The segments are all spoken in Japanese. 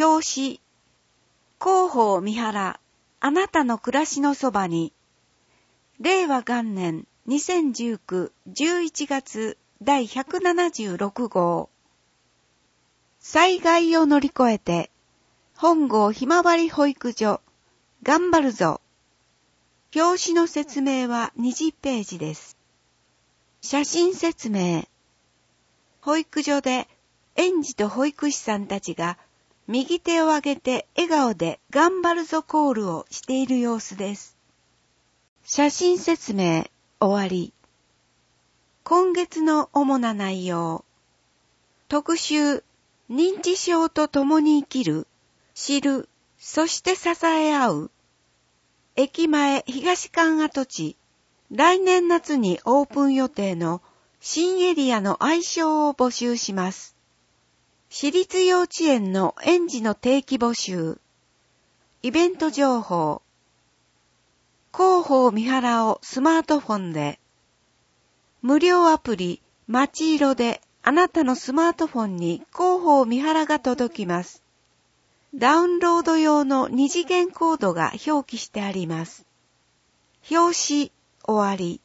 表紙、広報三原、あなたの暮らしのそばに、令和元年2019-11月第176号。災害を乗り越えて、本郷ひまわり保育所、頑張るぞ。表紙の説明は20ページです。写真説明。保育所で園児と保育士さんたちが右手を上げて笑顔で頑張るぞコールをしている様子です。写真説明終わり。今月の主な内容。特集、認知症と共に生きる、知る、そして支え合う。駅前東館跡地、来年夏にオープン予定の新エリアの愛称を募集します。私立幼稚園の園児の定期募集。イベント情報。広報三原をスマートフォンで。無料アプリ、まちいろであなたのスマートフォンに広報三原が届きます。ダウンロード用の二次元コードが表記してあります。表紙、終わり。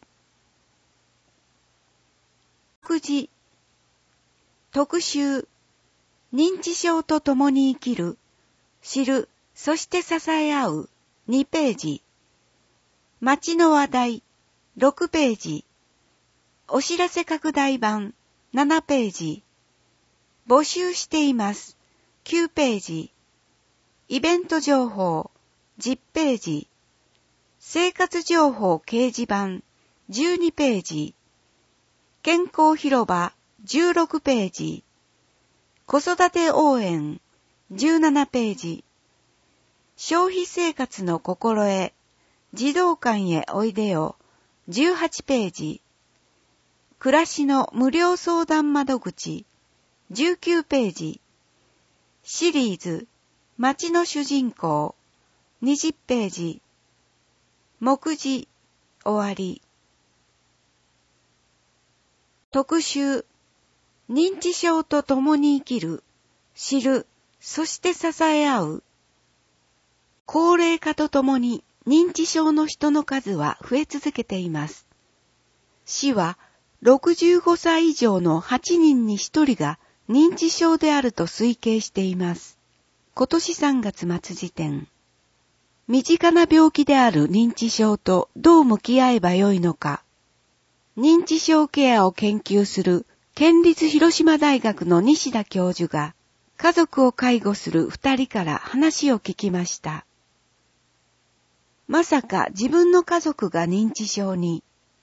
告示。特集。認知症と共に生きる。知る、そして支え合う。2ページ。街の話題。6ページ。お知らせ拡大版。7ページ。募集しています。9ページ。イベント情報。10ページ。生活情報掲示板。12ページ。健康広場。16ページ。子育て応援。17ページ。消費生活の心得。児童館へおいでよ。18ページ。暮らしの無料相談窓口。19ページ。シリーズ。街の主人公。20ページ。目次。終わり。特集。認知症と共に生きる。知る。そして支え合う。高齢化とともに認知症の人の数は増え続けています。市は65歳以上の8人に1人が認知症であると推計しています。今年3月末時点。身近な病気である認知症とどう向き合えばよいのか。認知症ケアを研究する県立広島大学の西田教授が家族を介護する2人から話を聞きました。まさか自分の家族が認知症に。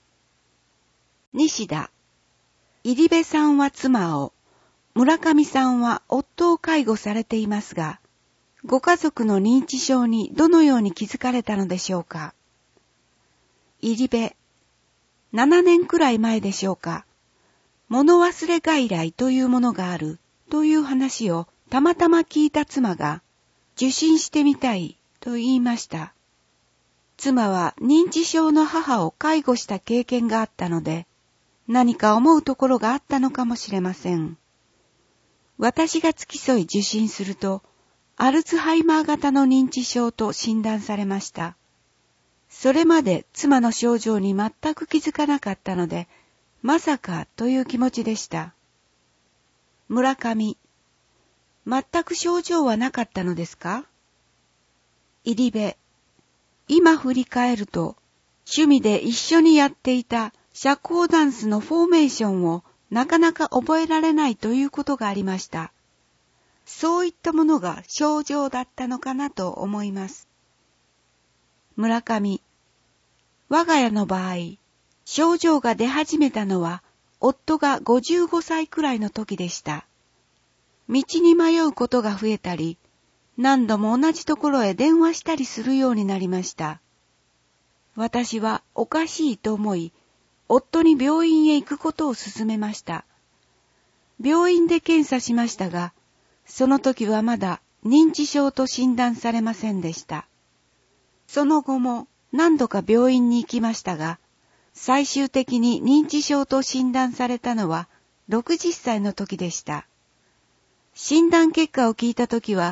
西田。入部さんは妻を、村上さんは夫を介護されていますが、ご家族の認知症にどのように気づかれたのでしょうか。入部。7年くらい前でしょうか。物忘れ外来というものがあるという話をたまたま聞いた妻が、受診してみたいと言いました。妻は認知症の母を介護した経験があったので、何か思うところがあったのかもしれません。私が付き添い受診すると、アルツハイマー型の認知症と診断されました。それまで妻の症状に全く気づかなかったので、まさかという気持ちでした。村上。全く症状はなかったのですか？入部。今振り返ると、趣味で一緒にやっていた社交ダンスのフォーメーションをなかなか覚えられないということがありました。そういったものが症状だったのかなと思います。村上。我が家の場合、症状が出始めたのは、夫が55歳くらいの時でした。道に迷うことが増えたり、何度も同じところへ電話したりするようになりました。私はおかしいと思い、夫に病院へ行くことを勧めました。病院で検査しましたが、その時はまだ認知症と診断されませんでした。その後も何度か病院に行きましたが、最終的に認知症と診断されたのは60歳の時でした。診断結果を聞いた時は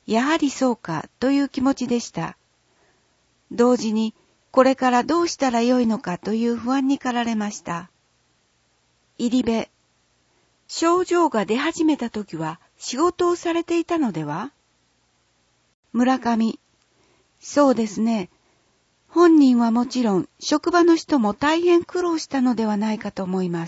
やはりそうかという気持ちでした。同時に、これからどうしたらよいのかという不安に駆られました。入部、症状が出始めたときは仕事をされていたのでは？村上、そうですね。本人はもちろん職場の人も大変苦労したのではないかと思います。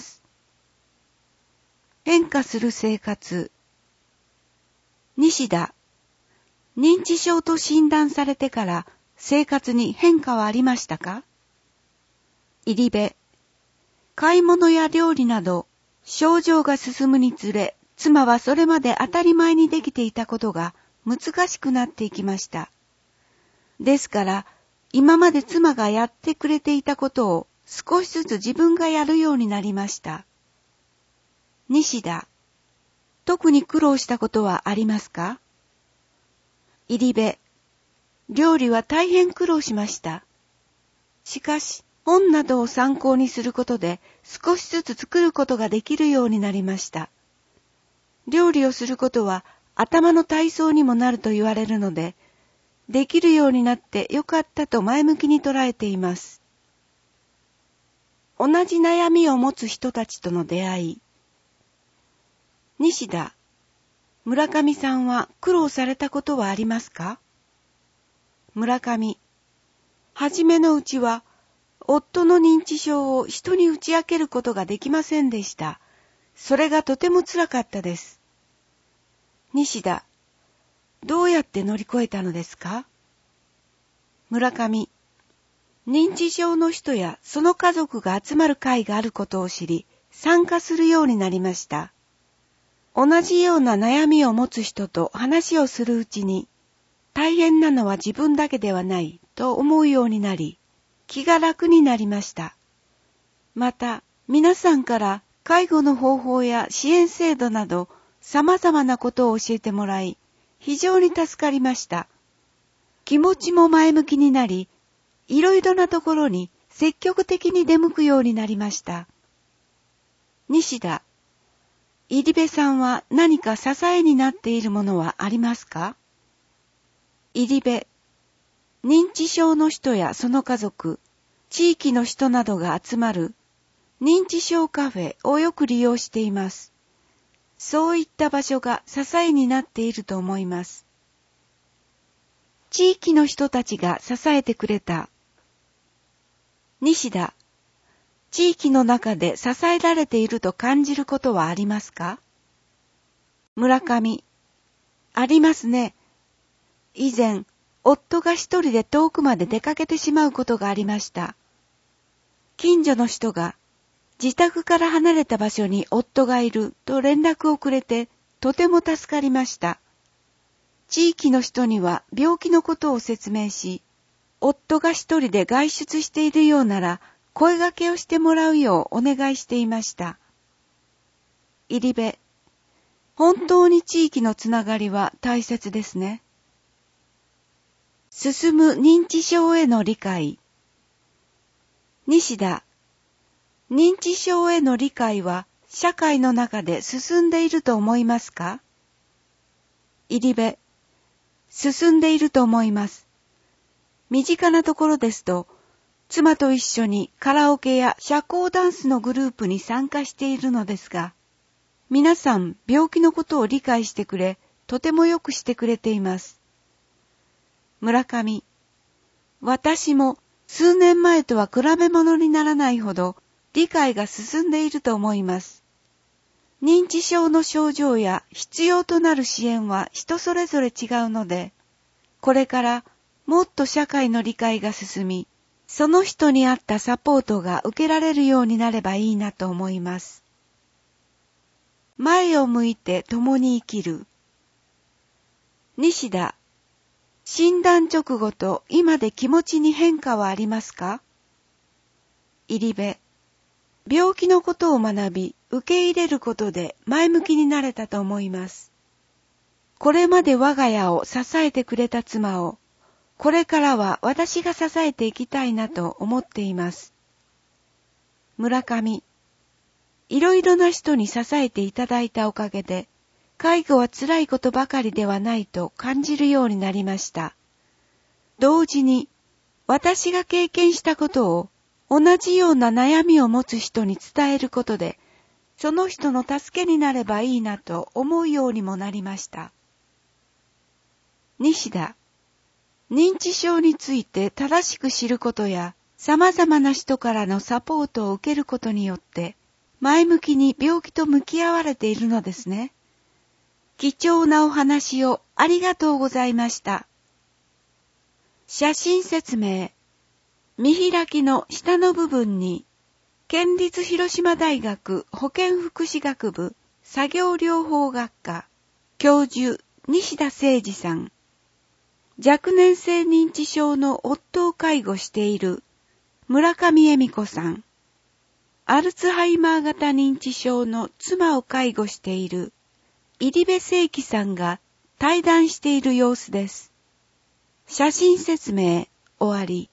変化する生活。西田、認知症と診断されてから生活に変化はありましたか？入部、買い物や料理など症状が進むにつれ、妻はそれまで当たり前にできていたことが難しくなっていきました。ですから、今まで妻がやってくれていたことを少しずつ自分がやるようになりました。西田、特に苦労したことはありますか？入部、料理は大変苦労しました。しかし、本などを参考にすることで少しずつ作ることができるようになりました。料理をすることは頭の体操にもなると言われるので、できるようになってよかったと前向きに捉えています。同じ悩みを持つ人たちとの出会い。西田、村上さんは苦労されたことはありますか？村上、はじめのうちは、夫の認知症を人に打ち明けることができませんでした。それがとてもつらかったです。西田、どうやって乗り越えたのですか？村上、認知症の人やその家族が集まる会があることを知り、参加するようになりました。同じような悩みを持つ人と話をするうちに、大変なのは自分だけではないと思うようになり、気が楽になりました。また、皆さんから介護の方法や支援制度など様々なことを教えてもらい、非常に助かりました。気持ちも前向きになり、いろいろなところに積極的に出向くようになりました。西田、入部さんは何か支えになっているものはありますか？入部、認知症の人やその家族、地域の人などが集まる認知症カフェをよく利用しています。そういった場所が支えになっていると思います。地域の人たちが支えてくれた。西田、地域の中で支えられていると感じることはありますか？村上、ありますね。以前、夫が一人で遠くまで出かけてしまうことがありました。近所の人が、自宅から離れた場所に夫がいると連絡をくれて、とても助かりました。地域の人には病気のことを説明し、夫が一人で外出しているようなら、声掛けをしてもらうようお願いしていました。入部、本当に地域のつながりは大切ですね。進む認知症への理解。西田、認知症への理解は社会の中で進んでいると思いますか？入部、進んでいると思います。身近なところですと、妻と一緒にカラオケや社交ダンスのグループに参加しているのですが、皆さん病気のことを理解してくれ、とてもよくしてくれています。村上、私も数年前とは比べ物にならないほど理解が進んでいると思います。認知症の症状や必要となる支援は人それぞれ違うので、これからもっと社会の理解が進み、その人に合ったサポートが受けられるようになればいいなと思います。前を向いて共に生きる。西田、診断直後と今で気持ちに変化はありますか？入部、病気のことを学び、受け入れることで前向きになれたと思います。これまで我が家を支えてくれた妻を、これからは私が支えていきたいなと思っています。村上、いろいろな人に支えていただいたおかげで、 介護は辛いことばかりではないと感じるようになりました。同時に、私が経験したことを同じような悩みを持つ人に伝えることで、その人の助けになればいいなと思うようにもなりました。西田、認知症について正しく知ることや、様々な人からのサポートを受けることによって、前向きに病気と向き合われているのですね。貴重なお話をありがとうございました。写真説明。見開きの下の部分に、県立広島大学保健福祉学部作業療法学科教授西田誠二さん、若年性認知症の夫を介護している村上恵美子さん、アルツハイマー型認知症の妻を介護している入部正樹さんが対談している様子です。写真説明終わり。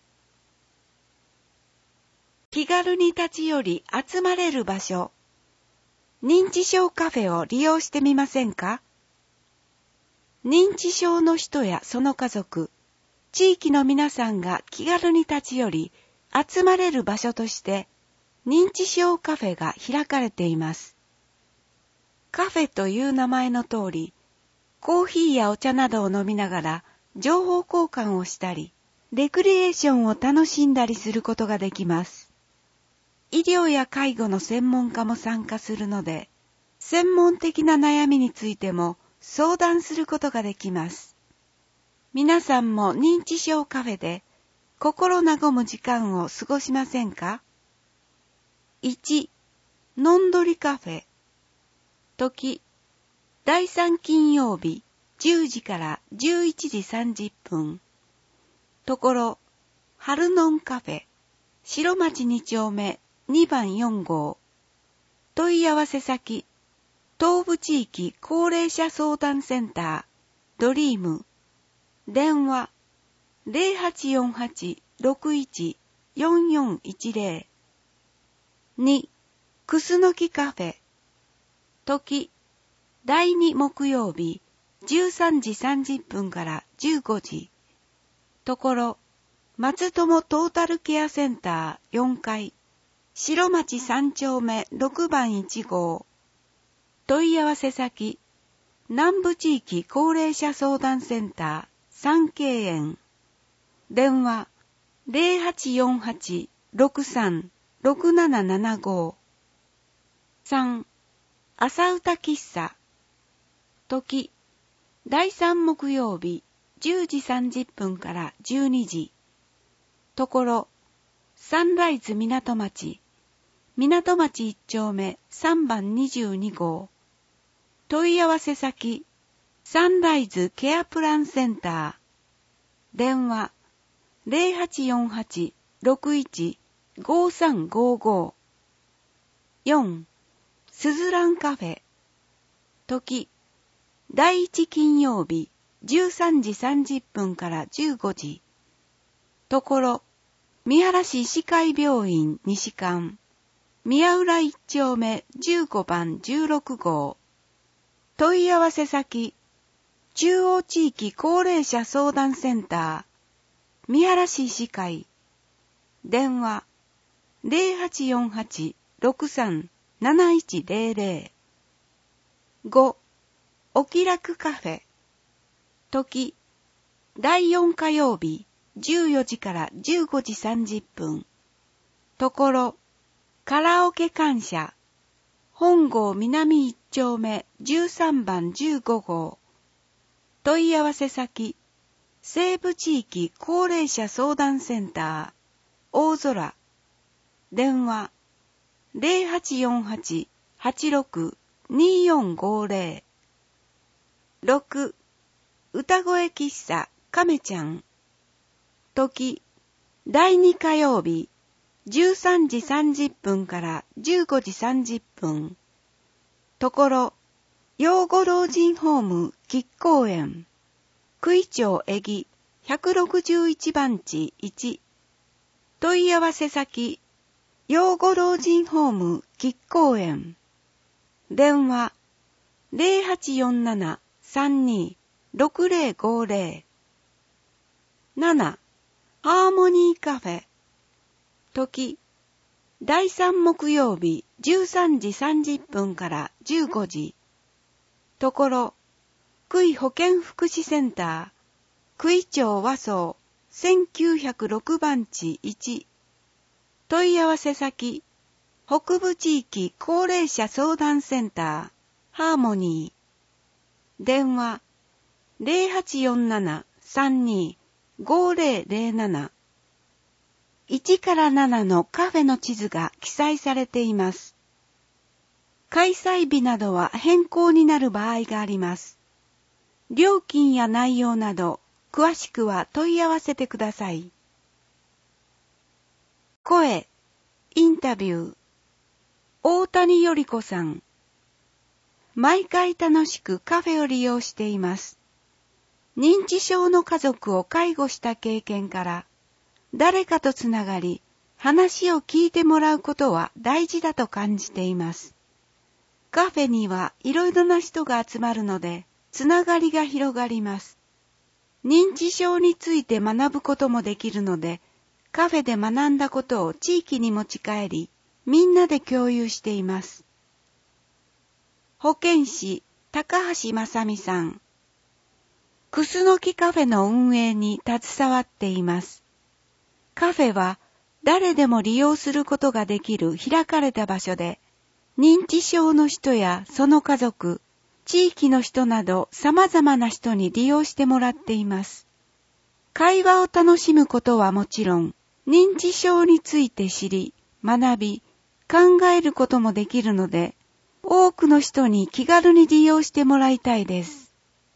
気軽に立ち寄り集まれる場所、認知症カフェを利用してみませんか？認知症の人やその家族、地域の皆さんが気軽に立ち寄り集まれる場所として認知症カフェが開かれています。カフェという名前の通り、コーヒーやお茶などを飲みながら情報交換をしたり、レクリエーションを楽しんだりすることができます。医療や介護の専門家も参加するので、専門的な悩みについても相談することができます。皆さんも認知症カフェで心和む時間を過ごしませんか？ 1. のんどりカフェ。時、第3金曜日10時から11時30分。ところ、春のんカフェ、白町2丁目2番4号。問い合わせ先、東部地域高齢者相談センター、ドリーム。電話、0848-61-4410。2. くすのきカフェ。時、第2木曜日、13時30分から15時。ところ、松友トータルケアセンター4階、白町3丁目6番1号。問い合わせ先、南部地域高齢者相談センター三景園。電話、0848-63-6775。3. 朝歌喫茶。時、第3木曜日、10時30分から12時。ところ、サンライズ港町、港町1丁目3番22号。問い合わせ先、サンライズケアプランセンター。電話、0848-61-5355。4. すずらんカフェ。時、第1金曜日、13時30分から15時。ところ、三原市医師会病院西館、宮浦1丁目15番16号。問い合わせ先、中央地域高齢者相談センター、三原市医師会。電話、0848-63-7100。5. お気楽カフェ。時、第4火曜日、14時から15時30分。ところ、カラオケ感謝。本郷南1丁目13番15号。問い合わせ先、西部地域高齢者相談センター、大空。電話、0848-86-2450。6. 歌声喫茶亀ちゃん。時、第2火曜日、13時30分から15時30分。ところ、養護老人ホーム吉公園、九井町江木161番地1。問い合わせ先、養護老人ホーム吉公園。電話 0847-32-6050。7. ハーモニーカフェ。時、第3木曜日13時30分から15時。ところ、久井保健福祉センター、久井町和荘1906番地1。問い合わせ先、北部地域高齢者相談センター、ハーモニー。電話、0847-32-5007。1から7のカフェの地図が記載されています。開催日などは変更になる場合があります。料金や内容など、詳しくは問い合わせてください。声、インタビュー。大谷より子さん。毎回楽しくカフェを利用しています。認知症の家族を介護した経験から、誰かとつながり、話を聞いてもらうことは大事だと感じています。カフェにはいろいろな人が集まるので、つながりが広がります。認知症について学ぶこともできるので、カフェで学んだことを地域に持ち帰り、みんなで共有しています。保健師、高橋正美さん。クスノキカフェの運営に携わっています。カフェは誰でも利用することができる開かれた場所で、認知症の人やその家族、地域の人など様々な人に利用してもらっています。会話を楽しむことはもちろん、認知症について知り、学び、考えることもできるので、多くの人に気軽に利用してもらいたいです。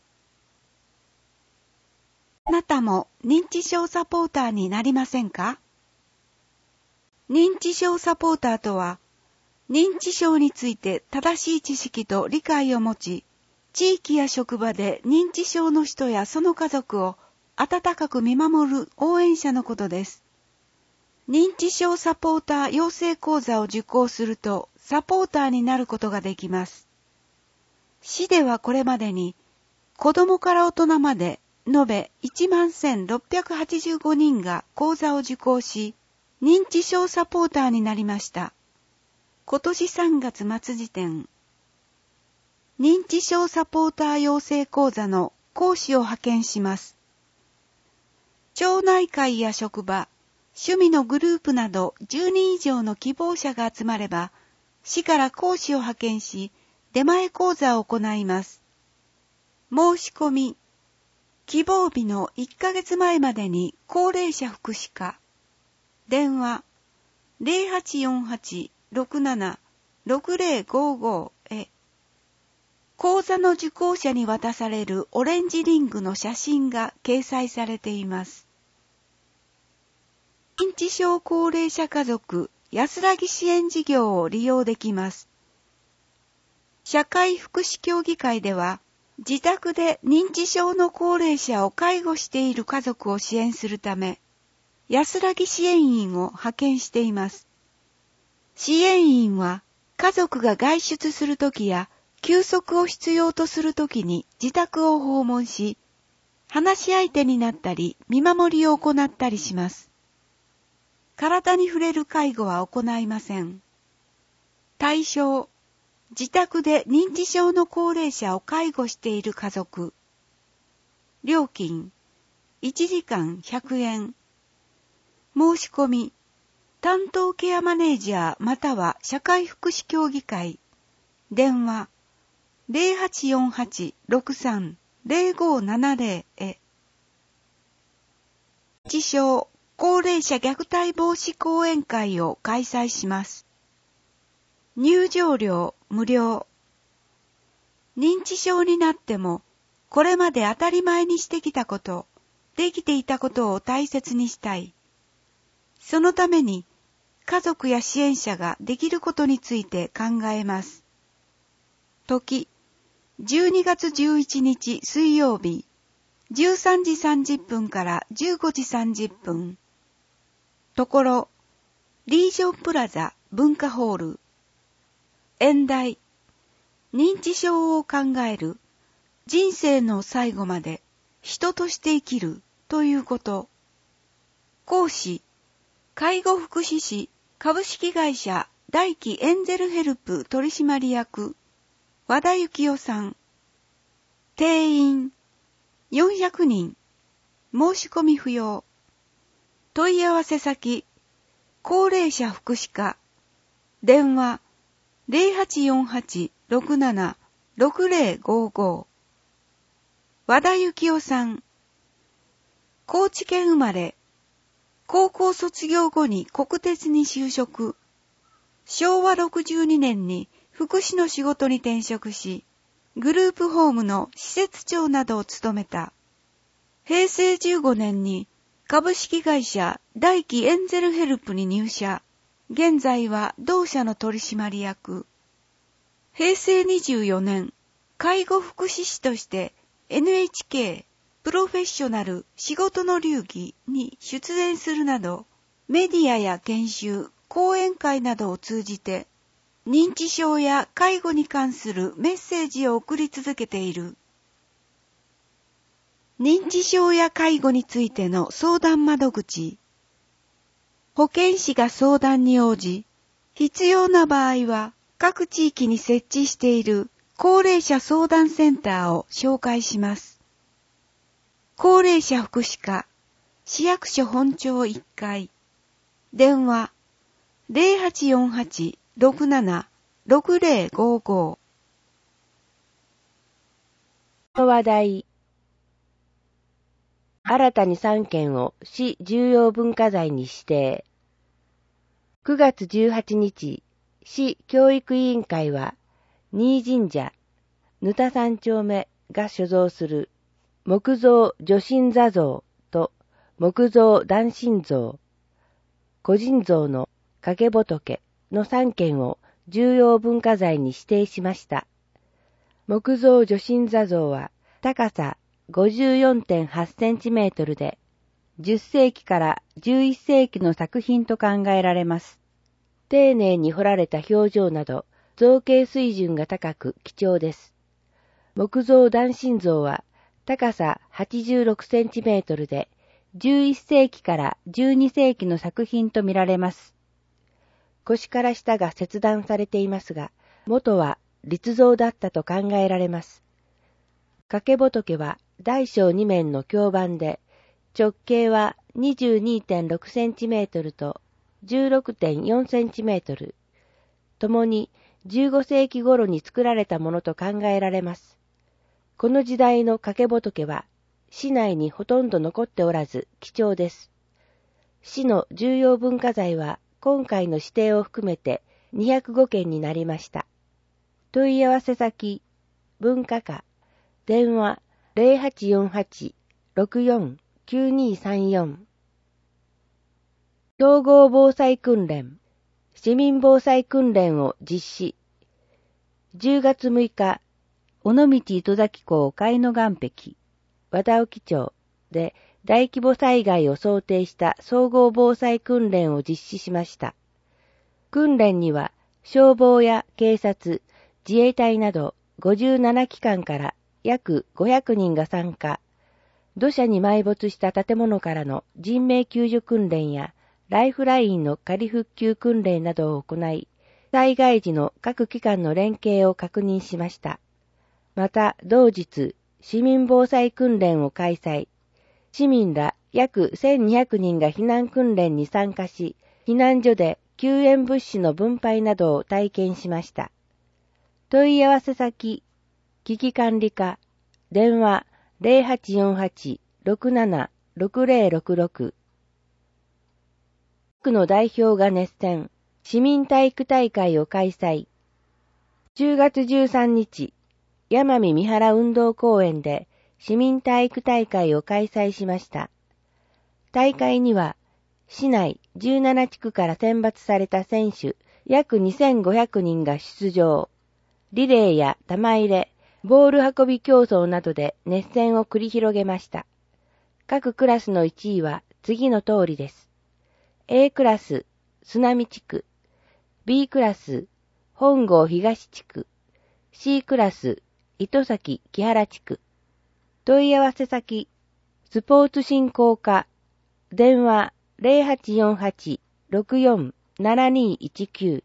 あなたも認知症サポーターになりませんか？認知症サポーターとは、認知症について正しい知識と理解を持ち、地域や職場で認知症の人やその家族を温かく見守る応援者のことです。認知症サポーター養成講座を受講するとサポーターになることができます。市ではこれまでに子どもから大人まで延べ11,685人が講座を受講し、認知症サポーターになりました。今年3月末時点、認知症サポーター養成講座の講師を派遣します。町内会や職場、趣味のグループなど10人以上の希望者が集まれば、市から講師を派遣し、出前講座を行います。申し込み、希望日の1ヶ月前までに高齢者福祉課、電話 0848-67-6055 へ。講座の受講者に渡されるオレンジリングの写真が掲載されています。認知症高齢者家族安らぎ支援事業を利用できます。社会福祉協議会では、自宅で認知症の高齢者を介護している家族を支援するため、安らぎ支援員を派遣しています。支援員は、家族が外出するときや、休息を必要とするときに自宅を訪問し、話し相手になったり、見守りを行ったりします。体に触れる介護は行いません。対象、自宅で認知症の高齢者を介護している家族。料金、1時間100円。申し込み、担当ケアマネージャーまたは社会福祉協議会。電話、0848-63-0570 へ。認知症高齢者虐待防止講演会を開催します。入場料無料。認知症になっても、これまで当たり前にしてきたこと、できていたことを大切にしたい。そのために、家族や支援者ができることについて考えます。時、12月11日水曜日、13時30分から15時30分。ところ、リージョンプラザ文化ホール。演題、 認知症を考える人生の最後まで人として生きるということ。講師、介護福祉士株式会社大気エンゼルヘルプ取締役和田幸夫さん。定員400人。申し込み不要。問い合わせ先、高齢者福祉課。電話0848-67-6055。和田幸夫さん。高知県生まれ。高校卒業後に国鉄に就職。昭和62年に福祉の仕事に転職し、グループホームの施設長などを務めた。平成15年に株式会社大気エンゼルヘルプに入社。現在は同社の取締役。平成24年、介護福祉士として NHK プロフェッショナル仕事の流儀に出演するなど、メディアや研修、講演会などを通じて、認知症や介護に関するメッセージを送り続けている。認知症や介護についての相談窓口。保健師が相談に応じ、必要な場合は各地域に設置している高齢者相談センターを紹介します。高齢者福祉課、市役所本庁1階。電話0848-67-6055。 話題。新たに3件を市重要文化財に指定。9月18日、市教育委員会は、新神社、ぬた3丁目が所蔵する木造女神座像と木造男神像、個人像の掛け仏の3件を重要文化財に指定しました。木造女神座像は高さ 54.8 センチメートルで、10世紀から11世紀の作品と考えられます。丁寧に彫られた表情など造形水準が高く貴重です。木造男神像は高さ86センチメートルで、11世紀から12世紀の作品とみられます。腰から下が切断されていますが、元は立像だったと考えられます。掛け仏は大小2面の鏡板で、直径は 22.6 センチメートルと 16.4 センチメートル。ともに15世紀頃に作られたものと考えられます。この時代の掛け仏は市内にほとんど残っておらず貴重です。市の重要文化財は今回の指定を含めて205件になりました。問い合わせ先、文化課、電話0848-64-9234。総合防災訓練、市民防災訓練を実施。10月6日、尾道糸崎港海の岸壁、和田沖町で大規模災害を想定した総合防災訓練を実施しました。訓練には消防や警察、自衛隊など57機関から約500人が参加。土砂に埋没した建物からの人命救助訓練やライフラインの仮復旧訓練などを行い、災害時の各機関の連携を確認しました。また同日、市民防災訓練を開催。市民ら約1200人が避難訓練に参加し、避難所で救援物資の分配などを体験しました。問い合わせ先、危機管理課、電話0848-67-6066。区の代表が熱戦、市民体育大会を開催。10月13日、山見三原運動公園で市民体育大会を開催しました。大会には、市内17地区から選抜された選手約2500人が出場。リレーや玉入れ、ボール運び競争などで熱戦を繰り広げました。各クラスの1位は次の通りです。A クラス、津波地区。B クラス、本郷東地区。 C クラス、糸崎木原地区。問い合わせ先、スポーツ振興課、電話 0848-647219。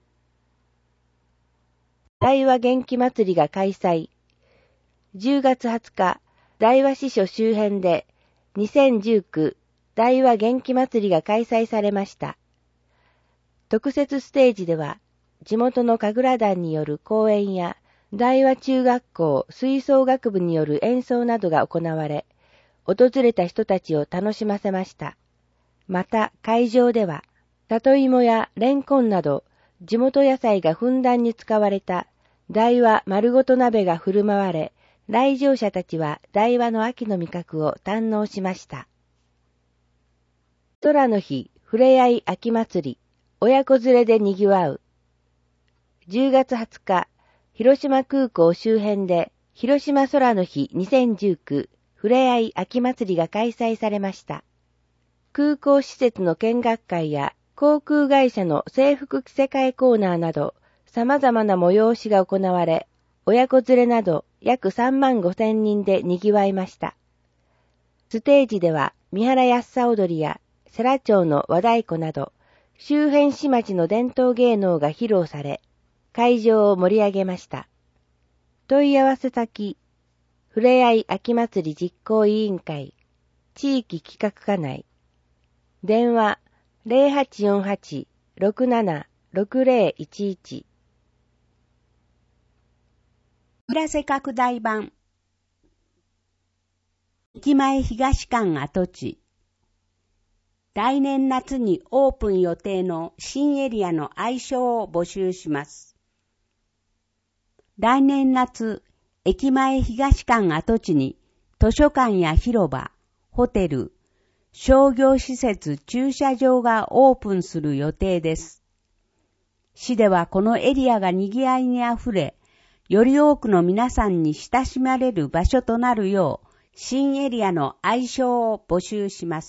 大和元気祭りが開催。10月20日、大和支所周辺で2019大和元気祭りが開催されました。特設ステージでは、地元の神楽団による公演や、大和中学校吹奏楽部による演奏などが行われ、訪れた人たちを楽しませました。また会場では、里芋やレンコンなど、地元野菜がふんだんに使われた大和丸ごと鍋が振る舞われ、来場者たちは大和の秋の味覚を堪能しました。空の日ふれあい秋祭り、親子連れでにぎわう。10月20日、広島空港周辺で広島空の日2019ふれあい秋祭りが開催されました。空港施設の見学会や航空会社の制服着せ替えコーナーなど様々な催しが行われ、親子連れなど約35,000人で賑わいました。ステージでは三原やっさ踊りや世羅町の和太鼓など周辺市町の伝統芸能が披露され、会場を盛り上げました。問い合わせ先、ふれあい秋祭り実行委員会、地域企画課内、電話 0848-676011。 浦瀬拡大版駅前東館跡地。来年夏にオープン予定の新エリアの愛称を募集します。来年夏、駅前東館跡地に図書館や広場、ホテル、商業施設駐車場がオープンする予定です。市ではこのエリアが賑わいにあふれ、より多くの皆さんに親しまれる場所となるよう、新エリアの愛称を募集します。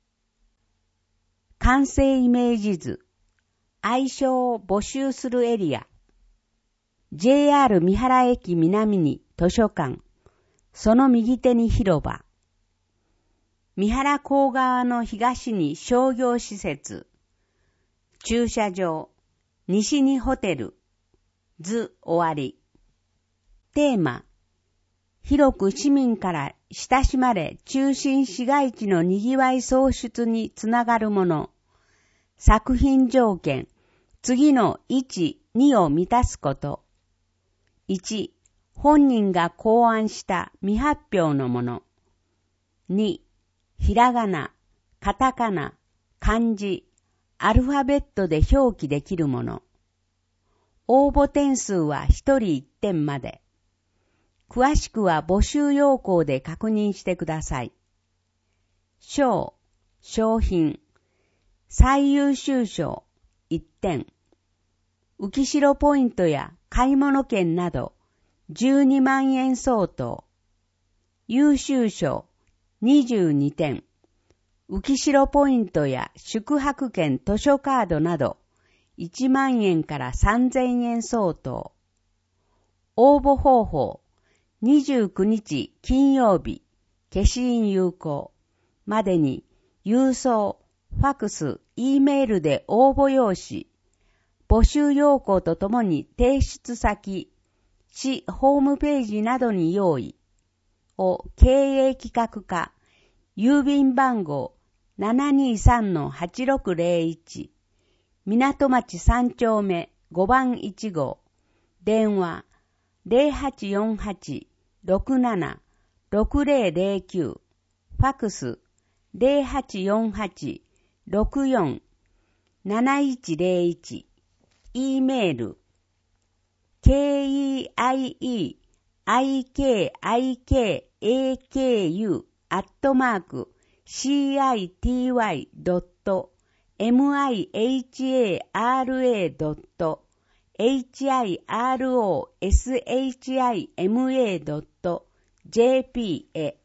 完成イメージ図、愛称を募集するエリア。JR 三原駅南に図書館、その右手に広場。三原港側の東に商業施設、駐車場、西にホテル、図終わり。テーマ、広く市民から親しまれ中心市街地のにぎわい創出につながるもの。作品条件、次の1、2を満たすこと。1、本人が考案した未発表のもの。2、ひらがな、カタカナ、漢字、アルファベットで表記できるもの。応募点数は1人1点まで。詳しくは募集要項で確認してください。賞、賞品、最優秀賞1点。浮代ポイントや買い物券など12万円相当。優秀賞22点。浮代ポイントや宿泊券図書カードなど1万円から3000円相当。応募方法29日金曜日、消印有効までに郵送、ファクス、E メールで応募用紙、募集要項とともに提出先、市ホームページなどに用意を経営企画課、郵便番号 723-8601、港町3丁目5番1号、電話 0848-67-6009、ファクス 0848-64-7101、E メール、keiiki.mihara.hirosHima.jp へ。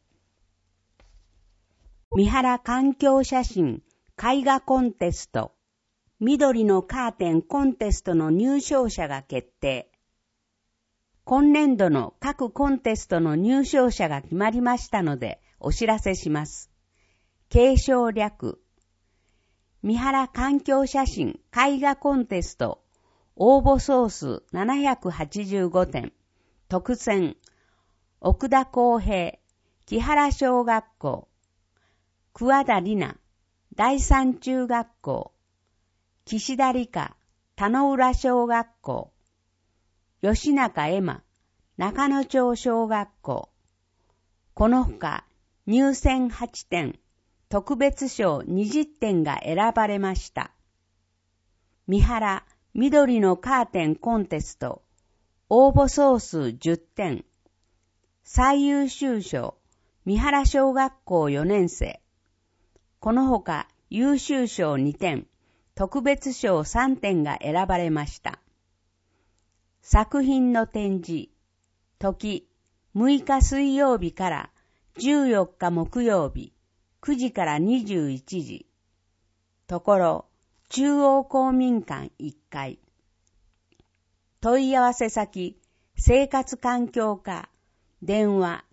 三原環境写真絵画コンテスト、緑のカーテンコンテストの入賞者が決定。 今年度の各コンテストの入賞者が決まりましたのでお知らせします。継承略。三原環境写真絵画コンテスト応募総数785点。特選奥田公平木原小学校桑田里奈第三中学校岸田理香田野浦小学校吉中恵馬中野町小学校このほか入選8点特別賞20点が選ばれました。三原緑のカーテンコンテスト応募総数10点最優秀賞三原小学校4年生このほか優秀賞2点特別賞3点が選ばれました。作品の展示時6日水曜日から14日木曜日9時から21時ところ中央公民館1階問い合わせ先生活環境課電話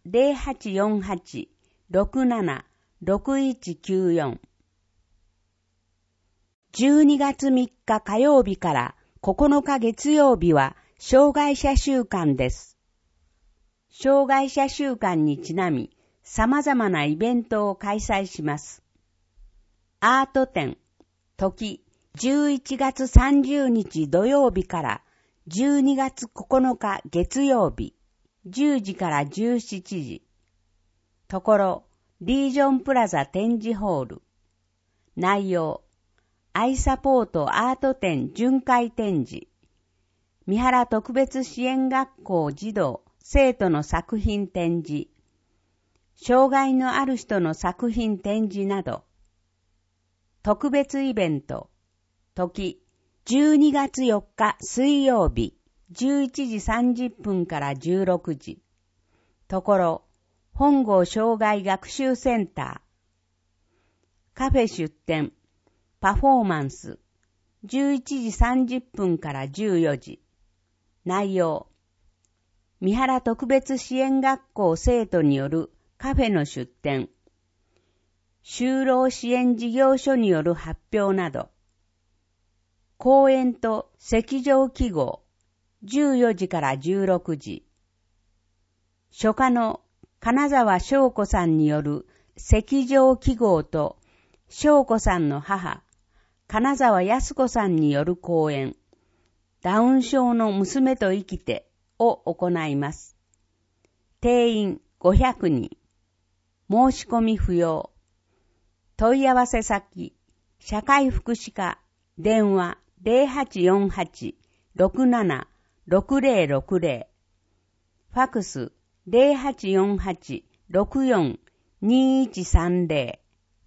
0848-67-6194 12月3日火曜日から9日月曜日は障害者週間です。障害者週間にちなみ様々なイベントを開催します。アート展時11月30日土曜日から12月9日月曜日10時から17時ところリージョンプラザ展示ホール内容アイサポートアート展巡回展示三原特別支援学校児童生徒の作品展示障害のある人の作品展示など特別イベント時12月4日水曜日11時30分から16時ところ本郷障害学習センターカフェ出展パフォーマンス11時30分から14時内容三原特別支援学校生徒によるカフェの出展就労支援事業所による発表など講演と席上記号14時から16時書家の金沢翔子さんによる席上記号と翔子さんの母金沢康子さんによる講演ダウン症の娘と生きてを行います。定員500人申し込み不要問い合わせ先社会福祉課電話 0848-67-6060 ファクス 0848-64-2130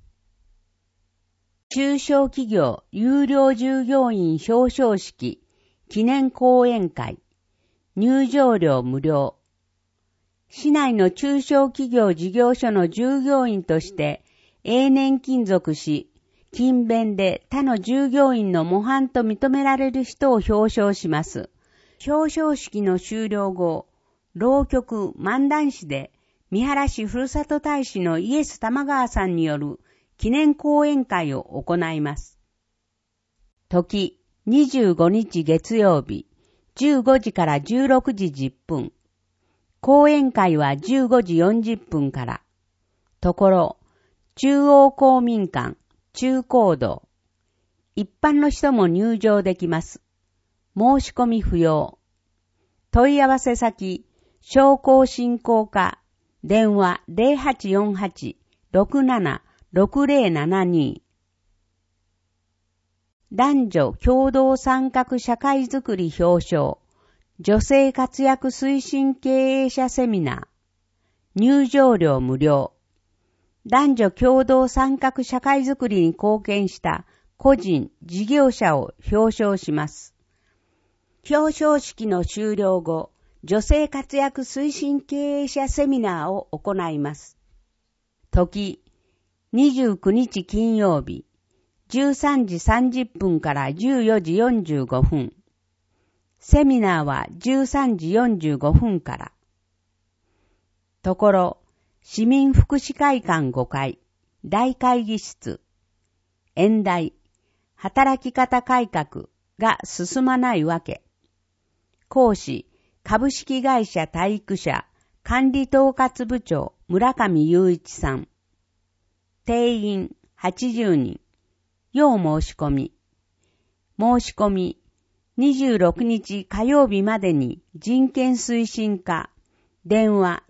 中小企業有料従業員表彰式記念講演会入場料無料市内の中小企業事業所の従業員として永年勤続し勤勉で他の従業員の模範と認められる人を表彰します。表彰式の終了後浪曲漫談師で三原市ふるさと大使のイエス玉川さんによる記念講演会を行います。時25日月曜日15時から16時10分講演会は15時40分からところ中央公民館中高道一般の人も入場できます。申し込み不要問い合わせ先商工振興課電話 0848-67-6072 男女共同参画社会づくり表彰女性活躍推進経営者セミナー入場料無料男女共同参画社会づくりに貢献した個人、事業者を表彰します。表彰式の終了後、女性活躍推進経営者セミナーを行います。時、29日金曜日、13時30分から14時45分。 セミナーは13時45分から。ところ、市民福祉会館5階、大会議室、演題、働き方改革が進まないわけ。講師、株式会社体育社管理統括部長村上雄一さん。定員80人。要申し込み。申し込み、26日火曜日までに人権推進課、電話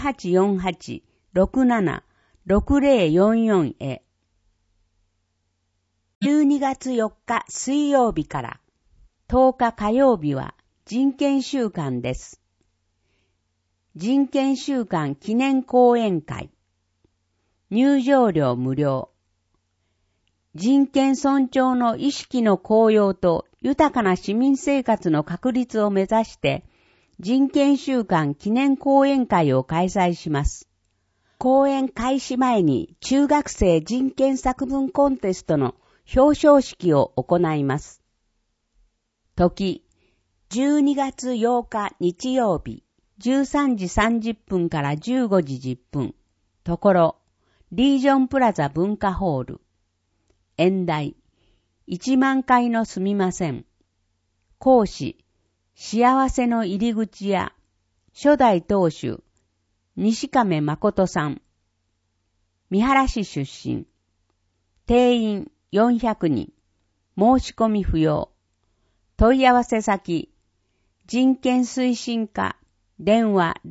0848-67-6044 へ。12月4日水曜日から10日火曜日は人権週間です。人権週間記念講演会。入場料無料。人権尊重の意識の高揚と豊かな市民生活の確立を目指して人権週間記念講演会を開催します。講演開始前に中学生人権作文コンテストの表彰式を行います。時、12月8日日曜日、13時30分から15時10分。ところ、リージョンプラザ文化ホール。演題、1万回のすみません。講師、幸せの入り口や、初代当主、西亀誠さん。三原市出身。定員400人。申し込み不要。問い合わせ先、人権推進課、電話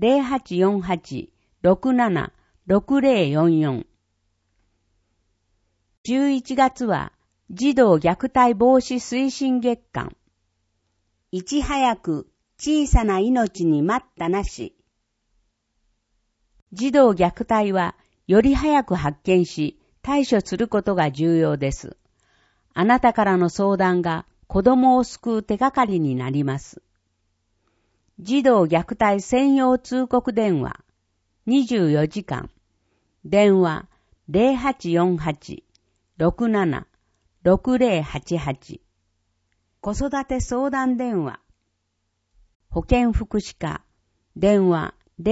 0848-67-6044。11月は児童虐待防止推進月間。いち早く小さな命に待ったなし。児童虐待はより早く発見し対処することが重要です。あなたからの相談が子供を救う手がかりになります。児童虐待専用通告電話24時間。電話 0848-67-6088。子育て相談電話。保健福祉課。電話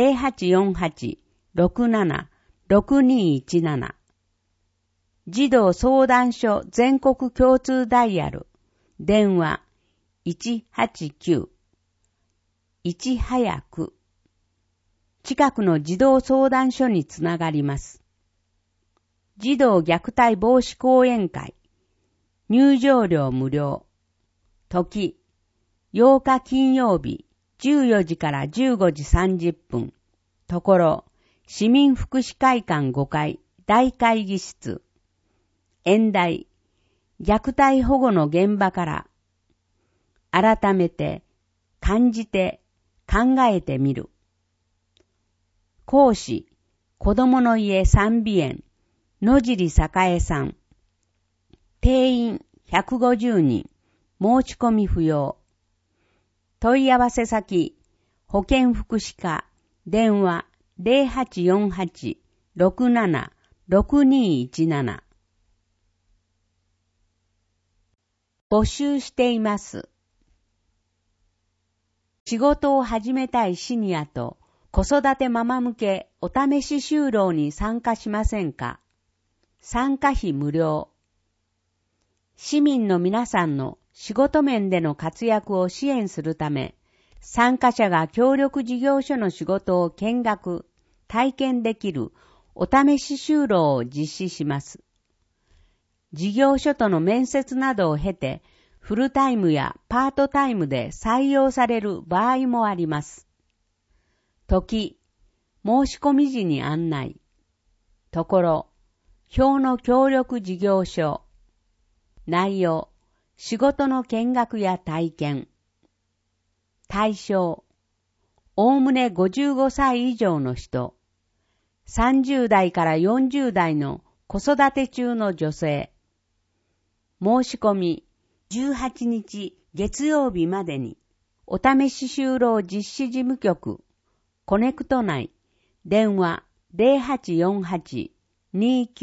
0848-67-6217。児童相談所全国共通ダイヤル。電話 189。いち早く。近くの児童相談所につながります。児童虐待防止講演会。入場料無料。時、8日金曜日、14時から15時30分。ところ、市民福祉会館5階、大会議室。演題、虐待保護の現場から。改めて、感じて、考えてみる。講師、子供の家賛美園、野尻栄さん。定員150人。申し込み不要。問い合わせ先、保健福祉課、電話 0848-67-6217。募集しています。仕事を始めたいシニアと子育てママ向けお試し就労に参加しませんか？参加費無料。市民の皆さんの仕事面での活躍を支援するため、参加者が協力事業所の仕事を見学、体験できるお試し就労を実施します。事業所との面接などを経て、フルタイムやパートタイムで採用される場合もあります。時、申し込み時に案内。ところ、表の協力事業所。内容、仕事の見学や体験。対象、おおむね55歳以上の人。30代から40代の子育て中の女性。申し込み、18日月曜日までに、お試し就労実施事務局、コネクト内、電話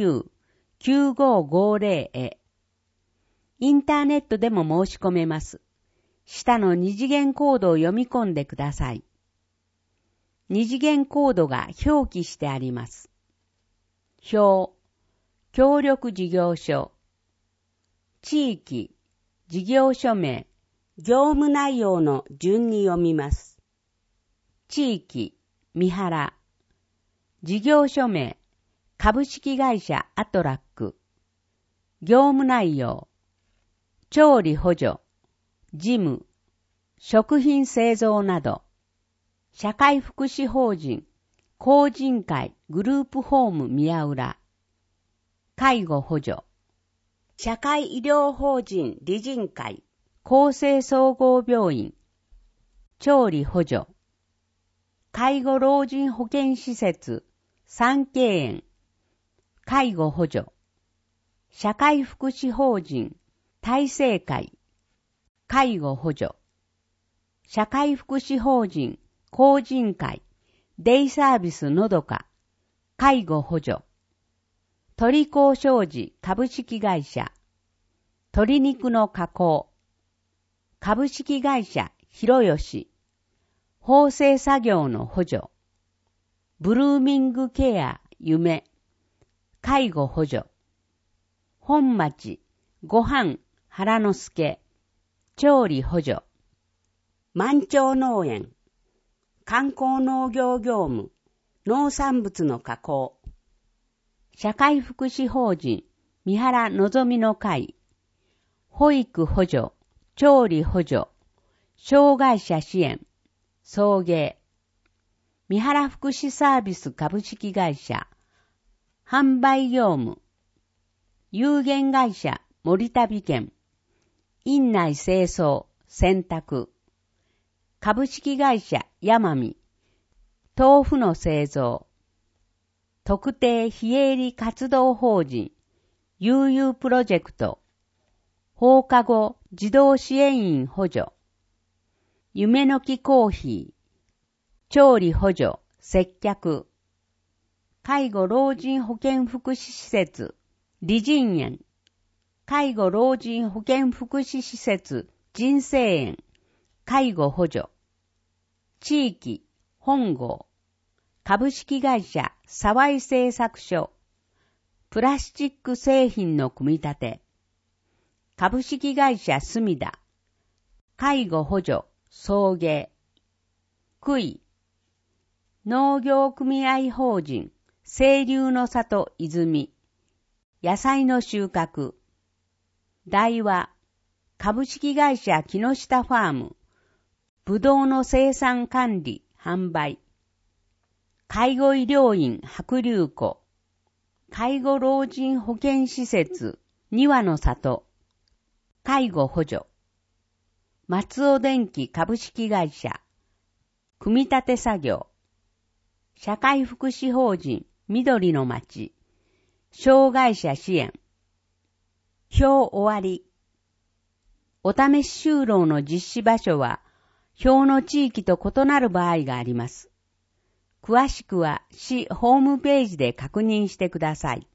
0848-29-9550 へ。インターネットでも申し込めます。 下の二次元コードを読み込んでください。二次元コードが表記してあります。表、協力事業所、地域、事業所名、業務内容の順に読みます。地域、三原、事業所名、株式会社アトラック、業務内容、調理補助、事務、食品製造など、社会福祉法人、公人会グループホーム宮浦、介護補助、社会医療法人理人会、厚生総合病院、調理補助、介護老人保健施設、三渓園、介護補助、社会福祉法人、大成会、介護補助、社会福祉法人、公人会、デイサービスのどか、介護補助、鳥工商事株式会社、鶏肉の加工、株式会社広吉、縫製作業の補助、ブルーミングケア夢、介護補助、本町ご飯原之助、調理補助、満潮農園、観光農業業務、農産物の加工、社会福祉法人三原のぞみの会、保育補助、調理補助、障害者支援、送迎、三原福祉サービス株式会社、販売業務、有限会社森旅券、院内清掃、洗濯、株式会社山見、豆腐の製造、特定非営利活動法人、悠々プロジェクト、放課後児童支援員補助、夢の木コーヒー、調理補助、接客、介護老人保健福祉施設、理人園、介護老人保健福祉施設、人生園、介護補助、地域、本郷、株式会社沢井製作所、プラスチック製品の組み立て、株式会社すみだ、介護補助、送迎、くい、農業組合法人、清流の里泉、野菜の収穫、大和、株式会社木下ファーム、ぶどうの生産管理、販売、介護医療院白龍湖、介護老人保健施設、庭の里、介護補助、松尾電機株式会社、組み立て作業、社会福祉法人緑の町、障害者支援、表終わり。お試し就労の実施場所は、表の地域と異なる場合があります。詳しくは市ホームページで確認してください。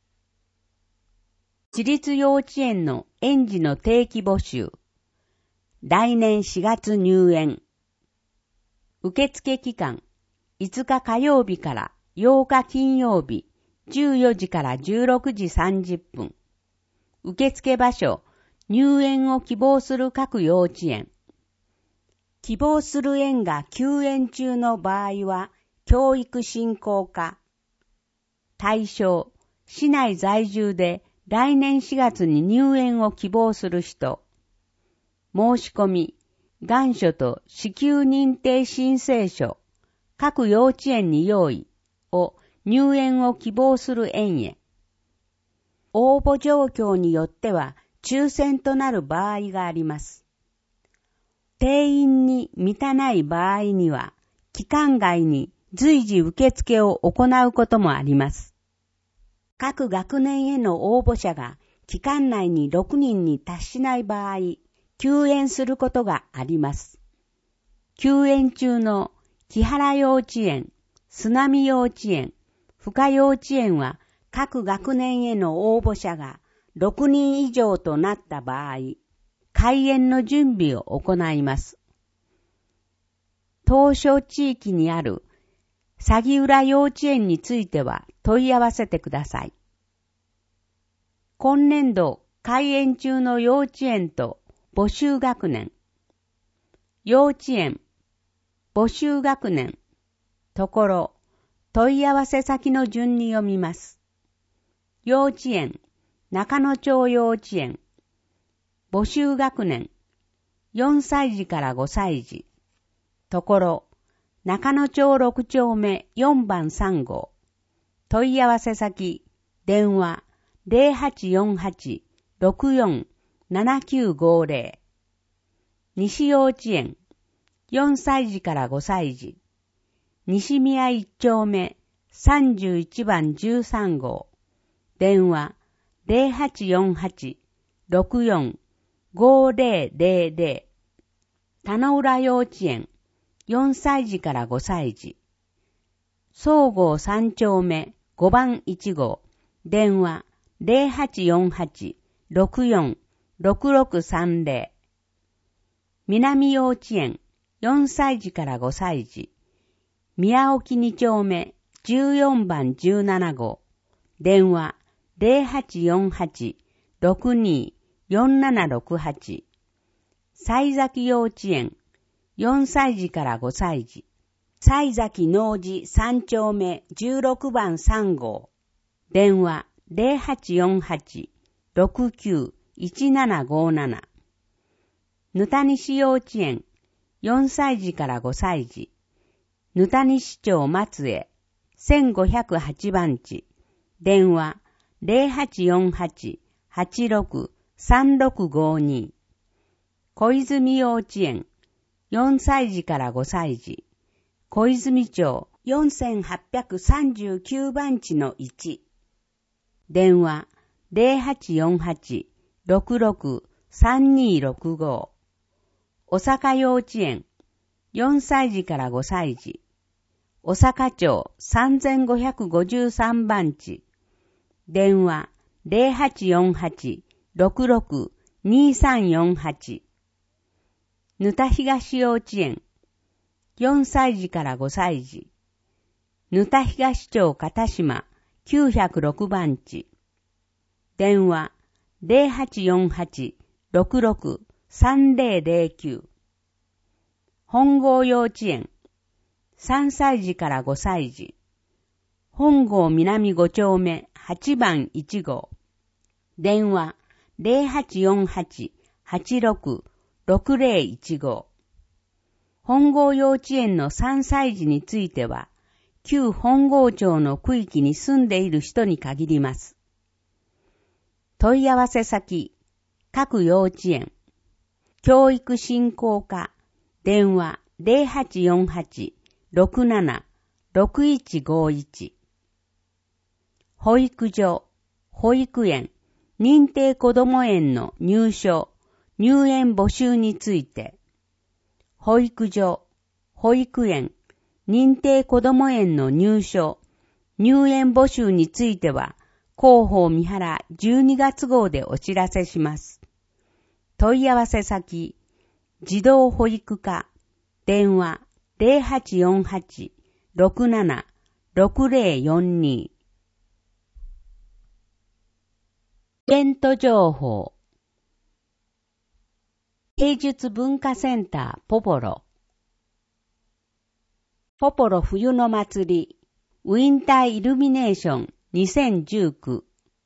私立幼稚園の園児の定期募集。来年4月入園。受付期間、5日火曜日から8日金曜日、14時から16時30分。受付場所、入園を希望する各幼稚園。希望する園が休園中の場合は、教育振興課。対象、市内在住で来年4月に入園を希望する人。申し込み、願書と支給認定申請書、各幼稚園に用意を入園を希望する園へ。応募状況によっては抽選となる場合があります。定員に満たない場合には、期間外に随時受付を行うこともあります。各学年への応募者が期間内に6人に達しない場合、休園することがあります。休園中の木原幼稚園、須波幼稚園、深幼稚園は各学年への応募者が6人以上となった場合、 開園の準備を行います。当初地域にある鷺浦幼稚園については問い合わせてください。今年度開園中の幼稚園と募集学年。幼稚園、募集学年、ところ、問い合わせ先の順に読みます。幼稚園、中野町幼稚園。募集学年、4歳児から5歳児。ところ、中野町6丁目4番3号。問い合わせ先、電話、0848-64-7950。西幼稚園、4歳児から5歳児。西宮1丁目31番13号。電話、0848-64-5000。田野浦幼稚園、4歳児から5歳児。総合3丁目5番1号。電話、0848-64-6630。南幼稚園、4歳児から5歳児。宮沖2丁目14番17号。電話、0848-62-4768。西崎幼稚園、4歳児から5歳児。西崎農事3丁目16番3号。電話、0848-69-1757。ぬたにし幼稚園、4歳児から5歳児。ぬたにし町松江、1508番地。電話、0848-86-3652。小泉幼稚園、4歳児から5歳児。小泉町、4839番地の1。電話、0848-66-3265。大阪幼稚園、4歳児から5歳児。大阪町3553番地。電話、0848-66-2348。ぬた東幼稚園、4歳児から5歳児。ぬた東町片島906番地。電話、0848-66-3009。本郷幼稚園、3歳児から5歳児。本郷南5丁目8番1号。電話、0848-86-6015。本郷幼稚園の3歳児については、旧本郷町の区域に住んでいる人に限ります。問い合わせ先、各幼稚園。教育振興課、電話0848-67-6151。保育所、保育園、認定こども園の入所、入園募集について、保育所、保育園、認定こども園の入所、入園募集については、広報三原12月号でお知らせします。問い合わせ先、児童保育課、電話0848-67-6042。イベント情報。芸術文化センターポポロ。ポポロ冬の祭り、ウィンターイルミネーション2019。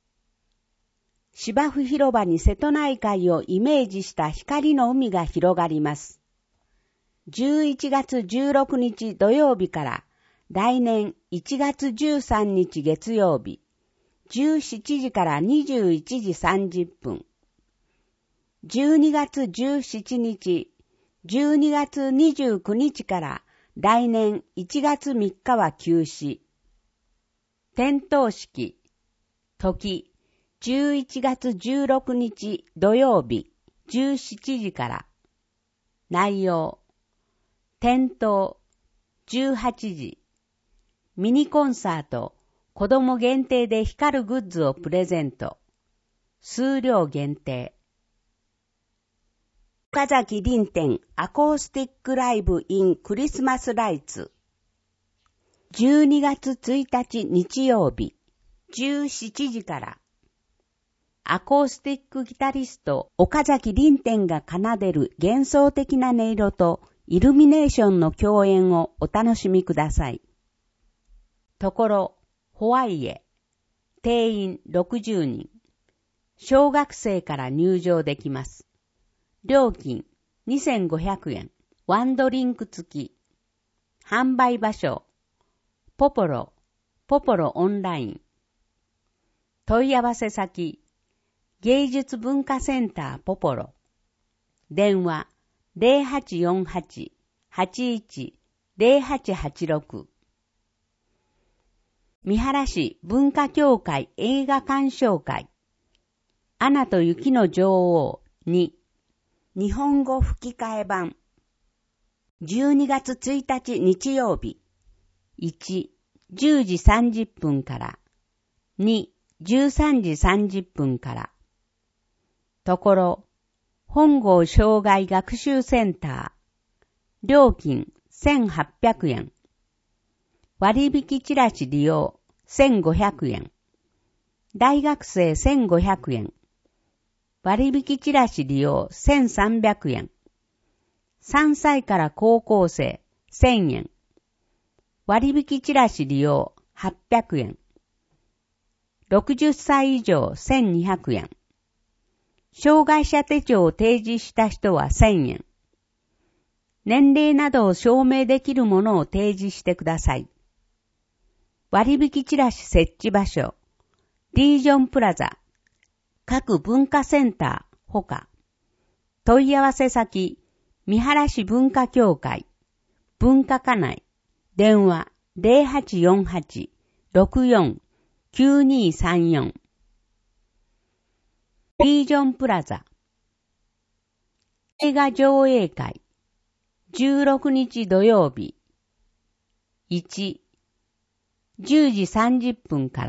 芝生広場に瀬戸内海をイメージした光の海が広がります。11月16日土曜日から来年1月13日月曜日、17時から21時30分。12月17日、12月29日から来年1月3日は休止。点灯式、時、11月16日土曜日、17時から。内容、点灯、18時。ミニコンサート、子供限定で光るグッズをプレゼント。数量限定。 岡崎林店アコースティックライブインクリスマスライツ。12月1日日曜日、17時から、アコースティックギタリスト岡崎林店が奏でる幻想的な音色とイルミネーションの共演をお楽しみください。ところ、ホワイエ、定員60人、小学生から入場できます。料金2500円、ワンドリンク付き。販売場所、ポポロオンライン。問い合わせ先、芸術文化センターポポロ。電話0848-81-0886。三原市文化協会映画鑑賞会。アナと雪の女王2。日本語吹き替え版。12月1日日曜日。1、10時30分から。2、13時30分から。ところ、本郷障害学習センター。料金1800円。割引チラシ利用1500円。大学生1500円。割引チラシ利用1300円。3歳から高校生1000円。割引チラシ利用800円。60歳以上1200円。障害者手帳を提示した人は1000円。年齢などを証明できるものを提示してください。割引チラシ設置場所、リージョンプラザ、各文化センター、ほか。問い合わせ先、三原市文化協会、文化課内、電話0848-64-9234。リージョンプラザ。映画上映会。16日土曜日。1、10時30分から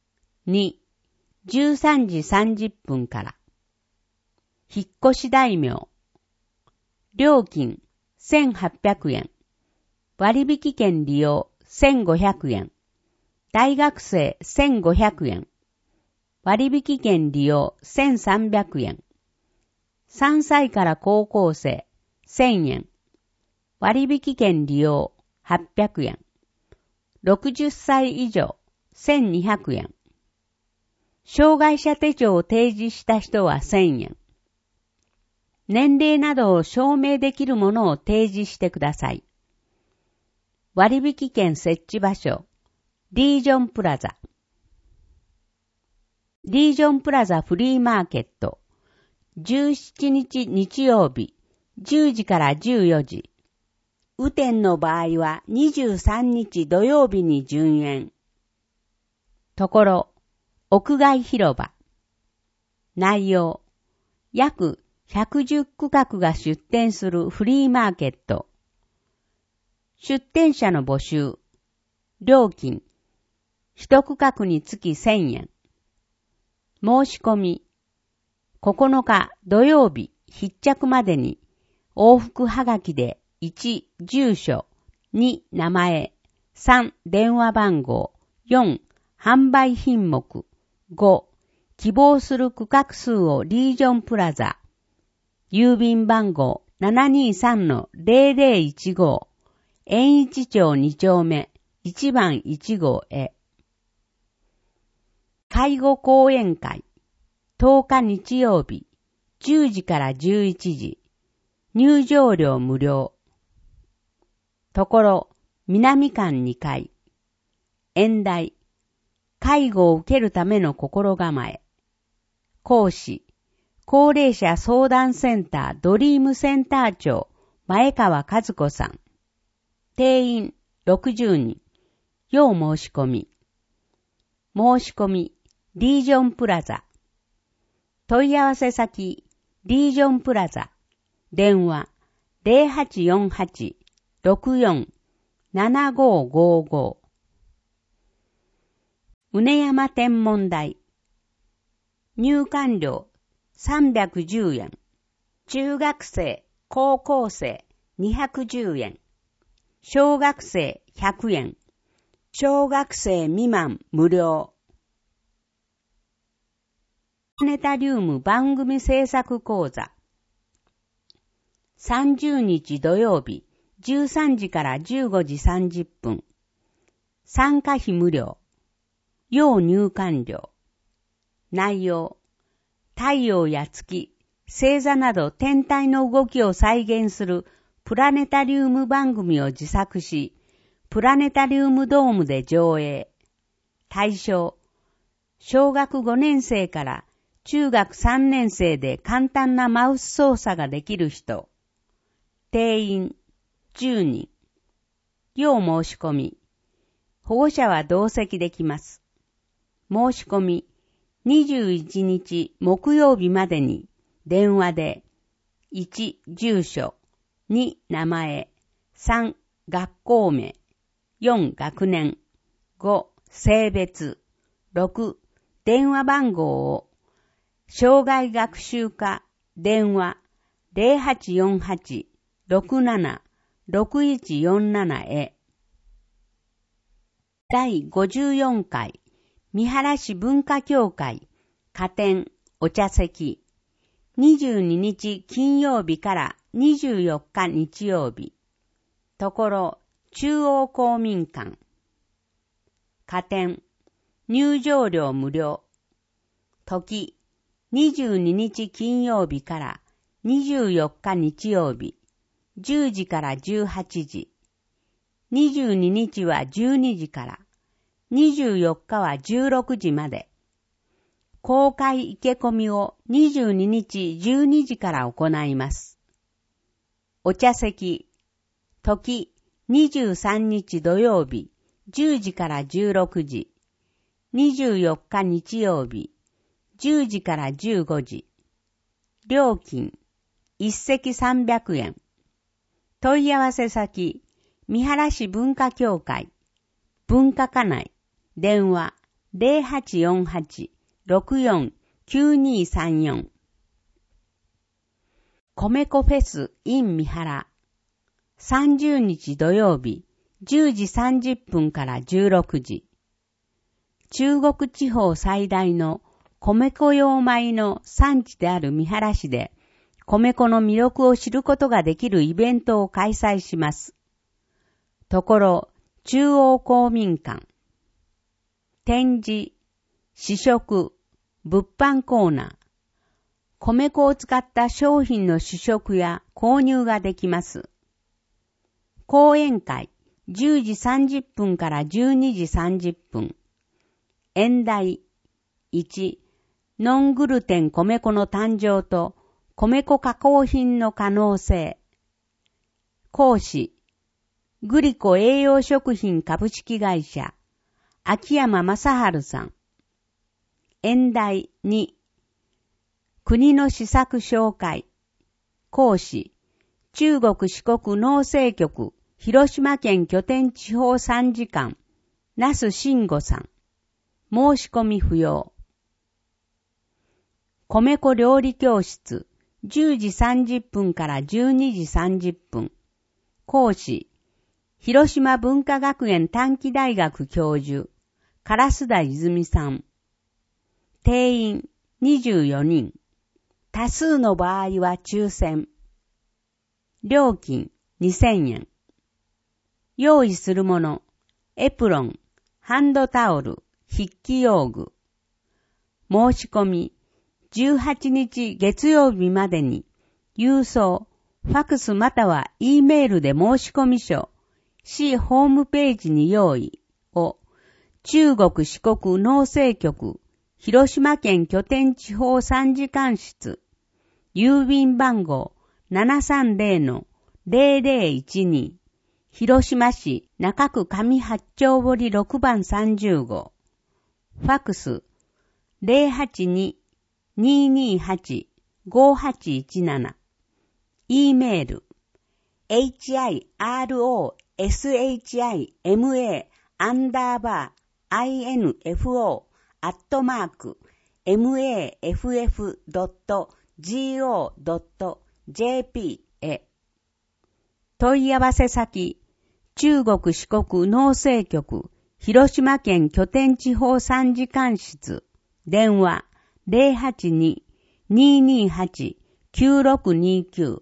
。2、13時30分から。引っ越し大名。料金1800円。割引券利用1500円。大学生1500円。割引券利用1300円。3歳から高校生1000円。割引券利用800円。60歳以上1200円。障害者手帳を提示した人は1000円。年齢などを証明できるものを提示してください。割引券設置場所、リージョンプラザ。リージョンプラザフリーマーケット、17日日曜日、10時から14時。雨天の場合は23日土曜日に順延。ところ、屋外広場。内容、約110区画が出店するフリーマーケット。出店者の募集。料金、一区画につき1000円。申し込み、9日土曜日必着までに往復はがきで1、住所、2、名前、3、電話番号、4、販売品目、5、希望する区画数をリージョンプラザ、郵便番号 723-0015、円一町2丁目1番1号へ。介護講演会、10日日曜日、10時から11時、入場料無料。ところ、南館2階。演題、介護を受けるための心構え。講師、高齢者相談センタードリームセンター長、前川和子さん。定員60人。要申し込み。申し込み、リージョンプラザ。問い合わせ先、リージョンプラザ。電話0848-64-7555。うね山天文台。入館料310円。 中学生、高校生210円。小学生100円。小学生未満無料。プラネタリウム番組制作講座。30日土曜日13時から15時30分。参加費無料。要入館料。内容。太陽や月、星座など天体の動きを再現するプラネタリウム番組を自作し、プラネタリウムドームで上映。対象。小学5年生から中学3年生で簡単なマウス操作ができる人。定員10人。要申し込み。保護者は同席できます。申し込み。21日木曜日までに電話で1、住所、2、名前、3、学校名、4、学年、5、性別、6、電話番号を生涯学習課電話 0848-67-6147 へ。第54回三原市文化協会花店お茶席22日金曜日から24日日曜日。ところ中央公民館花店入場料無料。時22日金曜日から24日日曜日10時から18時。22日は12時から24日は16時まで。公開受け込みを22日12時から行います。お茶席、時23日土曜日10時から16時。24日日曜日10時から15時。料金、一席300円。問い合わせ先、三原市文化協会、文化課内、電話0848-64-9234。米粉フェス in 三原。30日土曜日10時30分から16時。中国地方最大の米粉用米の産地である三原市で、米粉の魅力を知ることができるイベントを開催します。ところ、中央公民館。展示、試食、物販コーナー。米粉を使った商品の試食や購入ができます。講演会、10時30分から12時30分。演題、1、ノングルテン米粉の誕生と米粉加工品の可能性。講師、グリコ栄養食品株式会社、秋山正治さん。演題2、国の施策紹介。講師、中国四国農政局広島県拠点地方参事官、那須慎吾さん。申し込み不要。米粉料理教室、10時30分から12時30分。講師、広島文化学園短期大学教授、烏田泉さん。定員24人。多数の場合は抽選。料金2000円。用意するもの、エプロン、ハンドタオル、筆記用具。申し込み、18日月曜日までに、郵送、ファクスまたは E メールで申し込み書、市ホームページに用意を、中国四国農政局、広島県拠点地方参事官室、郵便番号 730-0012、広島市中区上八丁堀6番30号。ファクス 082-228-5817。E メール hirosima_info@maff.go.jp .jp へ。問い合わせ先、中国四国農政局、広島県拠点地方参事官室、電話082-228-9629。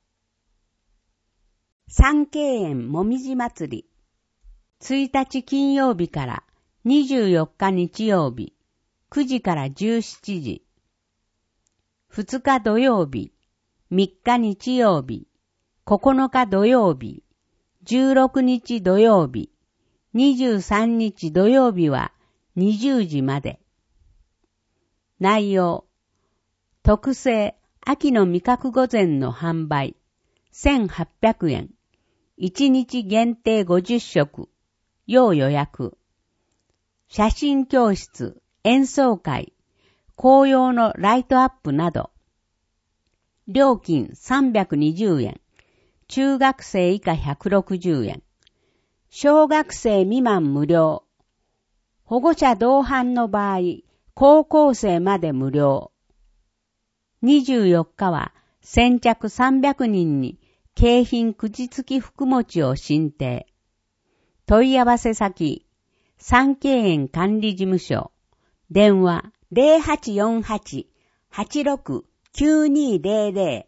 三溪園もみじ祭り。1日金曜日から24日日曜日、9時から17時。2日土曜日、3日日曜日、9日土曜日、16日土曜日、23日土曜日は20時まで。内容、特製秋の味覚御膳の販売、1800円。1日限定50食。要予約。写真教室、演奏会、紅葉のライトアップなど。料金320円。中学生以下160円。小学生未満無料。保護者同伴の場合、高校生まで無料。24日は先着300人に景品口付き福餅を進呈。問い合わせ先、三溪園管理事務所、電話0848-86-9200。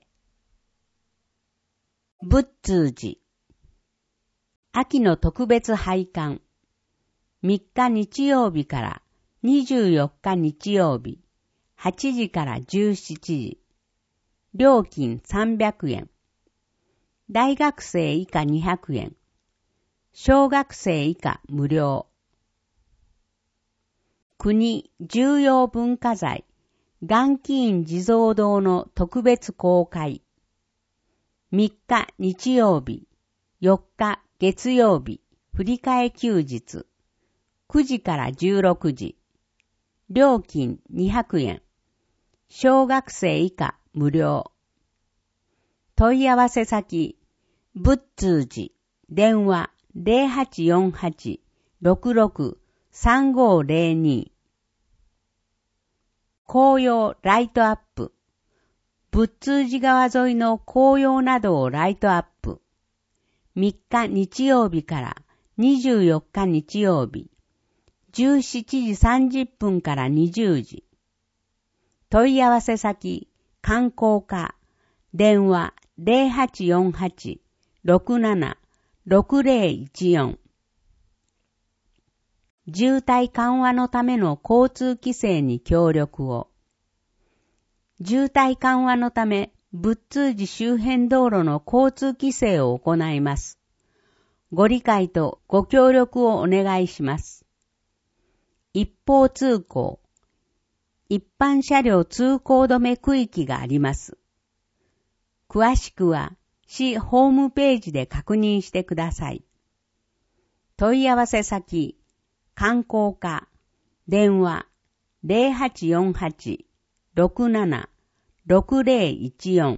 仏通寺。秋の特別拝観。3日日曜日から24日日曜日、8時から17時。料金300円。大学生以下200円。小学生以下無料。国重要文化財、元気院地蔵堂の特別公開。3日日曜日、4日月曜日、振り替え休日。9時から16時。料金200円。小学生以下無料。問い合わせ先、仏通寺、電話0848-66-3502。紅葉ライトアップ。仏通寺川沿いの紅葉などをライトアップ。3日日曜日から24日日曜日。17時30分から20時。問い合わせ先、観光課。電話0848-67-6014。渋滞緩和のための交通規制に協力を。渋滞緩和のため、仏通寺周辺道路の交通規制を行います。ご理解とご協力をお願いします。一方通行。一般車両通行止め区域があります。詳しくは市ホームページで確認してください。問い合わせ先、観光課、電話0848-67-6014。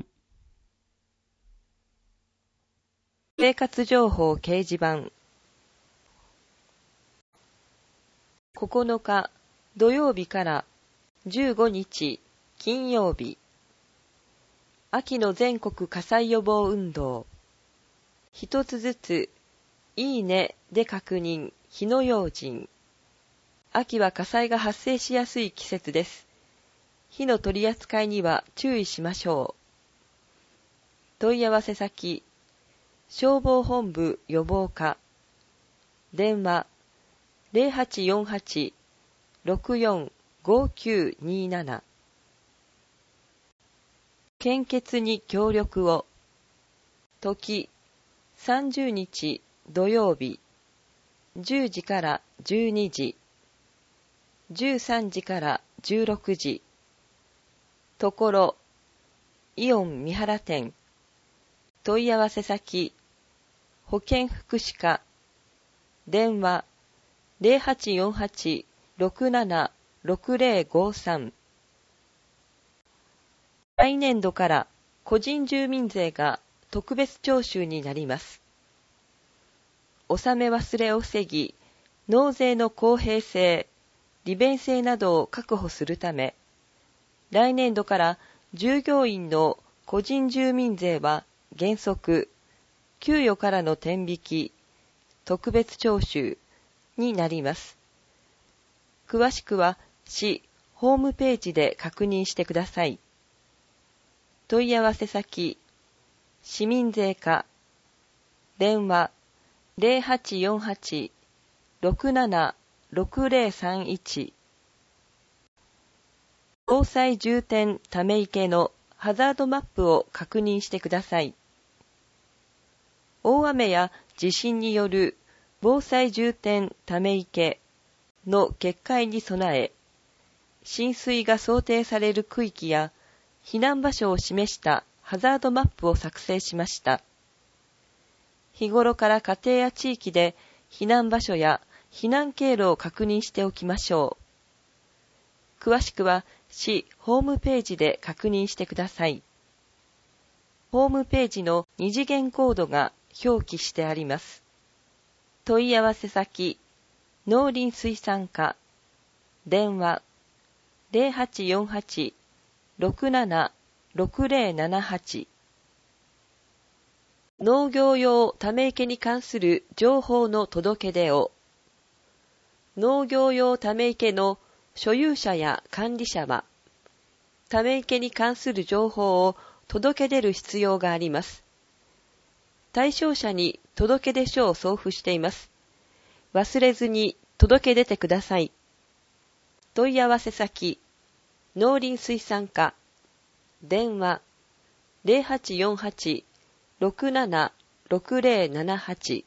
生活情報掲示板。9日土曜日から15日金曜日。秋の全国火災予防運動。一つずつ、いいねで確認、火の用心。秋は火災が発生しやすい季節です。火の取り扱いには注意しましょう。問い合わせ先、消防本部予防課。電話0848-645927。献血に協力を。時30日土曜日10時から12時13時から16時。ところイオン三原店。問い合わせ先、保健福祉課。電話0848-67-6053。来年度から個人住民税が特別徴収になります。納め忘れを防ぎ、納税の公平性、利便性などを確保するため、来年度から従業員の個人住民税は原則、給与からの天引き、特別徴収になります。詳しくは市ホームページで確認してください。問い合わせ先、市民税課、電話 0848-676031 防災重点ため池のハザードマップを確認してください。大雨や地震による防災重点ため池の決壊に備え、浸水が想定される区域や避難場所を示したハザードマップを作成しました。日頃から家庭や地域で避難場所や避難経路を確認しておきましょう。詳しくは市ホームページで確認してください。ホームページの二次元コードが表記してあります。問い合わせ先、農林水産課、電話 0848-676078 農業用ため池に関する情報の届け出を、農業用ため池の所有者や管理者は、ため池に関する情報を届け出る必要があります。対象者に届け出書を送付しています。忘れずに届け出てください。問い合わせ先、農林水産課、電話 0848-676078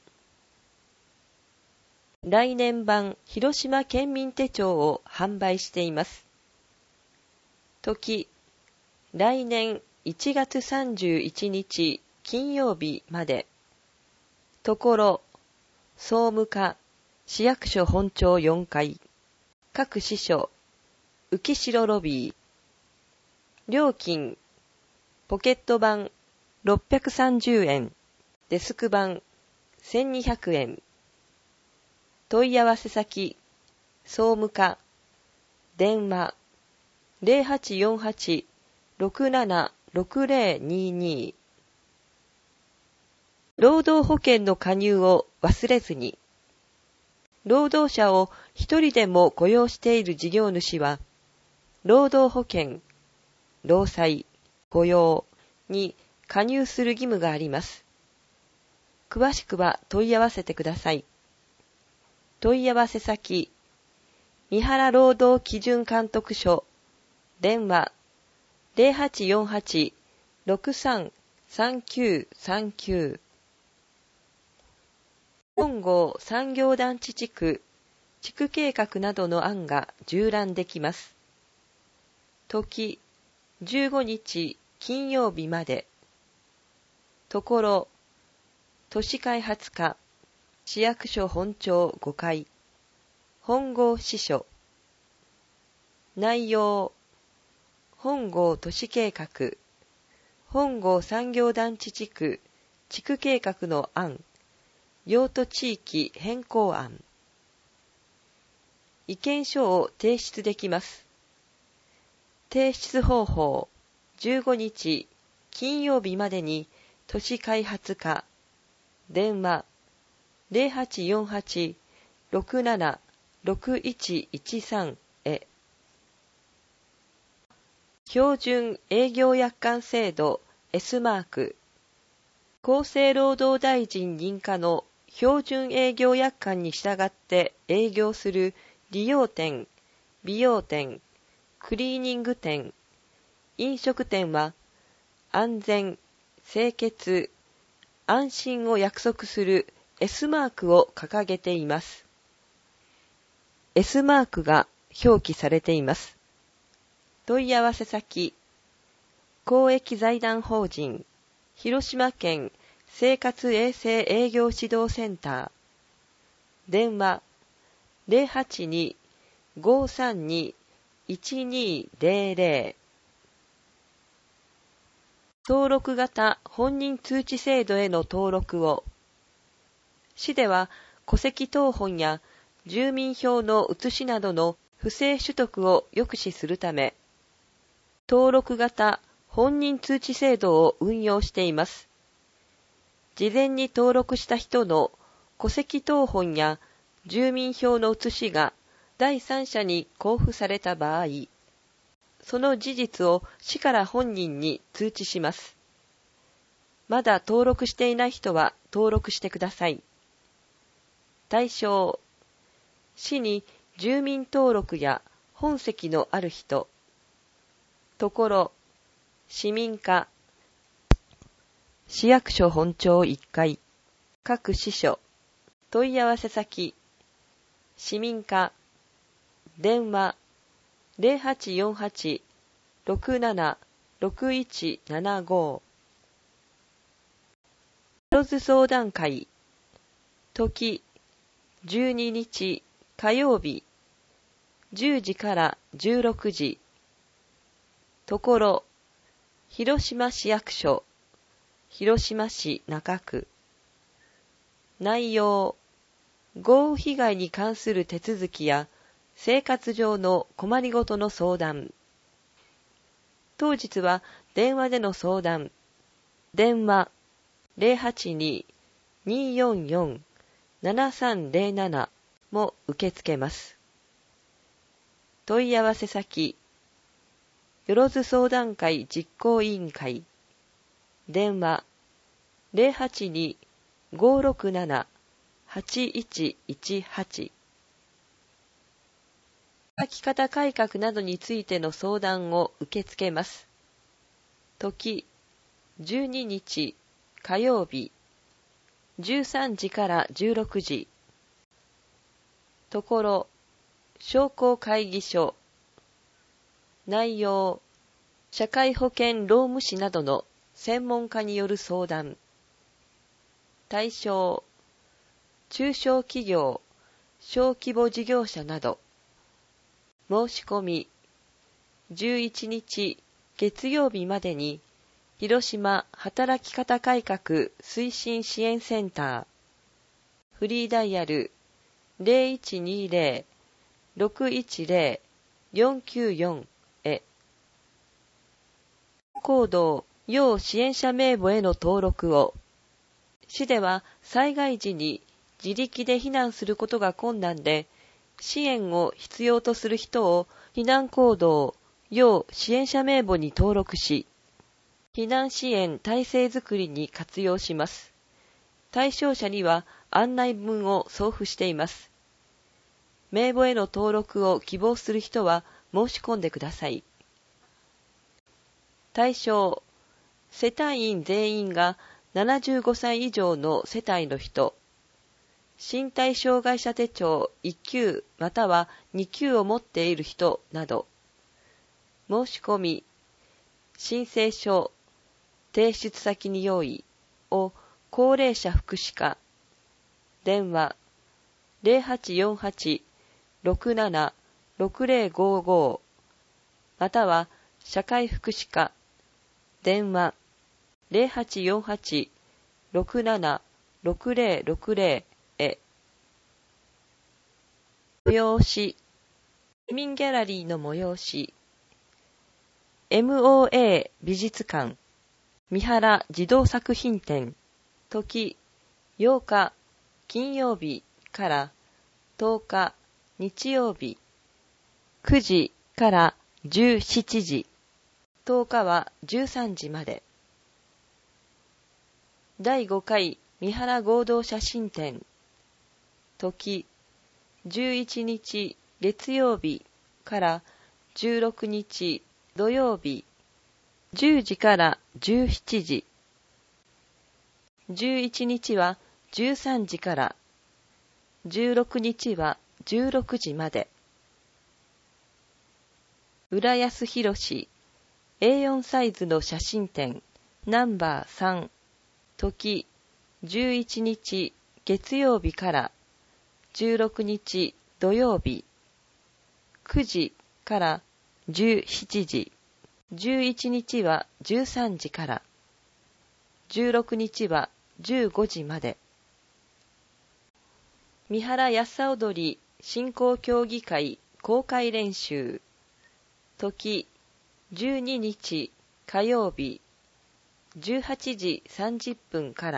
来年版広島県民手帳を販売しています。時、来年1月31日金曜日まで。ところ、総務課、市役所本庁4階、各支所、浮城ロビー。料金、ポケット版630円、デスク版1200円。問い合わせ先、総務課、電話0848-676022。労働保険の加入を忘れずに。労働者を一人でも雇用している事業主は、労働保険、労災、雇用に加入する義務があります。詳しくは問い合わせてください。問い合わせ先、三原労働基準監督署、電話0848-633939。本郷産業団地地区計画などの案が縦覧できます。時、15日金曜日まで。ところ、都市開発課、市役所本庁5階、本郷支所。内容、本郷都市計画、本郷産業団地地区計画の案、用途地域変更案。意見書を提出できます。提出方法、15日金曜日までに都市開発課、電話0848-676113へ。標準営業約款制度 S マーク。厚生労働大臣認可の標準営業約款に従って営業する理容店、美容店、クリーニング店、飲食店は安全、清潔、安心を約束する S マークを掲げています。S マークが表記されています。問い合わせ先、公益財団法人広島県生活衛生営業指導センター、電話082-532-1200。登録型本人通知制度への登録を。市では戸籍謄本や住民票の写しなどの不正取得を抑止するため、登録型本人通知制度を運用しています。事前に登録した人の戸籍謄本や住民票の写しが第三者に交付された場合、その事実を市から本人に通知します。まだ登録していない人は登録してください。対象、市に住民登録や本籍のある人、ところ、市民課、市役所本庁1階、各支所、問い合わせ先、市民課、電話、0848-676175、よろず相談会、時、12日火曜日、10時から16時、ところ、広島市役所、広島市中区。内容、豪雨被害に関する手続きや生活上の困りごとの相談。当日は電話での相談。電話 082-244-7307 も受け付けます。問い合わせ先、よろず相談会実行委員会。電話 082-567-8118。働き方改革などについての相談を受け付けます。時、12日火曜日、13時から16時。ところ、商工会議所。内容、社会保険労務士などの専門家による相談。対象、中小企業、小規模事業者など。申し込み、11日月曜日までに、広島働き方改革推進支援センター、フリーダイヤル 0120-610-494 へ。行動要支援者名簿への登録を。市では災害時に自力で避難することが困難で、支援を必要とする人を避難行動要支援者名簿に登録し、避難支援体制づくりに活用します。対象者には案内文を送付しています。名簿への登録を希望する人は申し込んでください。対象、世帯員全員が75歳以上の世帯の人、身体障害者手帳1級または2級を持っている人など。申し込み、申請書、提出先に用意を高齢者福祉課。電話 0848-676055 または社会福祉課。電話 0848-676060 へ。催し、市民ギャラリーの催し、MOA 美術館、三原児童作品展、時8日金曜日から10日日曜日、9時から17時、10日は13時まで。第5回三原合同写真展、時11日月曜日から16日土曜日、10時から17時。11日は13時から、16日は16時まで。浦安広し A4 サイズの写真展ナンバー3、時11日月曜日から16日土曜日、9時から17時。11日は13時から、16日は15時まで。三原やっさ踊り振興協議会公開練習、時12日火曜日18時30分から。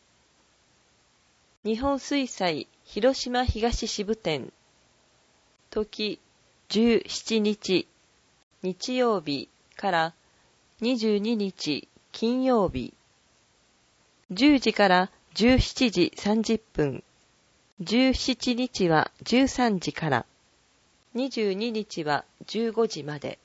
日本水災広島東支部店。時17日日曜日から22日金曜日。10時から17時30分。17日は13時から。22日は15時まで。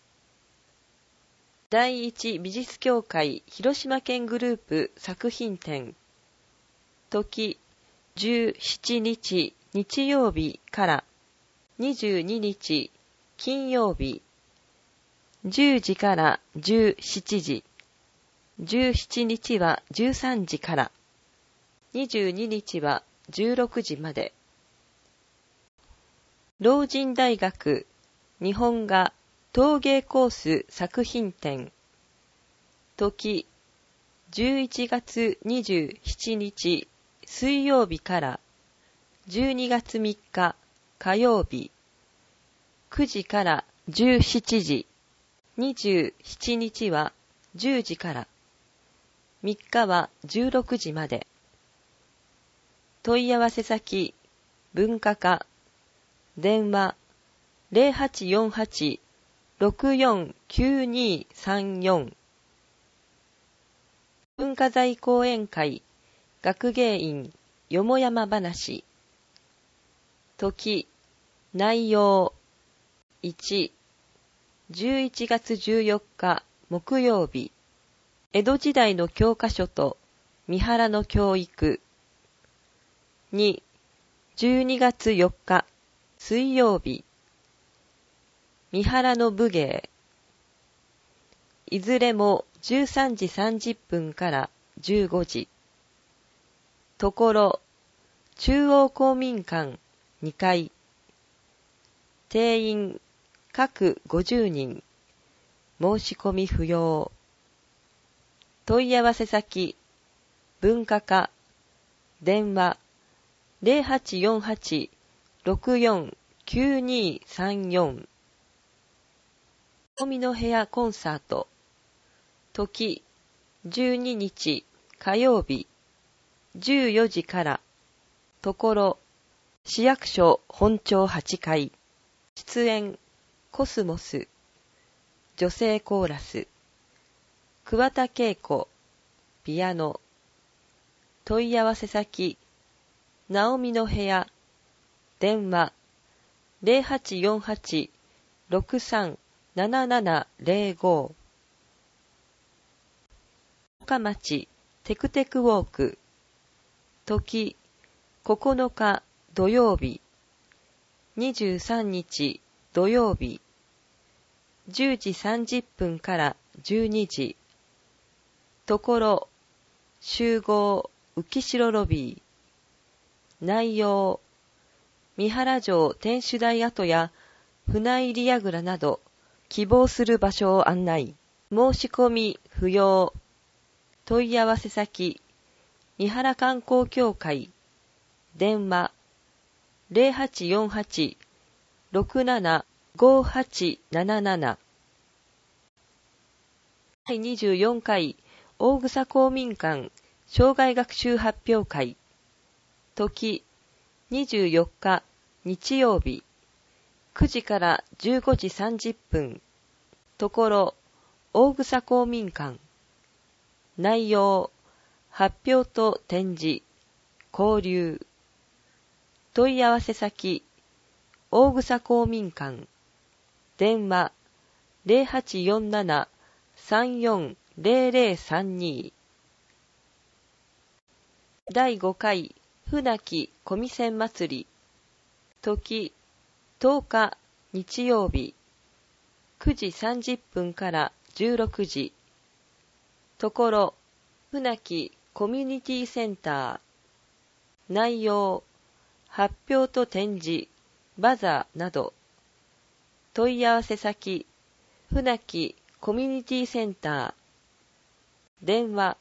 第一美術協会広島県グループ作品展。時17日日曜日から22日金曜日。10時から17時。17日は13時から。22日は16時まで。老人大学日本画陶芸コース作品展。時11月27日水曜日から12月3日火曜日。9時から17時。27日は10時から。3日は16時まで。問い合わせ先文化課電話 0848-649234 文化財講演会学芸員よもやま話。時内容1、11月14日木曜日。江戸時代の教科書と三原の教育。2、12月4日水曜日。三原の武芸。いずれも13時30分から15時。ところ、中央公民館2階。定員各50人。申し込み不要。問い合わせ先文化課電話 0848-649234 海の部屋コンサート。時12日火曜日14時から。ところ市役所本庁8階。出演コスモス。女性コーラス。桑田恵子ピアノ。問い合わせ先ナオミの部屋電話 0848-637705 岡町テクテクウォーク。時9日土曜日23日土曜日10時30分から12時。ところ集合浮城ロビー。内容三原城天守台跡や船入櫓など希望する場所を案内。申し込み不要。問い合わせ先三原観光協会電話 0848-675877 第24回大草公民館生涯学習発表会。時24日日曜日9時から15時30分。ところ大草公民館。内容発表と展示交流。問い合わせ先大草公民館電話 0847-340032 第5回船木小見線祭り。時10日日曜日9時30分から16時。ところ船木コミュニティセンター。内容発表と展示バザーなど。問い合わせ先船木コミュニティセンター電話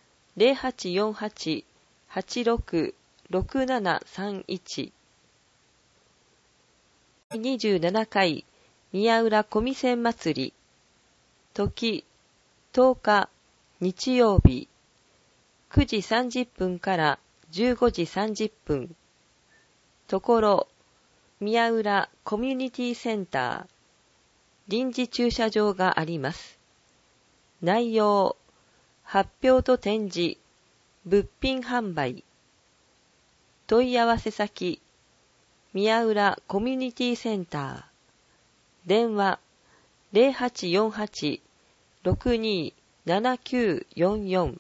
0848-866731 27回宮浦小見線祭り。時 10日日曜日9時30分から15時30分。ところ、宮浦コミュニティセンター、臨時駐車場があります。内容、発表と展示、物品販売。問い合わせ先、宮浦コミュニティセンター。電話、0848-627944。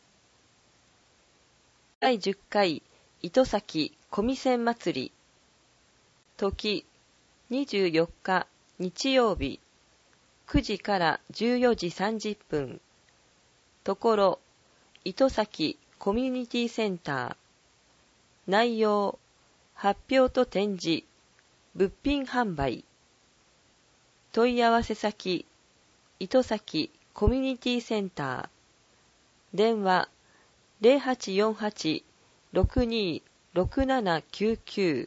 第10回糸崎小見線祭り。時、24日日曜日、9時から14時30分。ところ、糸崎コミュニティセンター。内容、発表と展示、物品販売。問い合わせ先、糸崎コミュニティセンター。電話、0848-626799。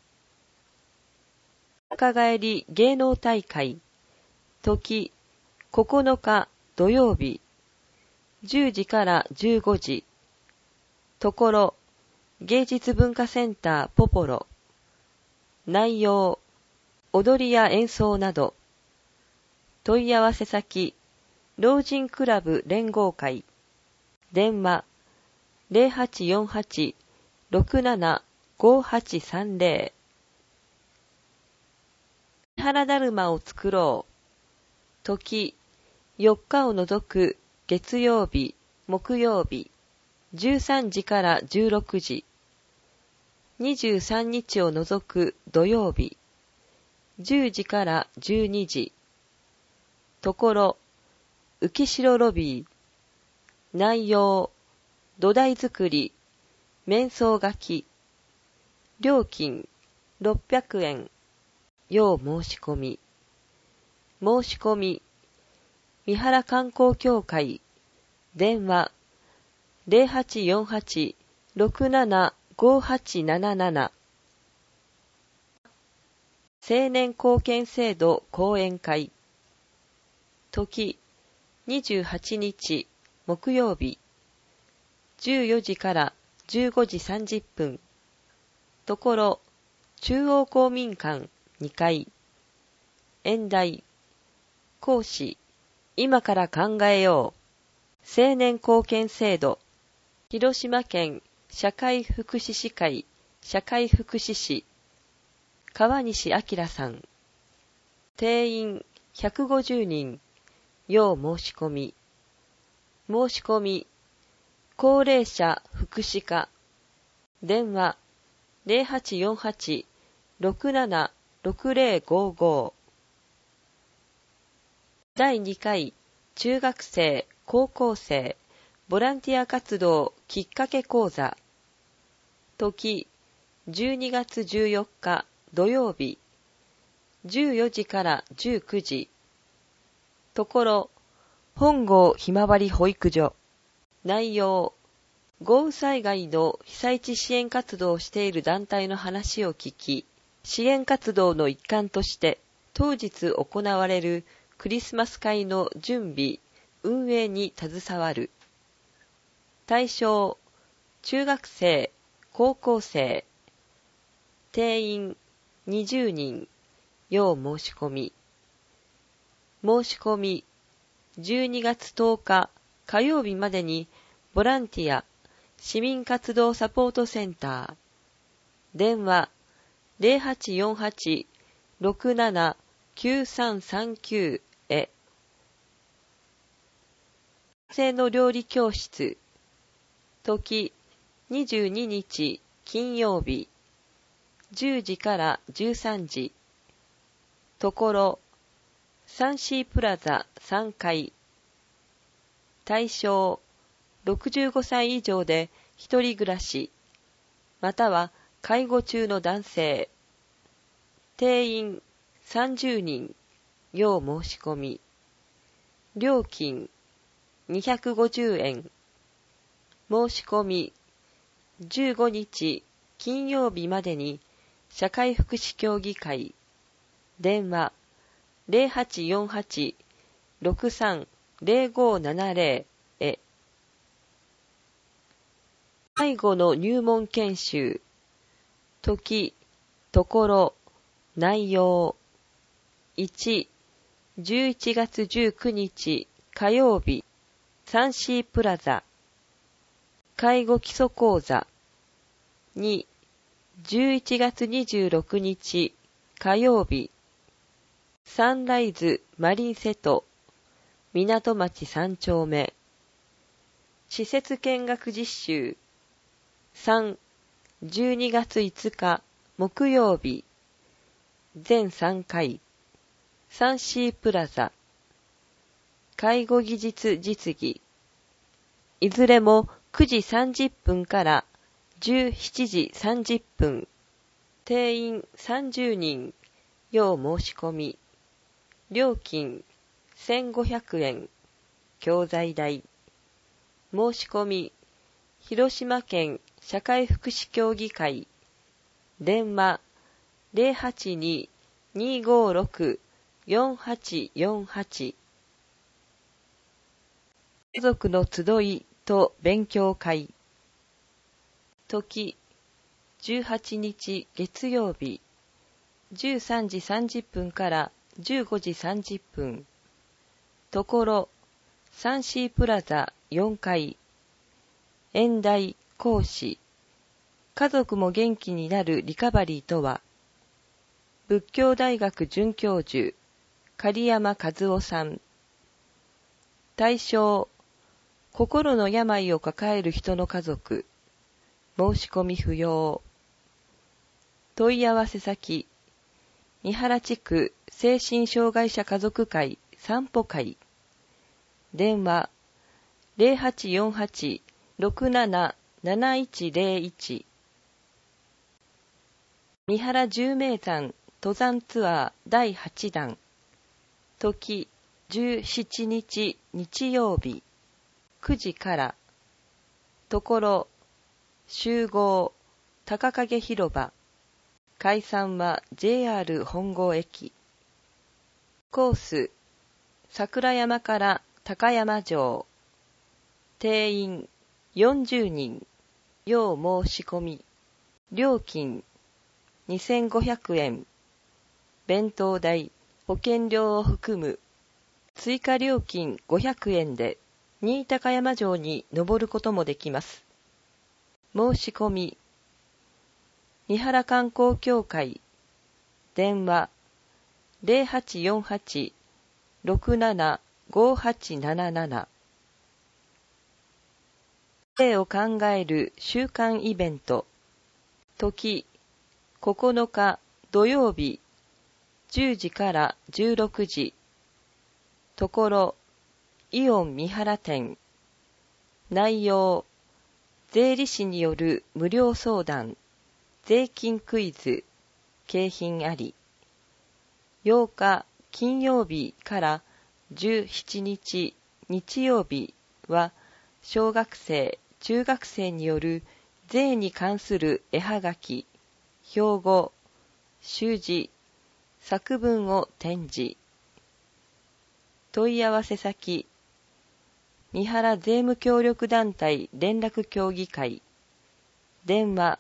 若返り芸能大会。時、9日土曜日、10時から15時。ところ、芸術文化センターポポロ。内容、踊りや演奏など。問い合わせ先、老人クラブ連合会。電話、0848-675830。原だるまを作ろう。時、4日を除く月曜日、木曜日、13時から16時。23日を除く土曜日、10時から12時。ところ、浮城ロビー。内容、土台作り、面相書き。料金、600円。要申し込み。申し込み、三原観光協会。電話、0848-675877。青年貢献制度講演会。時、28日木曜日、14時から15時30分。ところ、中央公民館2階。演題、講師、今から考えよう。青年貢献制度。広島県社会福祉士会社会福祉士、川西明さん。定員150人。要申し込み。申し込み、高齢者福祉課。電話、0848-676055。第2回中学生高校生ボランティア活動きっかけ講座。時、12月14日土曜日、14時から19時。ところ、本郷ひまわり保育所。内容、豪雨災害の被災地支援活動をしている団体の話を聞き、支援活動の一環として当日行われるクリスマス会の準備、運営に携わる。対象、中学生、高校生。定員20人。要申し込み。申し込み、12月10日火曜日までにボランティア市民活動サポートセンター。電話、0848-679339へ。学生の料理教室。時、22日金曜日、10時から13時。ところ、サンシープラザ3階。対象、65歳以上で一人暮らし、または介護中の男性。定員30人。要申し込み。料金250円。申し込み、15日金曜日までに社会福祉協議会。電話、0848-6353 0570へ。最後の入門研修。時、ところ、内容。1、11月19日火曜日、3C プラザ。介護基礎講座。2、11月26日火曜日、サンライズマリンセト、港町3丁目。施設見学実習。3、12月5日木曜日、全3回。3C プラザ。介護技術実技。いずれも9時30分から17時30分。定員30人。要申し込み。料金1500円。教材代。申し込み。広島県社会福祉協議会。電話082-256-4848。家族の集いと勉強会。時、18日月曜日、13時30分から15時30分。ところ、3C プラザ4階。演題講師。家族も元気になるリカバリーとは。仏教大学准教授、狩山和夫さん。対象、心の病を抱える人の家族。申し込み不要。問い合わせ先、三原地区精神障害者家族会散歩会。電話0848-677101。三原10名山登山ツアー第8弾。時17日日曜日、9時から。ところ、集合高影広場。解散は JR 本郷駅。コース、桜山から高山城。定員40人。要申し込み。料金2500円。弁当代、保険料を含む。追加料金500円で、新高山城に登ることもできます。申し込み。三原観光協会。電話0848-675877。性を考える週間イベント。時9日土曜日、10時から16時。ところ、イオン三原店。内容、税理士による無料相談。税金クイズ、景品あり。8日金曜日から17日日曜日は、小学生、中学生による税に関する絵はがき、標語、習字、作文を展示。問い合わせ先、三原税務協力団体連絡協議会。電話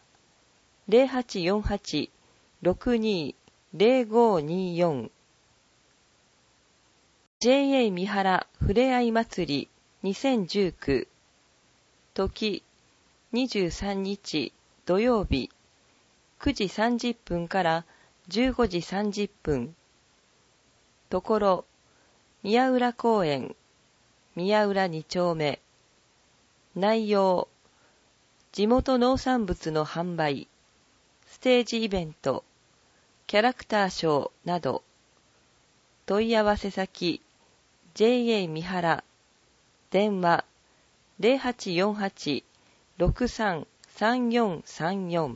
0848-620524。JA 三原ふれあい祭り2019。時23日土曜日、9時30分から15時30分。ところ、宮浦公園、宮浦2丁目。内容、地元農産物の販売、ステージイベント、キャラクターショーなど。問い合わせ先、JA 三原。電話0848-633434。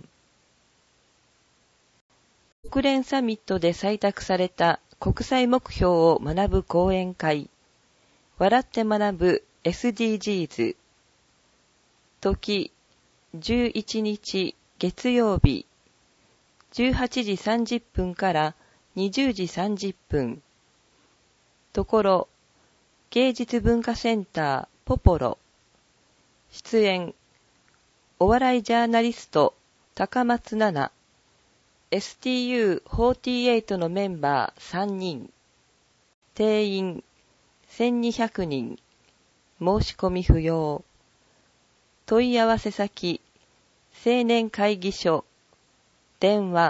国連サミットで採択された国際目標を学ぶ講演会。笑って学ぶ SDGs。時11日月曜日、18時30分から20時30分。ところ、 芸術文化センターポポロ。出演、お笑いジャーナリスト高松菜奈、STU48 のメンバー3人。定員1200人。申し込み不要。問い合わせ先、青年会議所。電話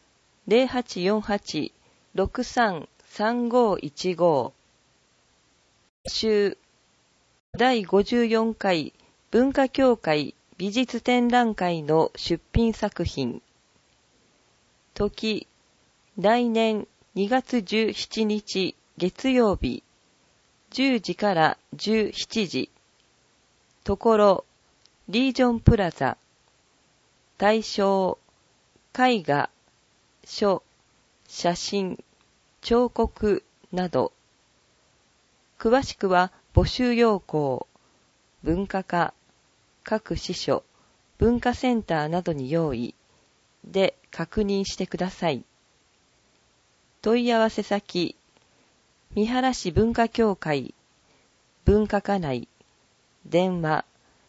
0848-633515。週第54回文化協会美術展覧会の出品作品。時、来年2月17日月曜日、10時から17時。ところ、リージョンプラザ。対象、絵画、書、写真、彫刻など。詳しくは募集要項、文化課、各支所、文化センターなどに用意で確認してください。問い合わせ先、三原市文化協会、文化課内、電話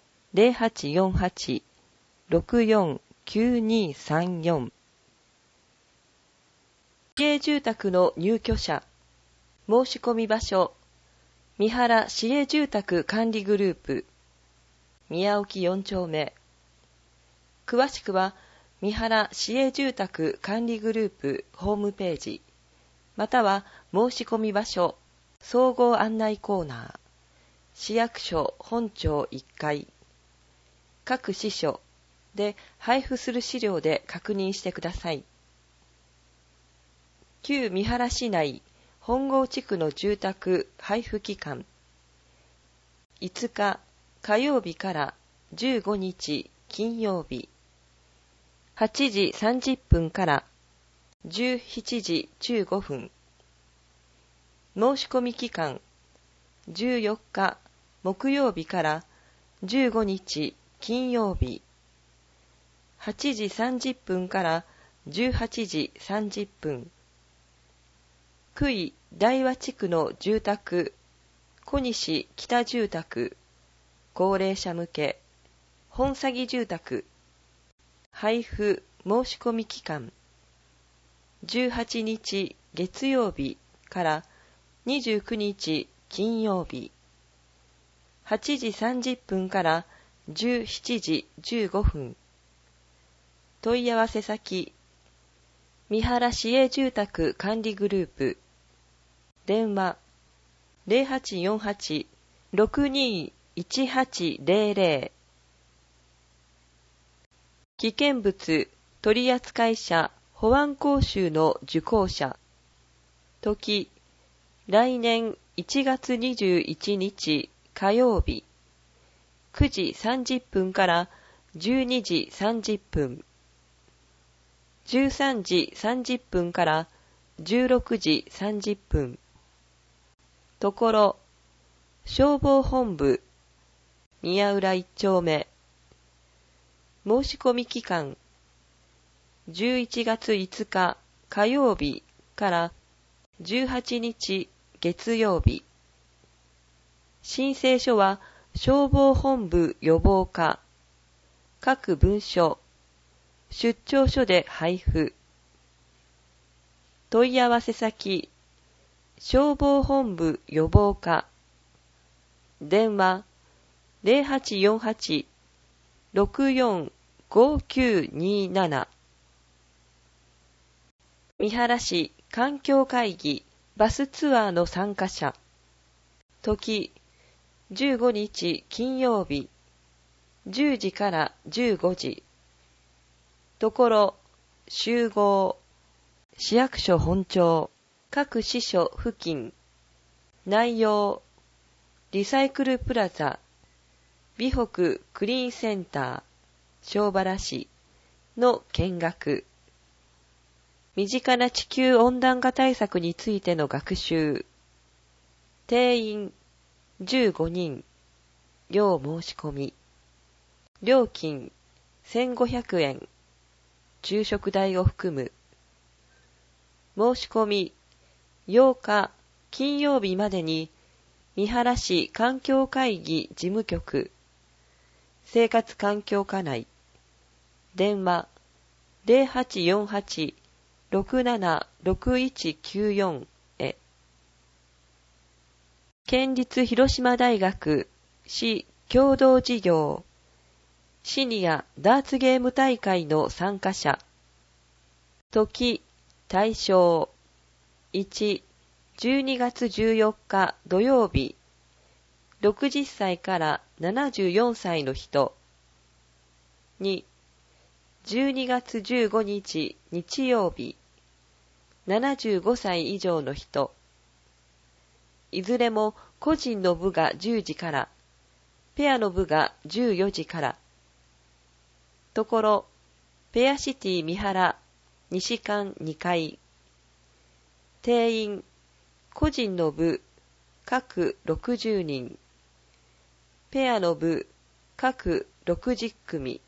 0848-649234。市営住宅の入居者、申し込み場所、三原市営住宅管理グループ、宮沖4丁目。詳しくは、三原市営住宅管理グループホームページ、または申し込み場所、総合案内コーナー、市役所本庁1階、各支所で配布する資料で確認してください。旧三原市内本郷地区の住宅配布期間、5日火曜日から15日金曜日、8時30分から17時15分。申し込み期間、14日木曜日から15日金曜日、8時30分から18時30分。久井大和地区の住宅、小西北住宅、高齢者向け、本詐欺住宅、配布申し込み期間、18日月曜日から29日金曜日、8時30分から17時15分。問い合わせ先、三原市営住宅管理グループ、電話0848-621800。危険物取扱者保安講習の受講者。時、来年1月21日火曜日、9時30分から12時30分。13時30分から16時30分。ところ、消防本部、宮浦1丁目。申し込み期間、11月5日火曜日から18日月曜日。申請書は消防本部予防課、各分署、出張所で配布。問い合わせ先、消防本部予防課、電話0848-645927。三原市環境会議バスツアーの参加者。時、15日金曜日、10時から15時。ところ、集合、市役所本庁、各支所付近。内容、リサイクルプラザ、美北クリーンセンター、庄原市の見学。身近な地球温暖化対策についての学習。定員15人。要申し込み。料金1500円。昼食代を含む。申し込み8日金曜日までに三原市環境会議事務局、生活環境課内、電話 0848-676194 へ。県立広島大学市共同事業シニアダーツゲーム大会の参加者。時、対象。1、12月14日土曜日、60歳から74歳の人。2、12月15日日曜日、75歳以上の人。いずれも個人の部が10時から、ペアの部が14時から。ところ、ペアシティ三原西館2階。定員、個人の部、各60人。ペアの部、各60組。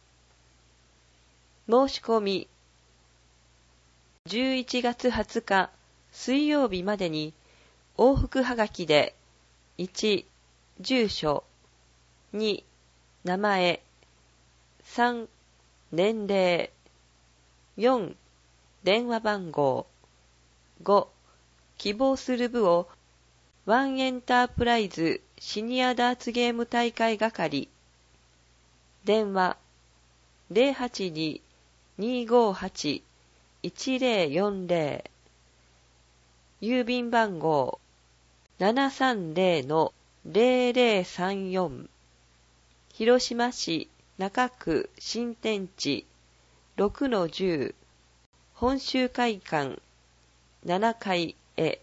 申し込み、11月20日水曜日までに往復はがきで、1、住所、2、名前、3、年齢、4、電話番号、5、希望する部をワンエンタープライズシニアダーツゲーム大会係、電話 082-258-1040、郵便番号 730-0034、広島市中区新天地 6-10 本州会館7階へ。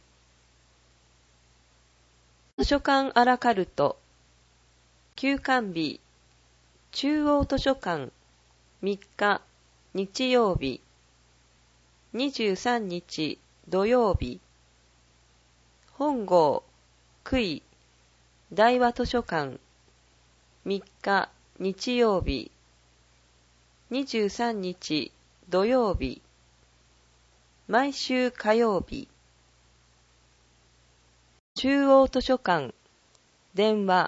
図書館アラカルト。休館日、中央図書館3日日曜日、23日土曜日。本郷、杭、大和図書館3日日曜日、23日土曜日。毎週火曜日。中央図書館、電話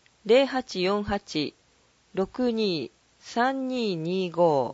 0848-623225。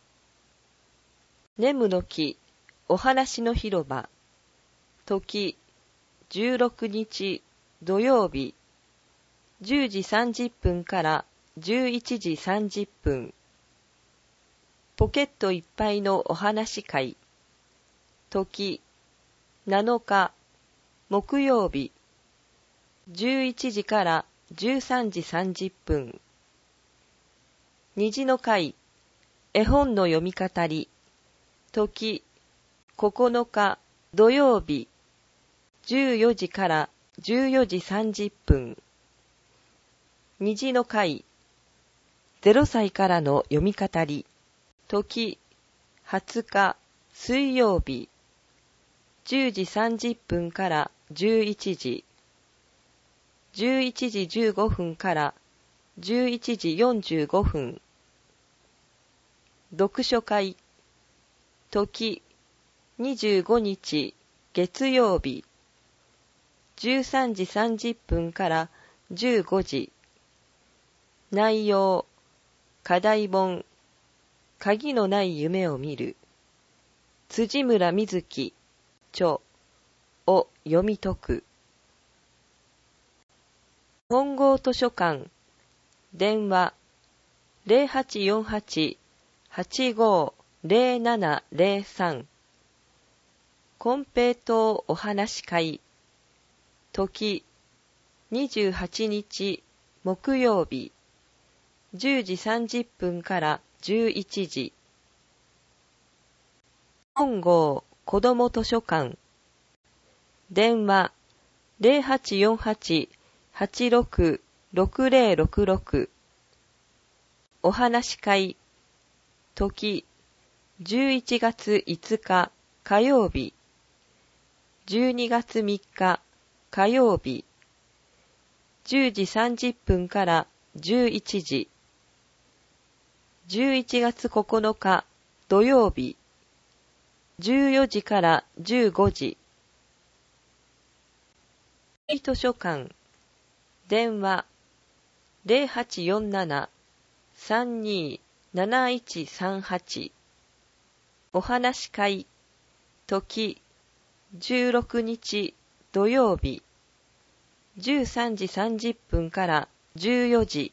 ネムの木、お話の広場。時、16日土曜日、10時30分から11時30分。ポケットいっぱいのお話会。時、7日木曜日、11時から13時30分。虹の会、絵本の読み語り。時、9日土曜日、14時から14時30分。虹の会、0歳からの読み語り。時、20日水曜日、10時30分から11時、11時15分から11時45分。読書会、時、25日月曜日、13時30分から15時。内容、課題本、鍵のない夢を見る。辻村瑞希著を読み解く。本郷図書館、電話 0848-850703。金平糖お話会。時、28日木曜日、10時30分から11時。本郷子ども図書館、電話 0848-866066。お話会。時、11月5日火曜日、12月3日火曜日、10時30分から11時。11月9日土曜日、14時から15時。 図書館、電話 0847-327138 お話し会、時16日土曜日13時30分から14時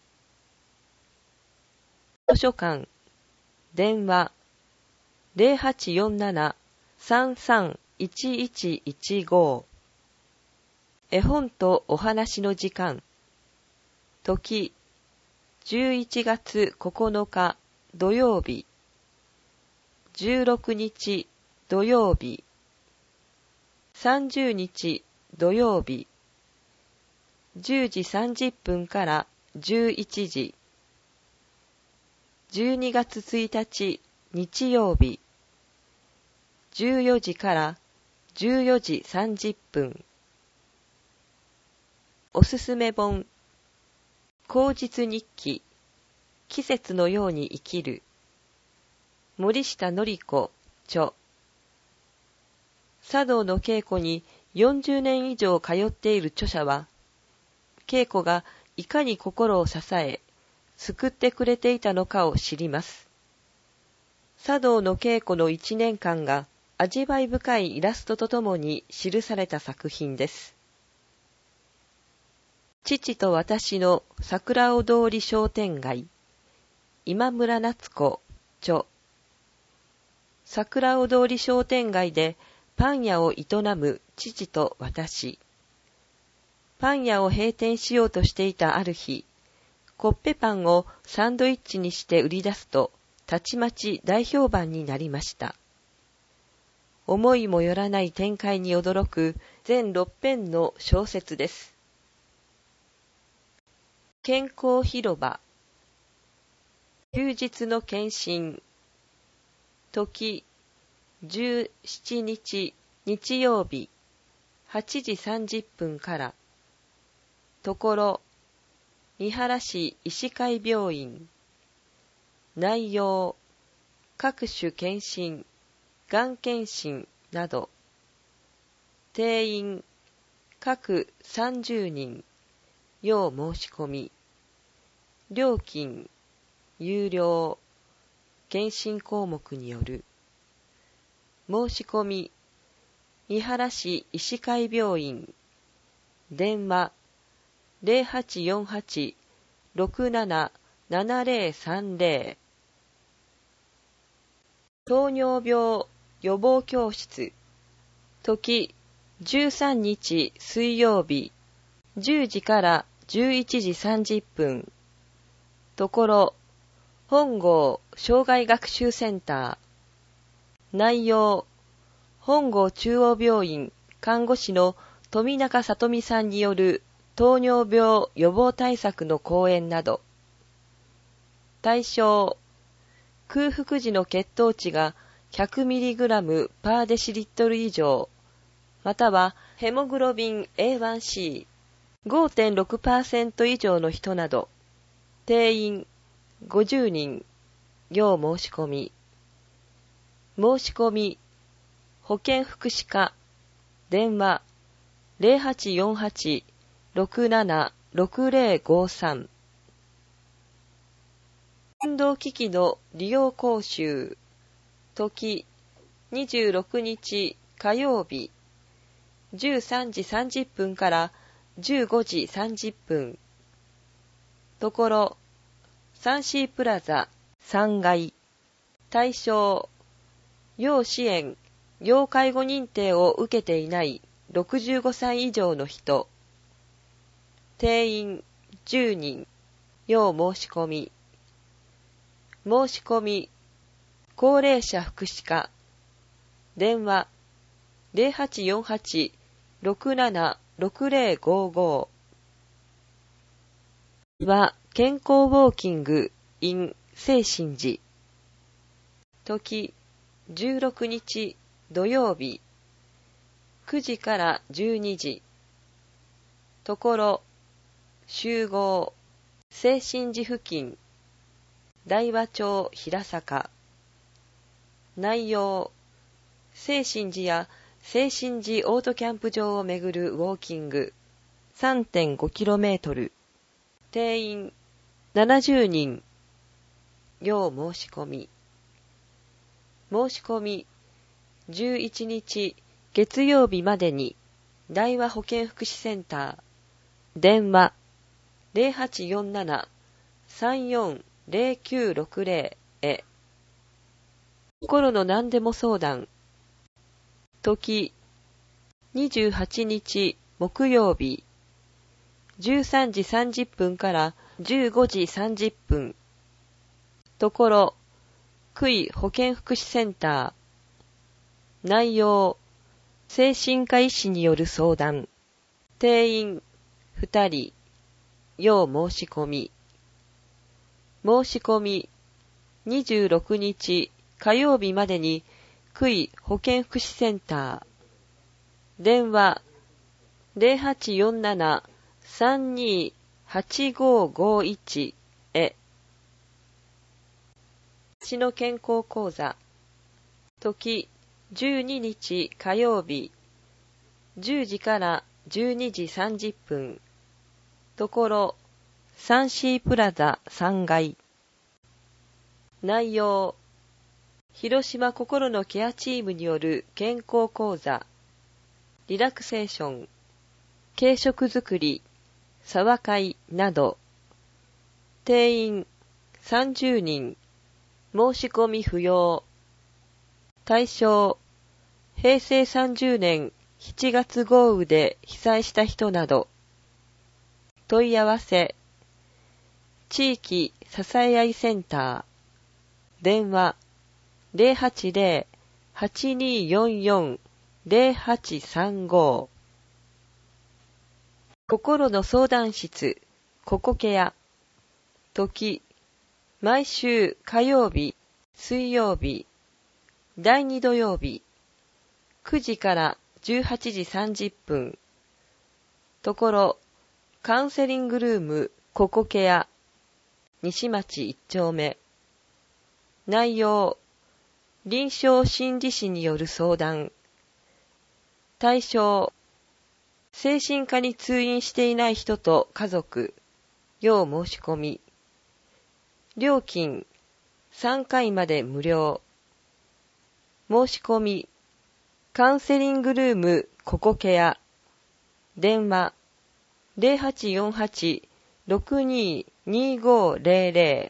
図書館、電話 0847-331115 絵本とお話の時間、時11月9日土曜日16日土曜日30日土曜日10時30分から11時12月1日日曜日14時から14時30分おすすめ本口実日記季節のように生きる森下典子著茶道の稽古に40年以上通っている著者は稽古がいかに心を支え救ってくれていたのかを知ります。茶道の稽古の1年間が味わい深いイラストとともに記された作品です。父と私の桜尾通り商店街今村夏子著桜尾通り商店街でパン屋を営む父と私パン屋を閉店しようとしていたある日コッペパンをサンドイッチにして売り出すとたちまち大評判になりました。思いもよらない展開に驚く全6編の小説です。健康広場休日の検診時17日日曜日8時30分からところ三原市医師会病院内容各種検診がん検診など定員各30人要申し込み料金有料検診項目による申し込み三原市医師会病院電話 0848-677030 糖尿病予防教室時13日水曜日10時から11時30分ところ本郷障害学習センター内容本郷中央病院看護師の富中里美さんによる糖尿病予防対策の講演など対象空腹時の血糖値が 100mg パーデシリットル以上またはヘモグロビン A1C5.6% 以上の人など定員50人要申し込み申し込み保健福祉課電話 0848-676053 運動機器の利用講習時26日火曜日13時30分から15時30分ところサンシープラザ3階対象要支援要介護認定を受けていない65歳以上の人定員10人要申し込み申し込み高齢者福祉課電話 0848-676055 は健康ウォーキング in 清心寺時16日土曜日9時から12時ところ集合清心寺付近大和町平坂内容清心寺や西新寺オートキャンプ場を巡るウォーキング 3.5km。定員70人。要申し込み。申し込み11日月曜日までに大和保健福祉センター電話 0847-340960 へ。心の何でも相談。時28日木曜日13時30分から15時30分。ところ区医保健福祉センター。内容精神科医師による相談。定員2人。要申し込み。申し込み26日火曜日までに区医保健福祉センター。電話 0847-328551 へ。私の健康講座。時12日火曜日10時から12時30分。ところサンシープラザ3階。内容広島心のケアチームによる健康講座、リラクセーション、軽食作り、茶会など。定員30人。申し込み不要。対象平成30年7月豪雨で被災した人など。問い合わせ地域支え合いセンター。電話 080-8244-0835。心の相談室ココケア。時毎週火曜日、水曜日、第2土曜日、9時から18時30分。ところカウンセリングルームココケア。西町1丁目。内容臨床心理士による相談。対象精神科に通院していない人と家族。要申し込み。料金3回まで無料。申し込みカウンセリングルームココケア。電話 0848-622500。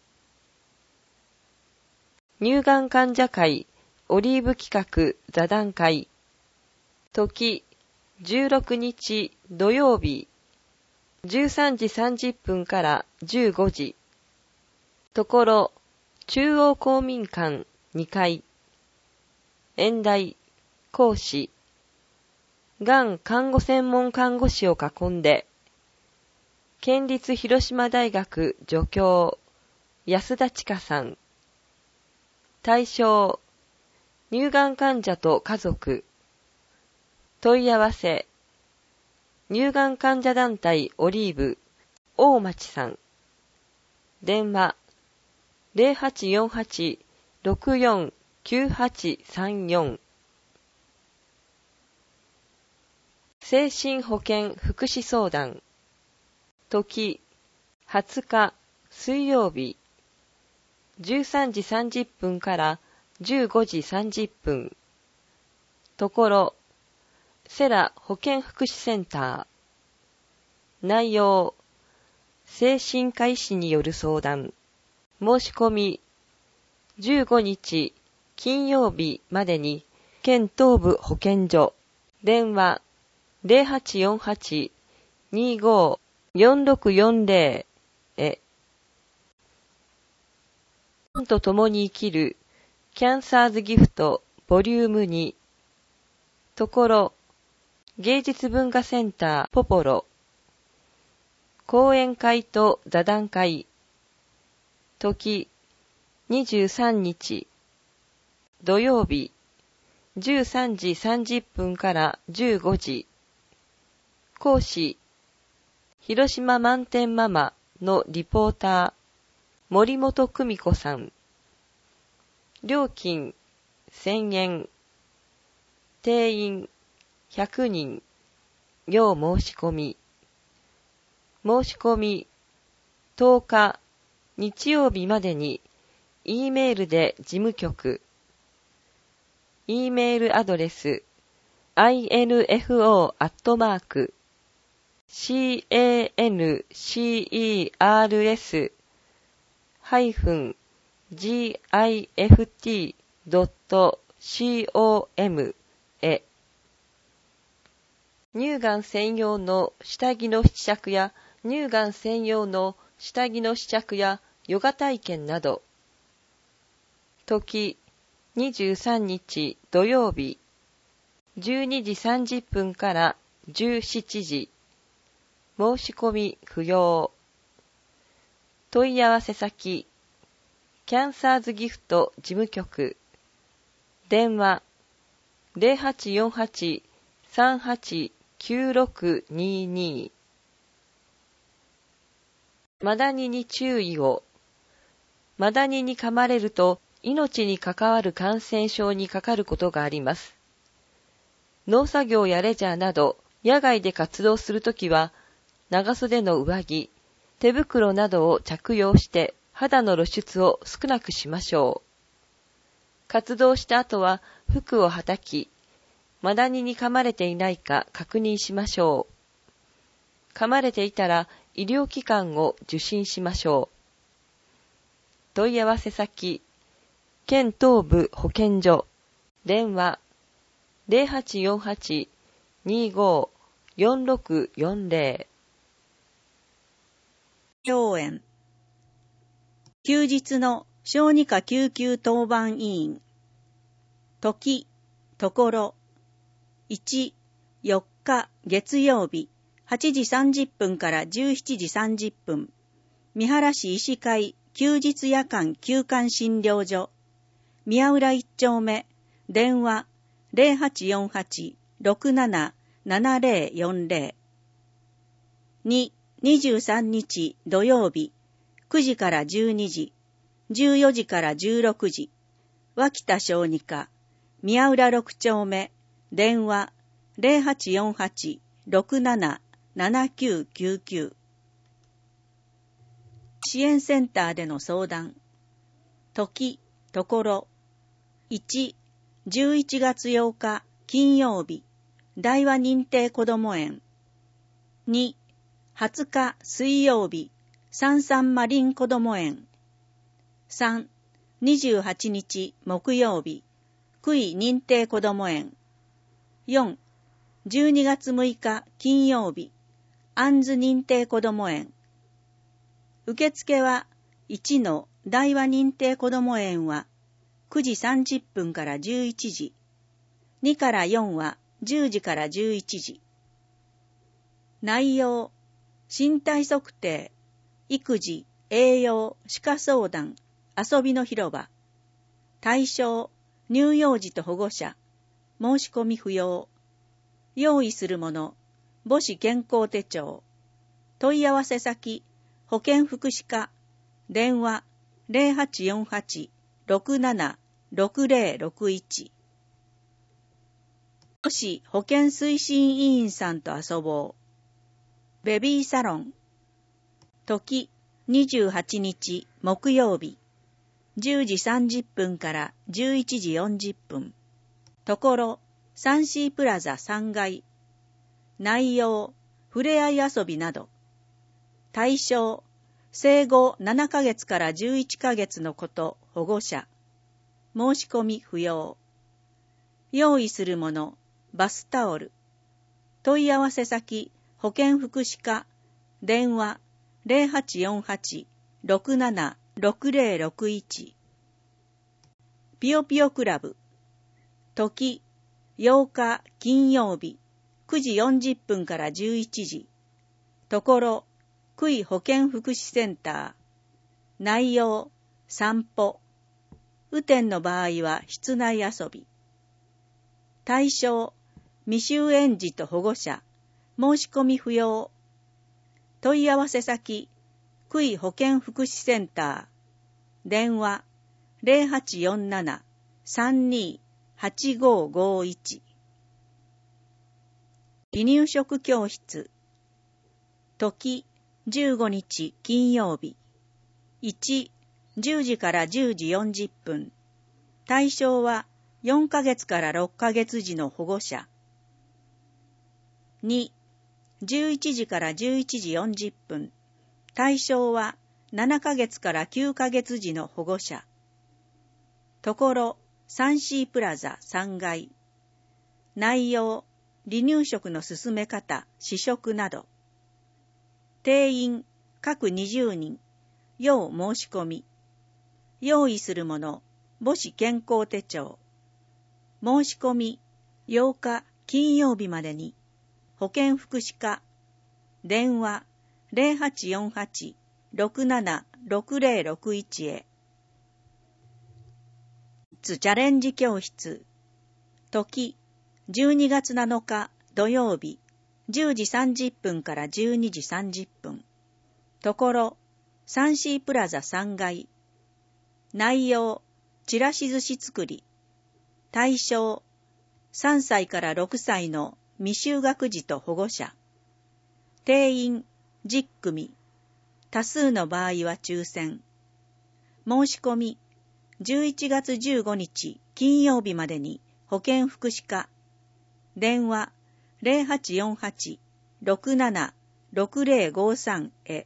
乳がん患者会オリーブ企画座談会。時16日土曜日13時30分から15時。ところ中央公民館2階。演題講師がん看護専門看護師を囲んで。県立広島大学助教安田千佳さん。対象乳がん患者と家族。問い合わせ乳がん患者団体オリーブ大町さん。電話 0848-649834。精神保健福祉相談。時20日水曜日13時30分から15時30分。ところセラ保健福祉センター。内容精神科医師による相談。申し込み15日金曜日までに県東部保健所。電話 0848-254640 へ。がんと共に生きるキャンサーズギフトボリューム2。ところ芸術文化センターポポロ。講演会と座談会。時23日土曜日13時30分から15時。講師広島満点ママのリポーター森本久美子さん。料金1000円。 定員100人、要申し込み。申し込み10日日曜日までに E メールで事務局、E メールアドレス info@cancers-gift.com へ。乳がん専用の下着の試着や乳がん専用の下着の試着やヨガ体験など。時23日土曜日12時30分から17時。申し込み不要。問い合わせ先キャンサーズギフト事務局。電話 0848-389622。マダニに注意を。マダニに噛まれると命に関わる感染症にかかることがあります。農作業やレジャーなど野外で活動するときは長袖の上着、手袋などを着用して肌の露出を少なくしましょう。活動した後は服をはたき、マダニに噛まれていないか確認しましょう。噛まれていたら医療機関を受診しましょう。問い合わせ先、県東部保健所。電話 0848-25-4640。 教員。休日の小児科救急当番委員。時、ところ。1、4日月曜日8時30分から17時30分。三原市医師会休日夜間休館診療所。宮浦1丁目。電話 0848-677040。2、23日土曜日9時から12時、14時から16時。脇田小児科。宮浦6丁目。電話 0848-677999。支援センターでの相談。時、ところ。1、11月8日金曜日、大和認定こども園。2、20日水曜日、三三マリンこども園。3、28日木曜日、久井認定こども園。4、12月6日金曜日、杏豆認定こども園。受付は1の大和認定こども園は9時30分から11時、2から4は10時から11時。内容、身体測定、育児、栄養、歯科相談、遊びの広場。対象、乳幼児と保護者。申し込み不要。用意するもの、母子健康手帳。問い合わせ先、保健福祉課。電話、0848-676061。母子保健推進委員さんと遊ぼう。ベビーサロン。時、28日木曜日、10時30分から11時40分。ところ、サンシープラザ3階。内容、ふれあい遊びなど。対象、生後7ヶ月から11ヶ月の子と保護者。申し込み不要。用意するもの、バスタオル。問い合わせ先、保健福祉課。電話、0848-676061。ぴよぴよクラブ。時、8日金曜日、9時40分から11時。ところ、久井保健福祉センター。内容、散歩。雨天の場合は室内遊び。対象、未就園児と保護者。申し込み不要。問い合わせ先、久井保健福祉センター。電話、0847-328551。 離乳食教室。時、15日金曜日。1、10時から10時40分。対象は4ヶ月から6ヶ月児の保護者。2、11時から11時40分。対象は7ヶ月から9ヶ月児の保護者。ところ、3C プラザ3階。内容、離乳食の進め方、試食など。定員、各20人。要申し込み。用意するもの、母子健康手帳。申し込み、8日金曜日までに。保健福祉課。電話、0848-676061へ。チャレンジ教室。時、12月7日土曜日、10時30分から12時30分。ところ、3C プラザ3階。内容、ちらし寿司作り。対象、3歳から6歳の未就学児と保護者。定員、10組。多数の場合は抽選。申し込み、11月15日金曜日までに保健福祉課。電話、0848-676053へ。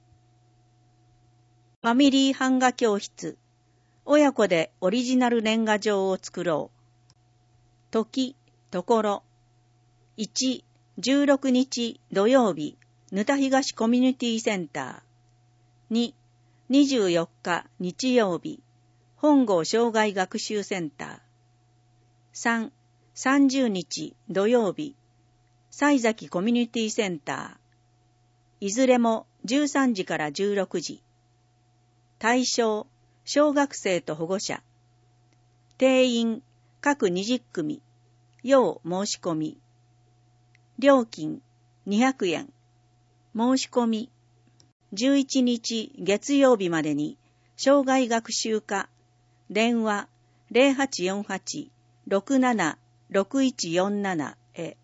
ファミリー版画教室。親子でオリジナル年賀状を作ろう。時、ところ。1、16日土曜日、沼田東コミュニティセンター。2、24日日曜日、本郷障害学習センター。3、30日土曜日、西崎コミュニティセンター。いずれも13時から16時。対象、小学生と保護者。定員、各20組。要申し込み。料金、200円。申し込み。11日月曜日までに、障害学習課。電話、0848-676147へ。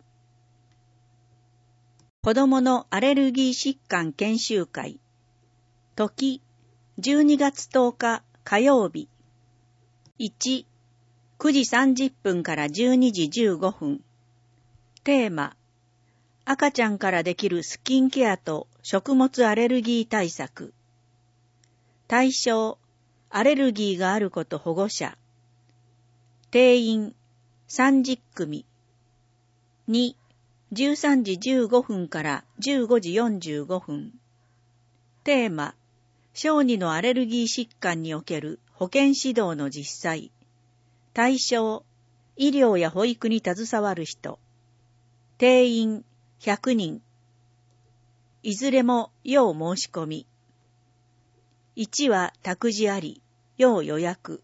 子どものアレルギー疾患研修会。時、12月10日火曜日。1、9時30分から12時15分。テーマ、赤ちゃんからできるスキンケアと食物アレルギー対策。対象、アレルギーがある子と保護者。定員、30組。2、13時15分から15時45分。テーマ、小児のアレルギー疾患における保健指導の実際。対象、医療や保育に携わる人。定員、100人。いずれも要申し込み。1は託児あり、要予約。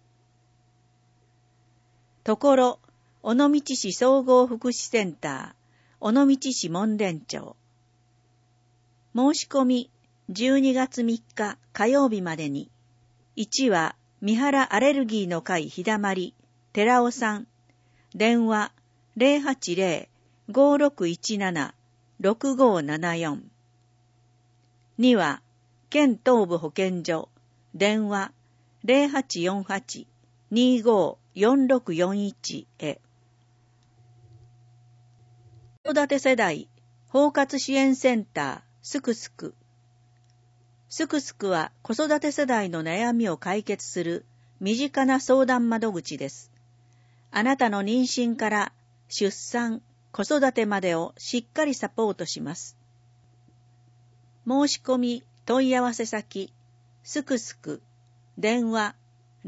ところ、尾道市総合福祉センター、尾道市門田町。申し込み、12月3日火曜日までに。1は、三原アレルギーの会ひだまり、寺尾さん。電話、080-5617-6574。2は、県東部保健所。電話、0848-254641へ。子育て世代包括支援センターすくすく。すくすくは子育て世代の悩みを解決する身近な相談窓口です。あなたの妊娠から出産、子育てまでをしっかりサポートします。申し込み問い合わせ先すくすく。電話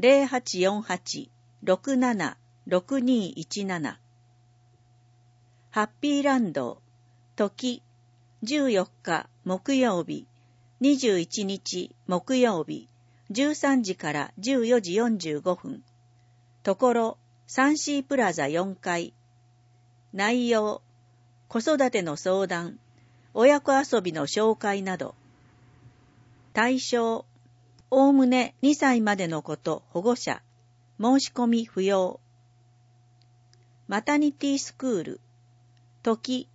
0848-676217。ハッピーランド。時、14日木曜日、21日木曜日、13時から14時45分。ところ、3C プラザ4階。内容、子育ての相談、親子遊びの紹介など。対象、おおむね2歳までの子と保護者。申し込み不要。マタニティスクール。時、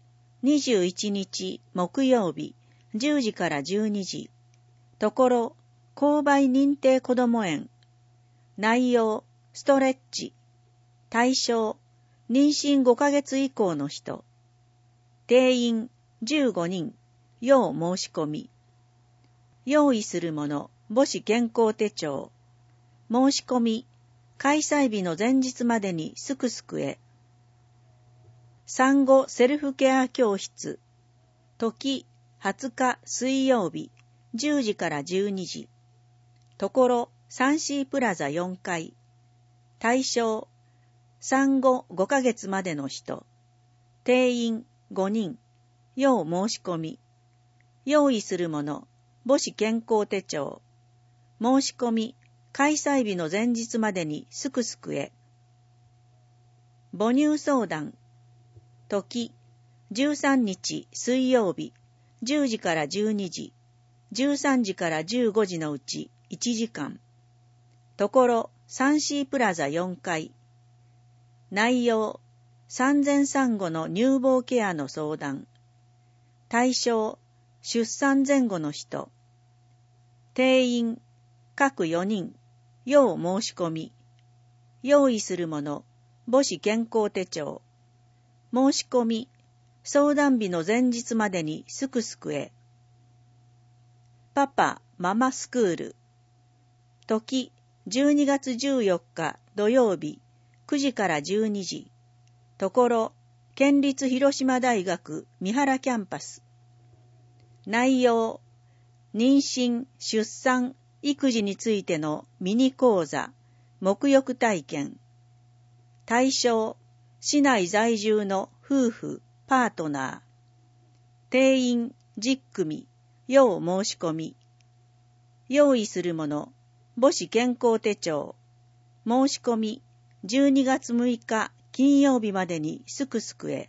21日木曜日10時から12時。ところ、購買認定こども園。内容、ストレッチ。対象、妊娠5ヶ月以降の人。定員、15人。要申し込み。用意するもの、母子健康手帳。申し込み、開催日の前日までにすくすくへ。産後セルフケア教室。時、20日水曜日、10時から12時。ところ、サンシープラザ4階。対象、産後5ヶ月までの人。定員5人。要申し込み。用意するもの、母子健康手帳。申し込み、開催日の前日までにすくすくへ。母乳相談。時、13日水曜日、10時から12時、13時から15時のうち1時間。ところ、サンシープラザ4階。内容、産前産後の乳房ケアの相談。対象、出産前後の人。定員、各4人。要申し込み。用意するもの、母子健康手帳。申し込み、相談日の前日までにすくすくへ。パパ・ママスクール。時、12月14日土曜日、9時から12時。ところ、県立広島大学三原キャンパス。内容、妊娠、出産、育児についてのミニ講座、沐浴体験。対象、市内在住の夫婦、パートナー。定員10組、要申し込み。用意するもの、母子健康手帳。申し込み、12月6日金曜日までにすくすくへ。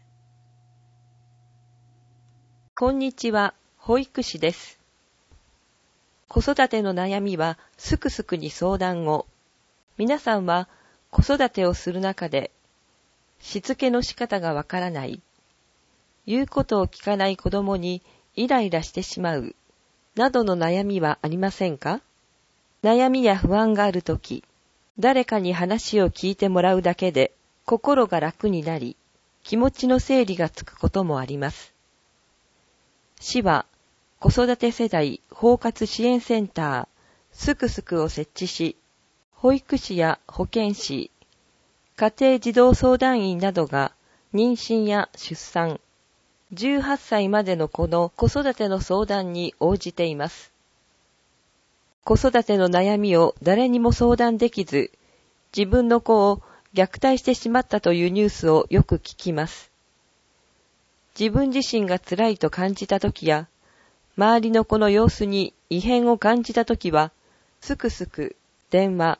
こんにちは、保育士です。子育ての悩みはすくすくに相談を。皆さんは子育てをする中で、しつけの仕方がわからない、言うことを聞かない子供にイライラしてしまう、などの悩みはありませんか？悩みや不安があるとき、誰かに話を聞いてもらうだけで心が楽になり、気持ちの整理がつくこともあります。市は子育て世代包括支援センターすくすくを設置し、保育士や保健師、家庭児童相談員などが妊娠や出産、18歳までの子の子育ての相談に応じています。子育ての悩みを誰にも相談できず、自分の子を虐待してしまったというニュースをよく聞きます。自分自身が辛いと感じたときや、周りの子の様子に異変を感じたときは、すくすく電話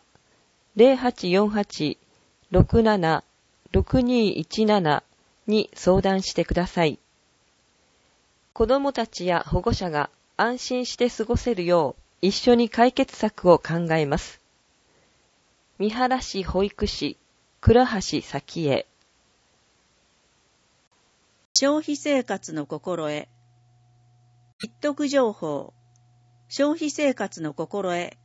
0848-67-6217 に相談してください。子どもたちや保護者が安心して過ごせるよう一緒に解決策を考えます。三原市保育士倉橋咲江。 消費生活の心得。一徳情報。消費生活の心得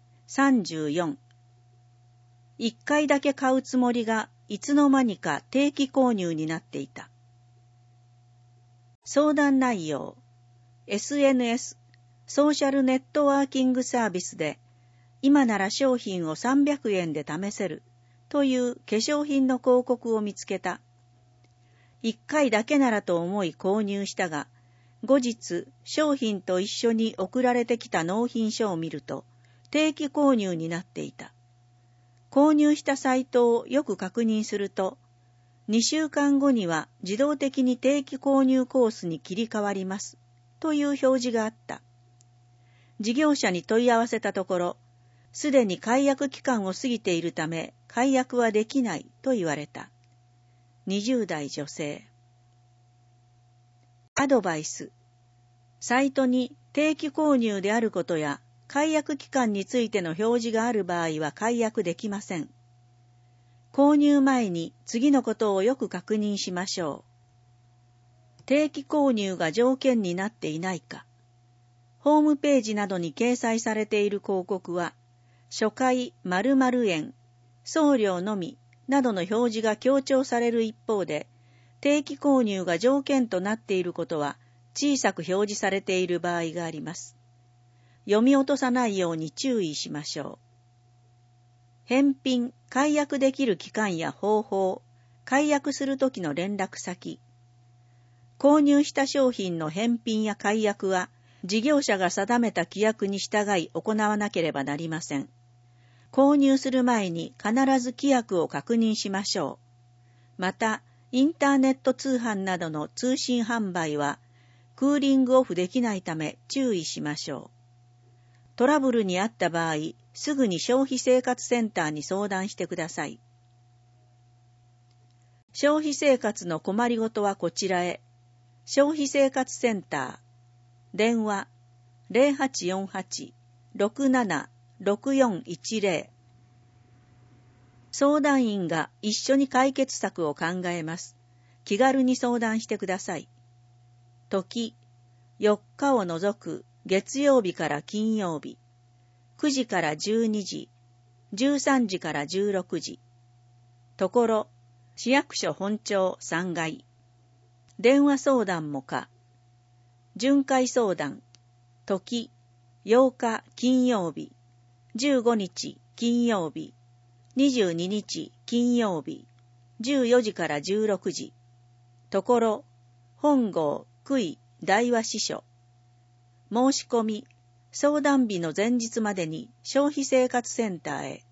34。1回だけ買うつもりがいつの間にか定期購入になっていた。相談内容。SNS、ソーシャルネットワーキングサービスで、今なら商品を300円で試せるという化粧品の広告を見つけた。1回だけならと思い購入したが、後日商品と一緒に送られてきた納品書を見ると、定期購入になっていた。購入したサイトをよく確認すると、2週間後には自動的に定期購入コースに切り替わりますという表示があった。事業者に問い合わせたところ、すでに解約期間を過ぎているため解約はできないと言われた。20代女性。アドバイス。サイトに定期購入であることや解約期間についての表示がある場合は解約できません。購入前に次のことをよく確認しましょう。 定期購入が条件になっていないか、ホームページなどに掲載されている広告は、初回〇〇円、送料のみなどの表示が強調される一方で、定期購入が条件となっていることは小さく表示されている場合があります。読み落とさないように注意しましょう。返品、解約できる期間や方法、解約するときの連絡先。購入した商品の返品や解約は、事業者が定めた規約に従い行わなければなりません。購入する前に必ず規約を確認しましょう。また、インターネット通販などの通信販売は、クーリングオフできないため注意しましょう。トラブルにあった場合、すぐに消費生活センターに相談してください。消費生活の困りごとはこちらへ。消費生活センター。電話 0848-676410。相談員が一緒に解決策を考えます。気軽に相談してください。時、4日を除く月曜日から金曜日、9時から12時、13時から16時。ところ、市役所本庁3階。電話相談も可。巡回相談、時、8日金曜日、15日金曜日、22日金曜日、14時から16時。ところ、本郷区井大和支所。申し込み、相談日の前日までに消費生活センターへ。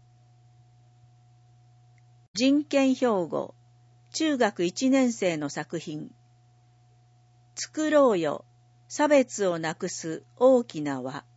人権標語、中学1年生の作品。作ろうよ、差別をなくす大きな輪。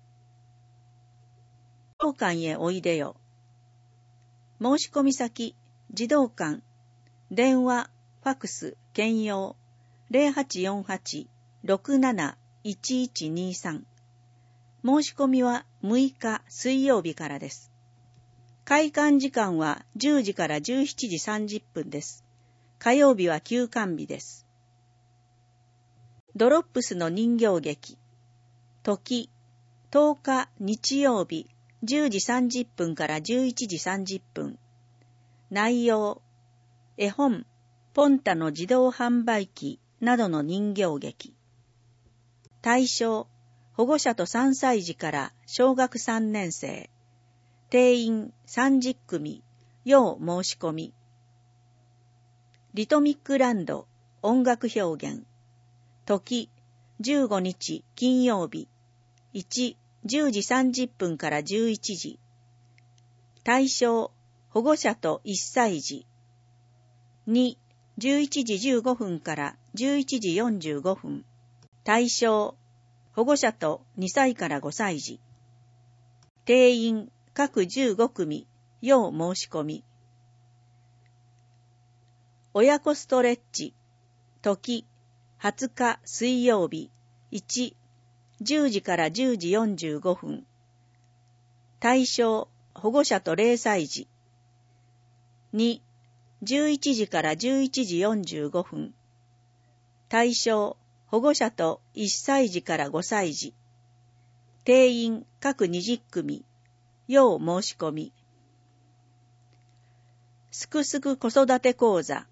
児童館へおいでよ。申し込み先、児童館。電話、ファクス、兼用。0848-671123。申し込みは6日水曜日からです。開館時間は10時から17時30分です。火曜日は休館日です。ドロップスの人形劇。時、10日日曜日10時30分から11時30分。内容、絵本、ポンタの自動販売機などの人形劇。対象、保護者と3歳児から小学3年生。定員30組、要申し込み。リトミックランド、音楽表現。時、15日金曜日。1、10時30分から11時。対象、保護者と1歳児。2、11時15分から11時45分。対象、保護者と2歳から5歳児。定員、各15組、要申し込み。親子ストレッチ。時、20日水曜日。1、10時から10時45分。対象、保護者と0歳児。2、11時から11時45分。対象、保護者と1歳児から5歳児。定員各20組。要申し込み。すくすく子育て講座。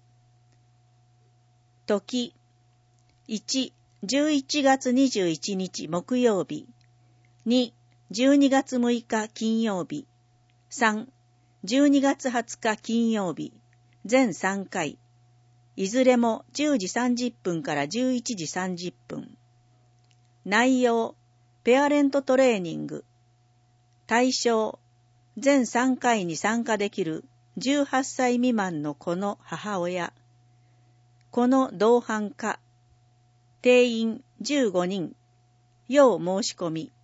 時、1、11月21日木曜日。2、12月6日金曜日。3、12月20日金曜日。全3回。いずれも10時30分から11時30分。内容、ペアレントトレーニング。対象、全3回に参加できる18歳未満の子の母親。子の同伴か。定員15人。要申し込み。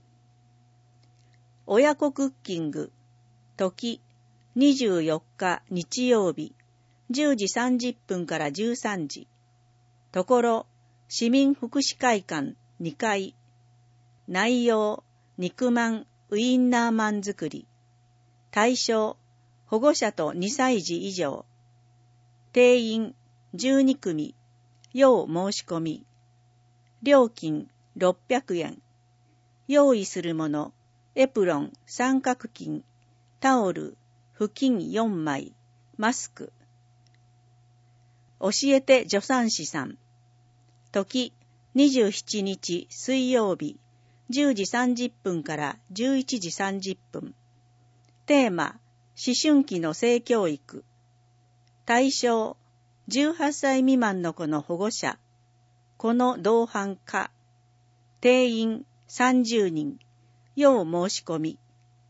親子クッキング。時、24日日曜日。10時30分から13時。ところ、市民福祉会館2階。内容、肉まん、ウインナーマン作り。対象、保護者と2歳児以上。定員12組。 要申し込み。料金600円。用意するもの、エプロン、三角巾、タオル、布巾4枚、マスク。教えて助産師さん。時、27日水曜日、10時30分から11時30分。テーマ、思春期の性教育。対象、18歳未満の子の保護者。この同伴か。定員30人。要申し込み。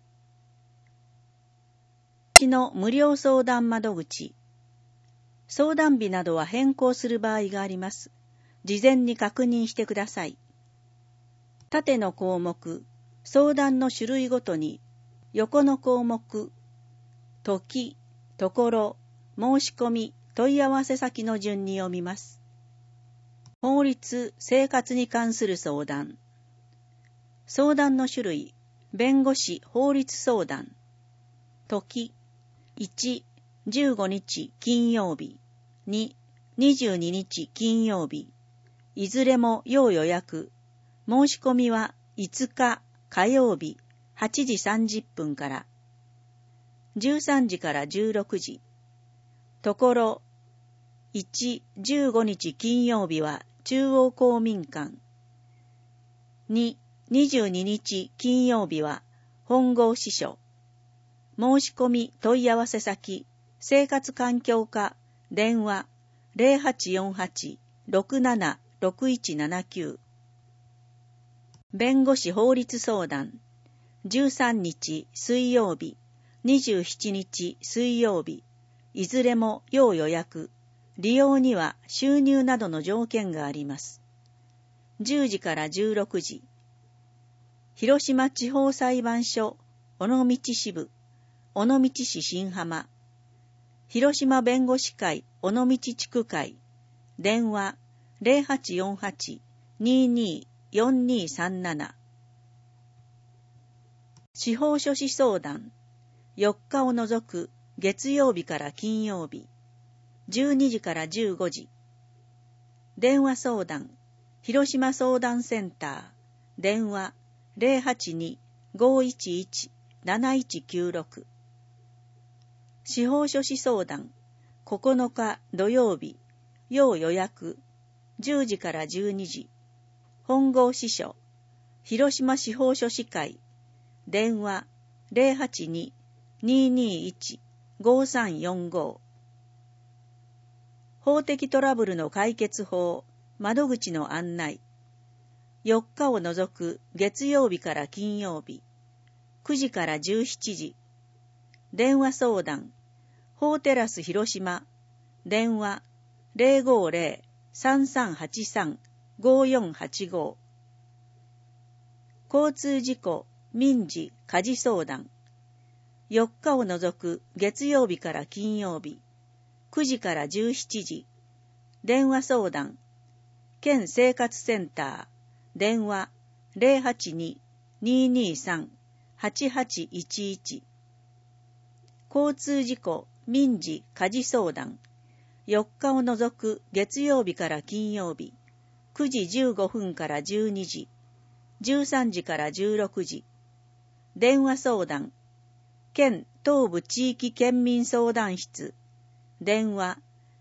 の無料相談窓口。相談日などは変更する場合があります。事前に確認してください。縦の項目、相談の種類ごとに、横の項目、時、ところ、申し込み、問い合わせ先の順に読みます。法律・生活に関する相談。相談の種類、弁護士・法律相談。時、1、15日金曜日。2、22日金曜日。いずれも要予約。申し込みは5日火曜日8時30分から。13時から16時。ところ、1、15日金曜日は中央公民館。2、22日金曜日は本郷支所。申し込み問い合わせ先、生活環境課、電話、0848-676179。弁護士法律相談、13日水曜日、27日水曜日、いずれも要予約、利用には収入などの条件があります。10時から16時。広島地方裁判所、尾道支部、尾道市新浜、広島弁護士会尾道地区会、電話0848-224237。司法書士相談、4日を除く月曜日から金曜日、12時から15時。電話相談、広島相談センター、電話082-511-7196。司法書士相談、9日土曜日、要予約、10時から12時。本郷支所、広島司法書士会、電話082-221-5345。法的トラブルの解決法、窓口の案内。4日を除く月曜日から金曜日、9時から17時。電話相談、法テラス広島、電話050-3383-5485。交通事故、民事、家事相談、4日を除く月曜日から金曜日、9時から17時。電話相談、県生活センター、電話082-223-8811。交通事故、民事、家事相談、4日を除く月曜日から金曜日、9時15分から12時、13時から16時。電話相談、県東部地域県民相談室、電話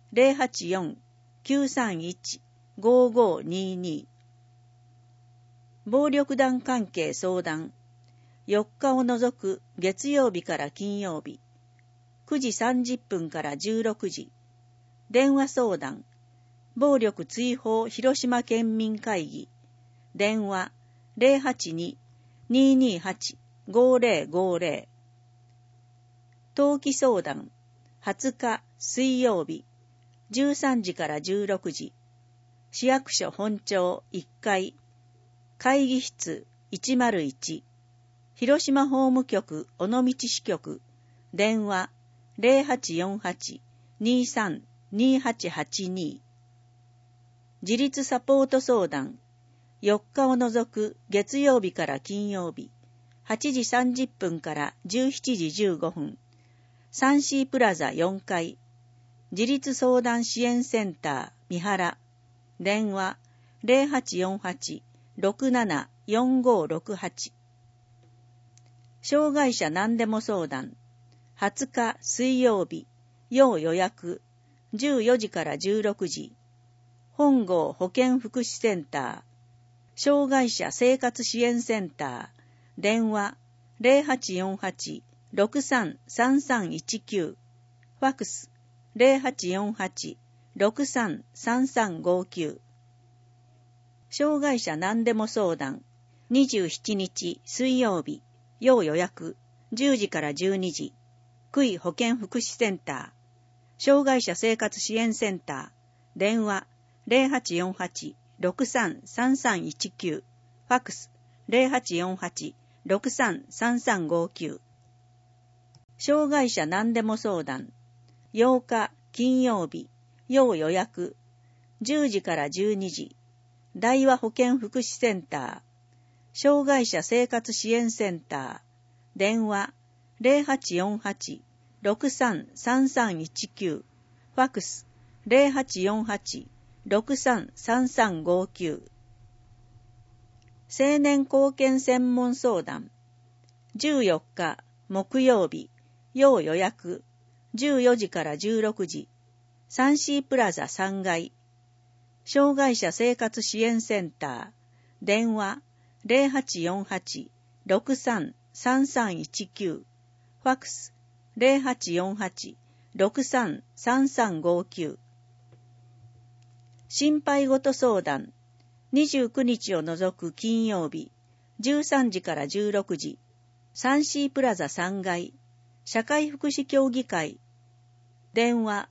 084-931-5522。暴力団関係相談、4日を除く月曜日から金曜日、9時30分から16時。電話相談、暴力追放広島県民会議、電話082-228-5050。登記相談、20日水曜日、13時から16時。市役所本庁1階、会議室101、広島法務局尾道支局、電話0848-23-2882。自立サポート相談、4日を除く月曜日から金曜日、8時30分から17時15分。サンシープラザ4階、自立相談支援センター三原、 電話 0848-674568。障害者何でも相談。20日水曜日、要予約、14時から16時。本郷保健福祉センター、障害者生活支援センター、電話 0848-633319、ファックス 0848-633359。障害者何でも相談、27日水曜日、要予約、10時から12時。区医保健福祉センター、障害者生活支援センター、電話0848-633319、ファックス 0848-633359。障害者何でも相談、8日金曜日、要予約、10時から12時。大和保健福祉センター、障害者生活支援センター、電話0848-633319、ファックス 0848-633359。青年貢献専門相談、14日木曜日、要予約、14時から16時、サンシープラザ3階、障害者生活支援センター、電話0848-633319、ファックス 0848-633359。心配事相談、29日を除く金曜日、13時から16時、サンシープラザ3階、社会福祉協議会、電話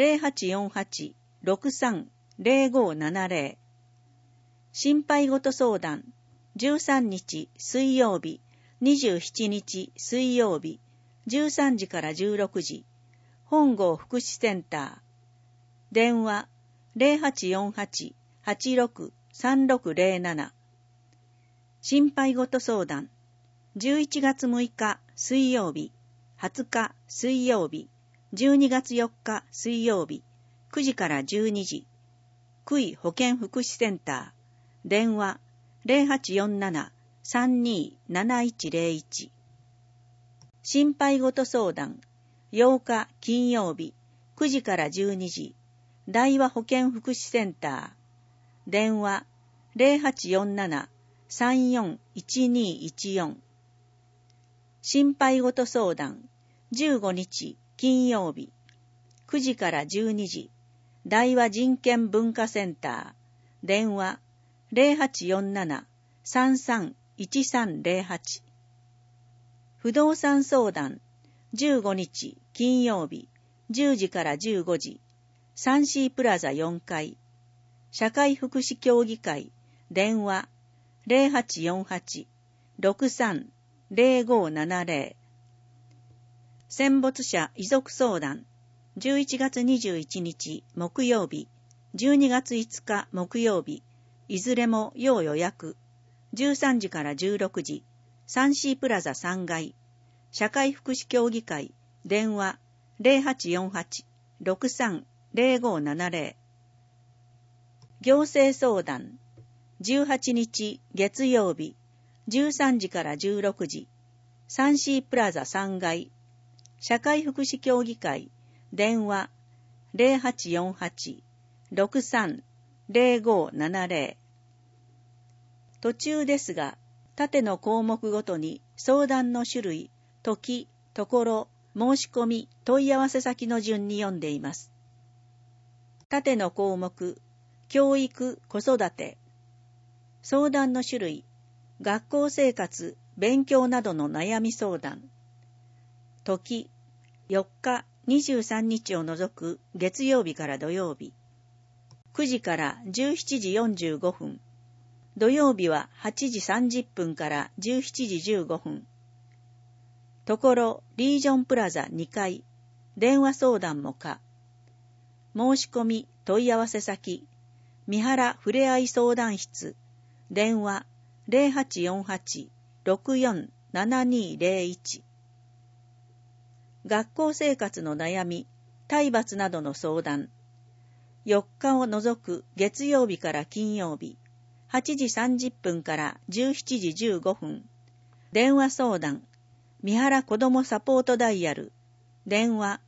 0848-630570。心配事相談、13日水曜日、27日水曜日、13時から16時、本郷福祉センター、電話0848-863607。心配事相談、11月6日水曜日、20日水曜日、12月4日水曜日、9時から12時、区医保健福祉センター、電話0847-327101。心配事相談、8日金曜日、9時から12時、大和保健福祉センター、電話0847-341214。心配事相談、15日金曜日、9時から12時、大和人権文化センター、電話0847-331308。不動産相談、15日金曜日、10時から15時、サンシープラザ4階、社会福祉協議会、電話0848-630570。戦没者遺族相談、11月21日木曜日、12月5日木曜日、いずれも要予約、13時から16時、サンシープラザ3階、社会福祉協議会、電話0848-630570。行政相談、18日月曜日、13時から16時、サンシープラザ3階、社会福祉協議会、電話0848-630570。途中ですが、縦の項目ごとに相談の種類、時、ところ、申し込み、問い合わせ先の順に読んでいます。縦の項目、教育、子育て。相談の種類、学校生活、勉強などの悩み相談。時、4日、23日を除く月曜日から土曜日。9時から17時45分。土曜日は8時30分から17時15分。ところ、リージョンプラザ2階。電話相談も可。申し込み、問い合わせ先。三原ふれあい相談室。電話0848-647201。学校生活の悩み、体罰などの相談。 4日を除く月曜日から金曜日、8時30分から17時15分。電話相談、三原子どもサポートダイヤル、電話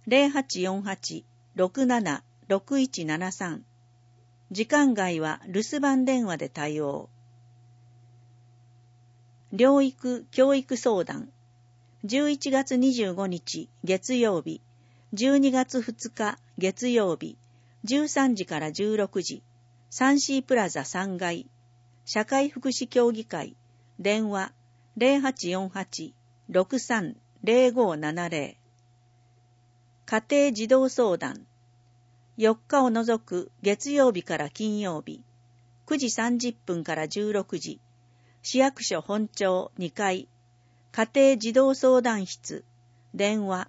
0848-676173。時間外は留守番電話で対応。療育教育相談、11月25日月曜日、12月2日月曜日、13時から16時、サンシープラザ3階、社会福祉協議会、電話 0848-630570。家庭児童相談、4日を除く月曜日から金曜日、9時30分から16時、市役所本庁2階、家庭児童相談室、電話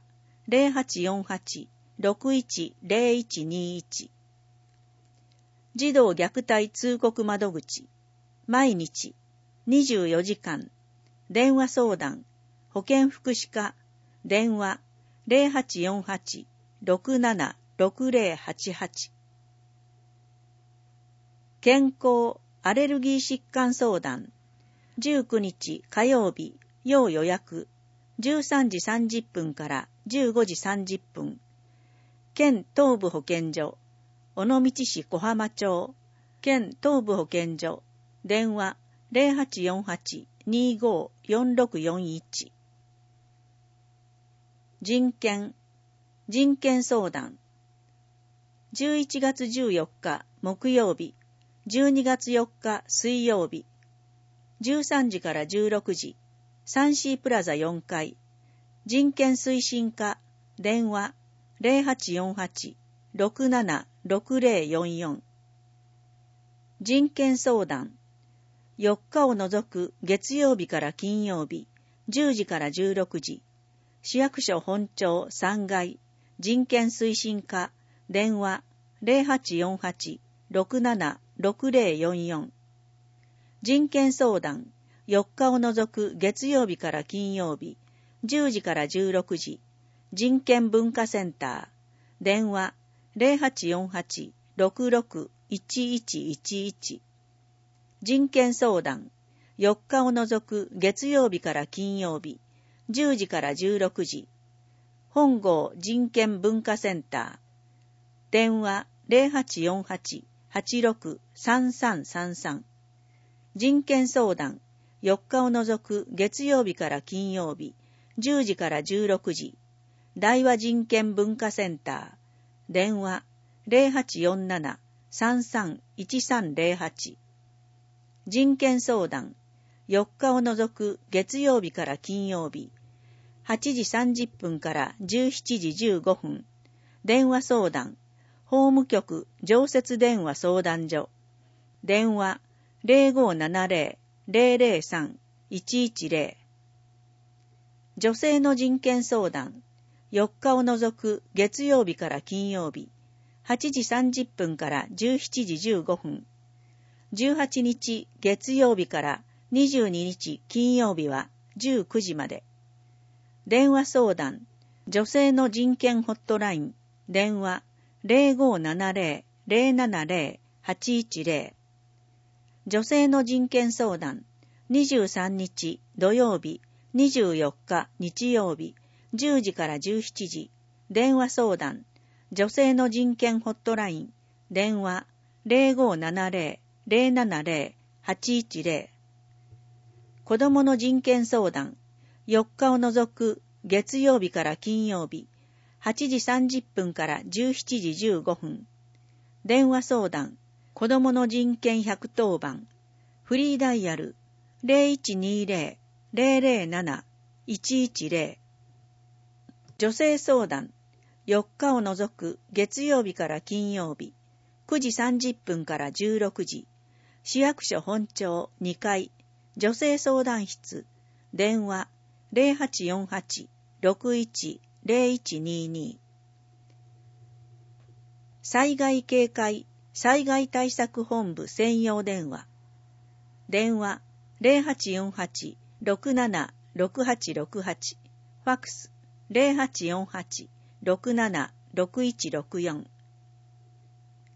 0848-610121。児童虐待通告窓口、毎日24時間、電話相談、保健福祉課、電話 0848-676088。健康アレルギー疾患相談、19日火曜日、要予約、13時30分から15時30分。県東部保健所、尾道市小浜町、県東部保健所、電話 0848-254641。人権相談、11月14日木曜日、12月4日水曜日、13時から16時、サンシープラザ4階、人権推進課、電話 0848-676044。人権相談、4日を除く月曜日から金曜日、10時から16時、市役所本庁3階、人権推進課、電話 0848-676044。人権相談、4日を除く月曜日から金曜日、10時から16時、人権文化センター、電話 0848-661111。人権相談、4日を除く月曜日から金曜日、10時から16時、本郷人権文化センター、電話 0848-863333。人権相談、4日を除く月曜日から金曜日、10時から16時、大和人権文化センター、電話 0847-331308。人権相談、4日を除く月曜日から金曜日、8時30分から17時15分、電話相談、法務局常設電話相談所、電話 0570-003-110。女性の人権相談、4日を除く月曜日から金曜日、8時30分から17時15分、18日月曜日から22日金曜日は19時まで。電話相談、女性の人権ホットライン、電話 0570-070-810。女性の人権相談、23日土曜日、24日日曜日、10時から17時、電話相談、女性の人権ホットライン、電話 0570-070-810。子どもの人権相談、4日を除く月曜日から金曜日、8時30分から17時15分。電話相談、子どもの人権110番、フリーダイヤル 0120-007-110。女性相談、4日を除く月曜日から金曜日、9時30分から16時、市役所本庁2階、女性相談室、電話 0848-610122。災害警戒災害対策本部専用電話、電話 0848-676868、ファックス 0848-676164。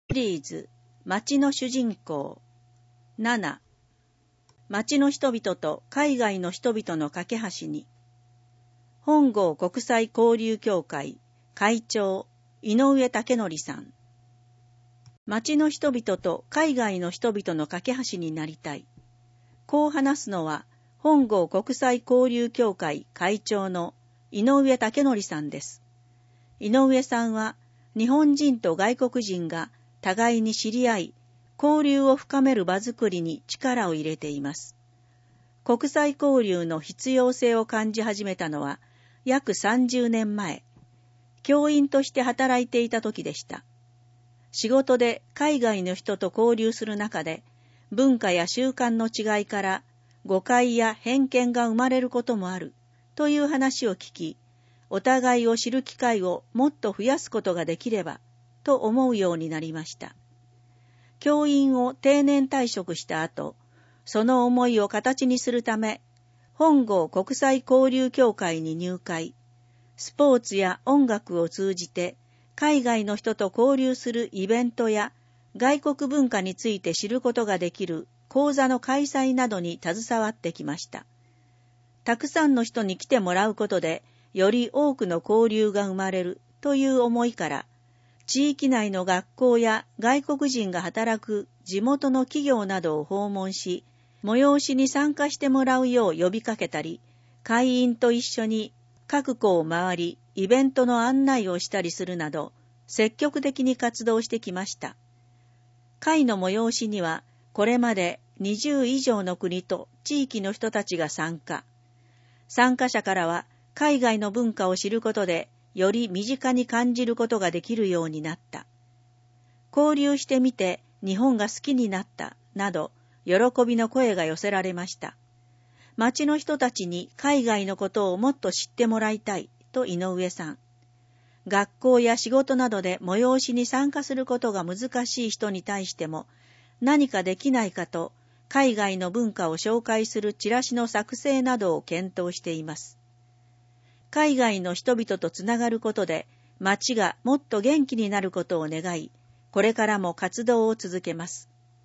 シリーズ、町の主人公。7、町の人々と海外の人々の架け橋に。本郷国際交流協会会長、井上武則さん。町の人々と海外の人々の架け橋になりたい。こう話すのは、本郷国際交流協会会長の井上武則さんです。井上さんは、日本人と外国人が互いに知り合い、交流を深める場づくりに力を入れています。国際交流の必要性を感じ始めたのは、約30年前、教員として働いていた時でした。仕事で海外の人と交流する中で、文化や習慣の違いから誤解や偏見が生まれることもあるという話を聞き、お互いを知る機会をもっと増やすことができればと思うようになりました。教員を定年退職した後、その思いを形にするため、本郷国際交流協会に入会、スポーツや音楽を通じて海外の人と交流するイベントや外国文化について知ることができる講座の開催などに携わってきました。たくさんの人に来てもらうことで、より多くの交流が生まれるという思いから、地域内の学校や外国人が働く地元の企業などを訪問し、催しに参加してもらうよう呼びかけたり、会員と一緒に各校を回り、イベントの案内をしたりするなど、積極的に活動してきました。会の催しには、これまで20以上の国と地域の人たちが参加。参加者からは、海外の文化を知ることで、より身近に感じることができるようになった。交流してみて日本が好きになった、など、喜びの声が寄せられました。町の人たちに海外のことをもっと知ってもらいたい、と井上さん。学校や仕事などで催しに参加することが難しい人に対しても、何かできないかと、海外の文化を紹介するチラシの作成などを検討しています。海外の人々とつながることで、町がもっと元気になることを願い、これからも活動を続けます。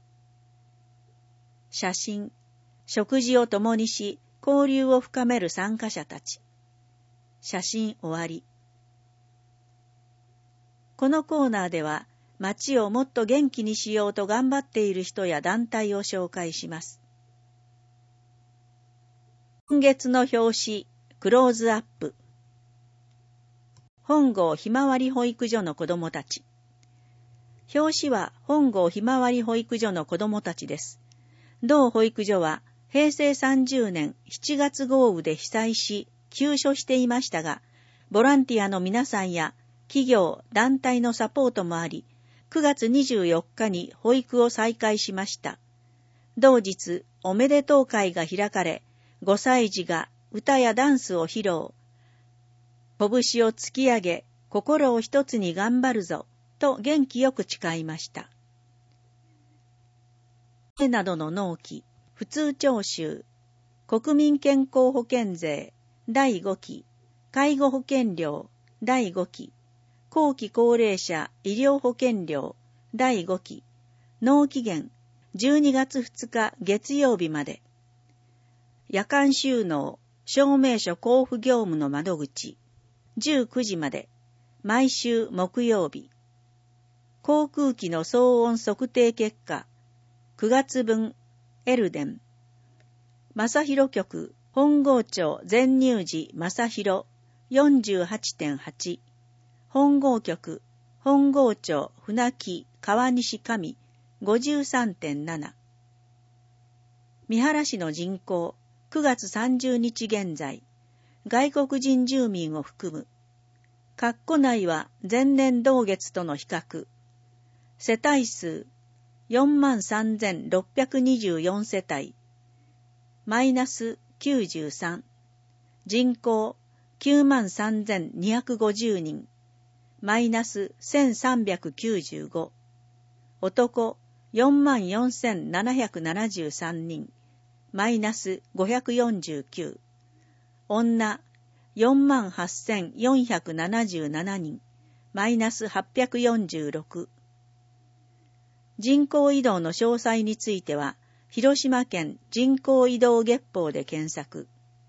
写真、食事を共にし、交流を深める参加者たち。写真終わり。このコーナーでは、町をもっと元気にしようと頑張っている人や団体を紹介します。今月の表紙、クローズアップ。本郷ひまわり保育所の子どもたち。表紙は本郷ひまわり保育所の子どもたちです。同保育所は平成30年7月豪雨で被災し休所していましたが、ボランティアの皆さんや企業、団体のサポートもあり、9月24日に保育を再開しました。同日、おめでとう会が開かれ、5歳児が歌やダンスを披露。拳を突き上げ、心を一つに頑張るぞ、と元気よく誓いました。などの納期、普通徴収、国民健康保険税、第5期、介護保険料、第5期、後期高齢者医療保険料、第5期、納期限、12月2日月曜日まで。夜間収納、証明書交付業務の窓口、19時まで、毎週木曜日。航空機の騒音測定結果、9月分、エルデン。正広局、本郷町全入寺正広、48.8。本郷局、本郷町船木川西上、53.7。三原市の人口、9月30日現在、外国人住民を含む。括弧内は前年同月との比較。世帯数、43,624 世帯。マイナス93。人口、93,250 人。マイナス1395。男、44,773 人。マイナス549。女、48,477 人。マイナス846。 人口移動の詳細については、広島県人口移動月報で検索。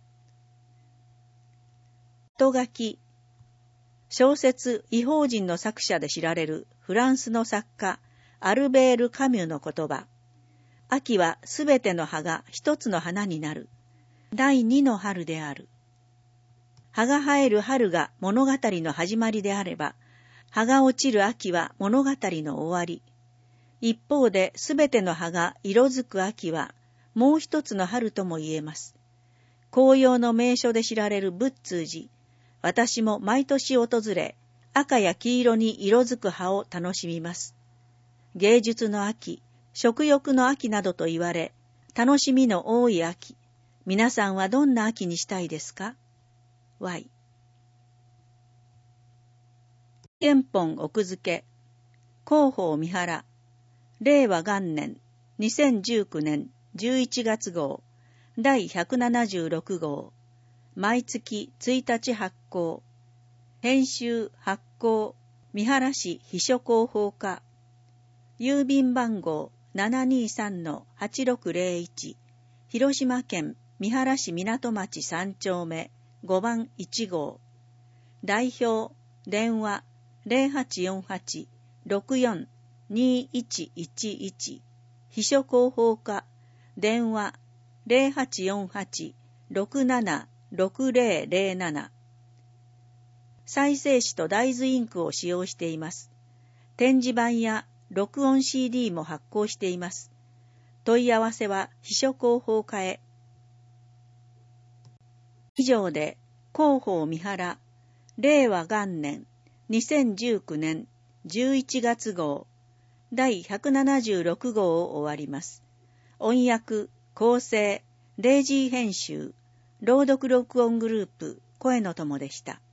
後書き。小説異邦人の作者で知られるフランスの作家アルベール・カミュの言葉。秋はすべての葉が一つの花になる。第二の春である。葉が生える春が物語の始まりであれば、葉が落ちる秋は物語の終わり。一方で、すべての葉が色づく秋は、もう一つの春とも言えます。紅葉の名所で知られる仏通寺。私も毎年訪れ、赤や黄色に色づく葉を楽しみます。芸術の秋、食欲の秋などと言われ、楽しみの多い秋。皆さんはどんな秋にしたいですか？ Y。原本奥付け。広報三原。令和元年、2019年11月号、第176号、毎月1日発行、編集発行、三原市秘書広報課、郵便番号 723-8601、広島県三原市港町3丁目5番1号、代表、電話 0848-64-2111、秘書広報課、電話 0848-676007。再生紙と大豆インクを使用しています。展示版や録音 CD も発行しています。問い合わせは秘書広報課へ。以上で広報三原、令和元年、2019年11月号、第176号を終わります。音訳、構成、デイジー編集、朗読録音グループ、声の友でした。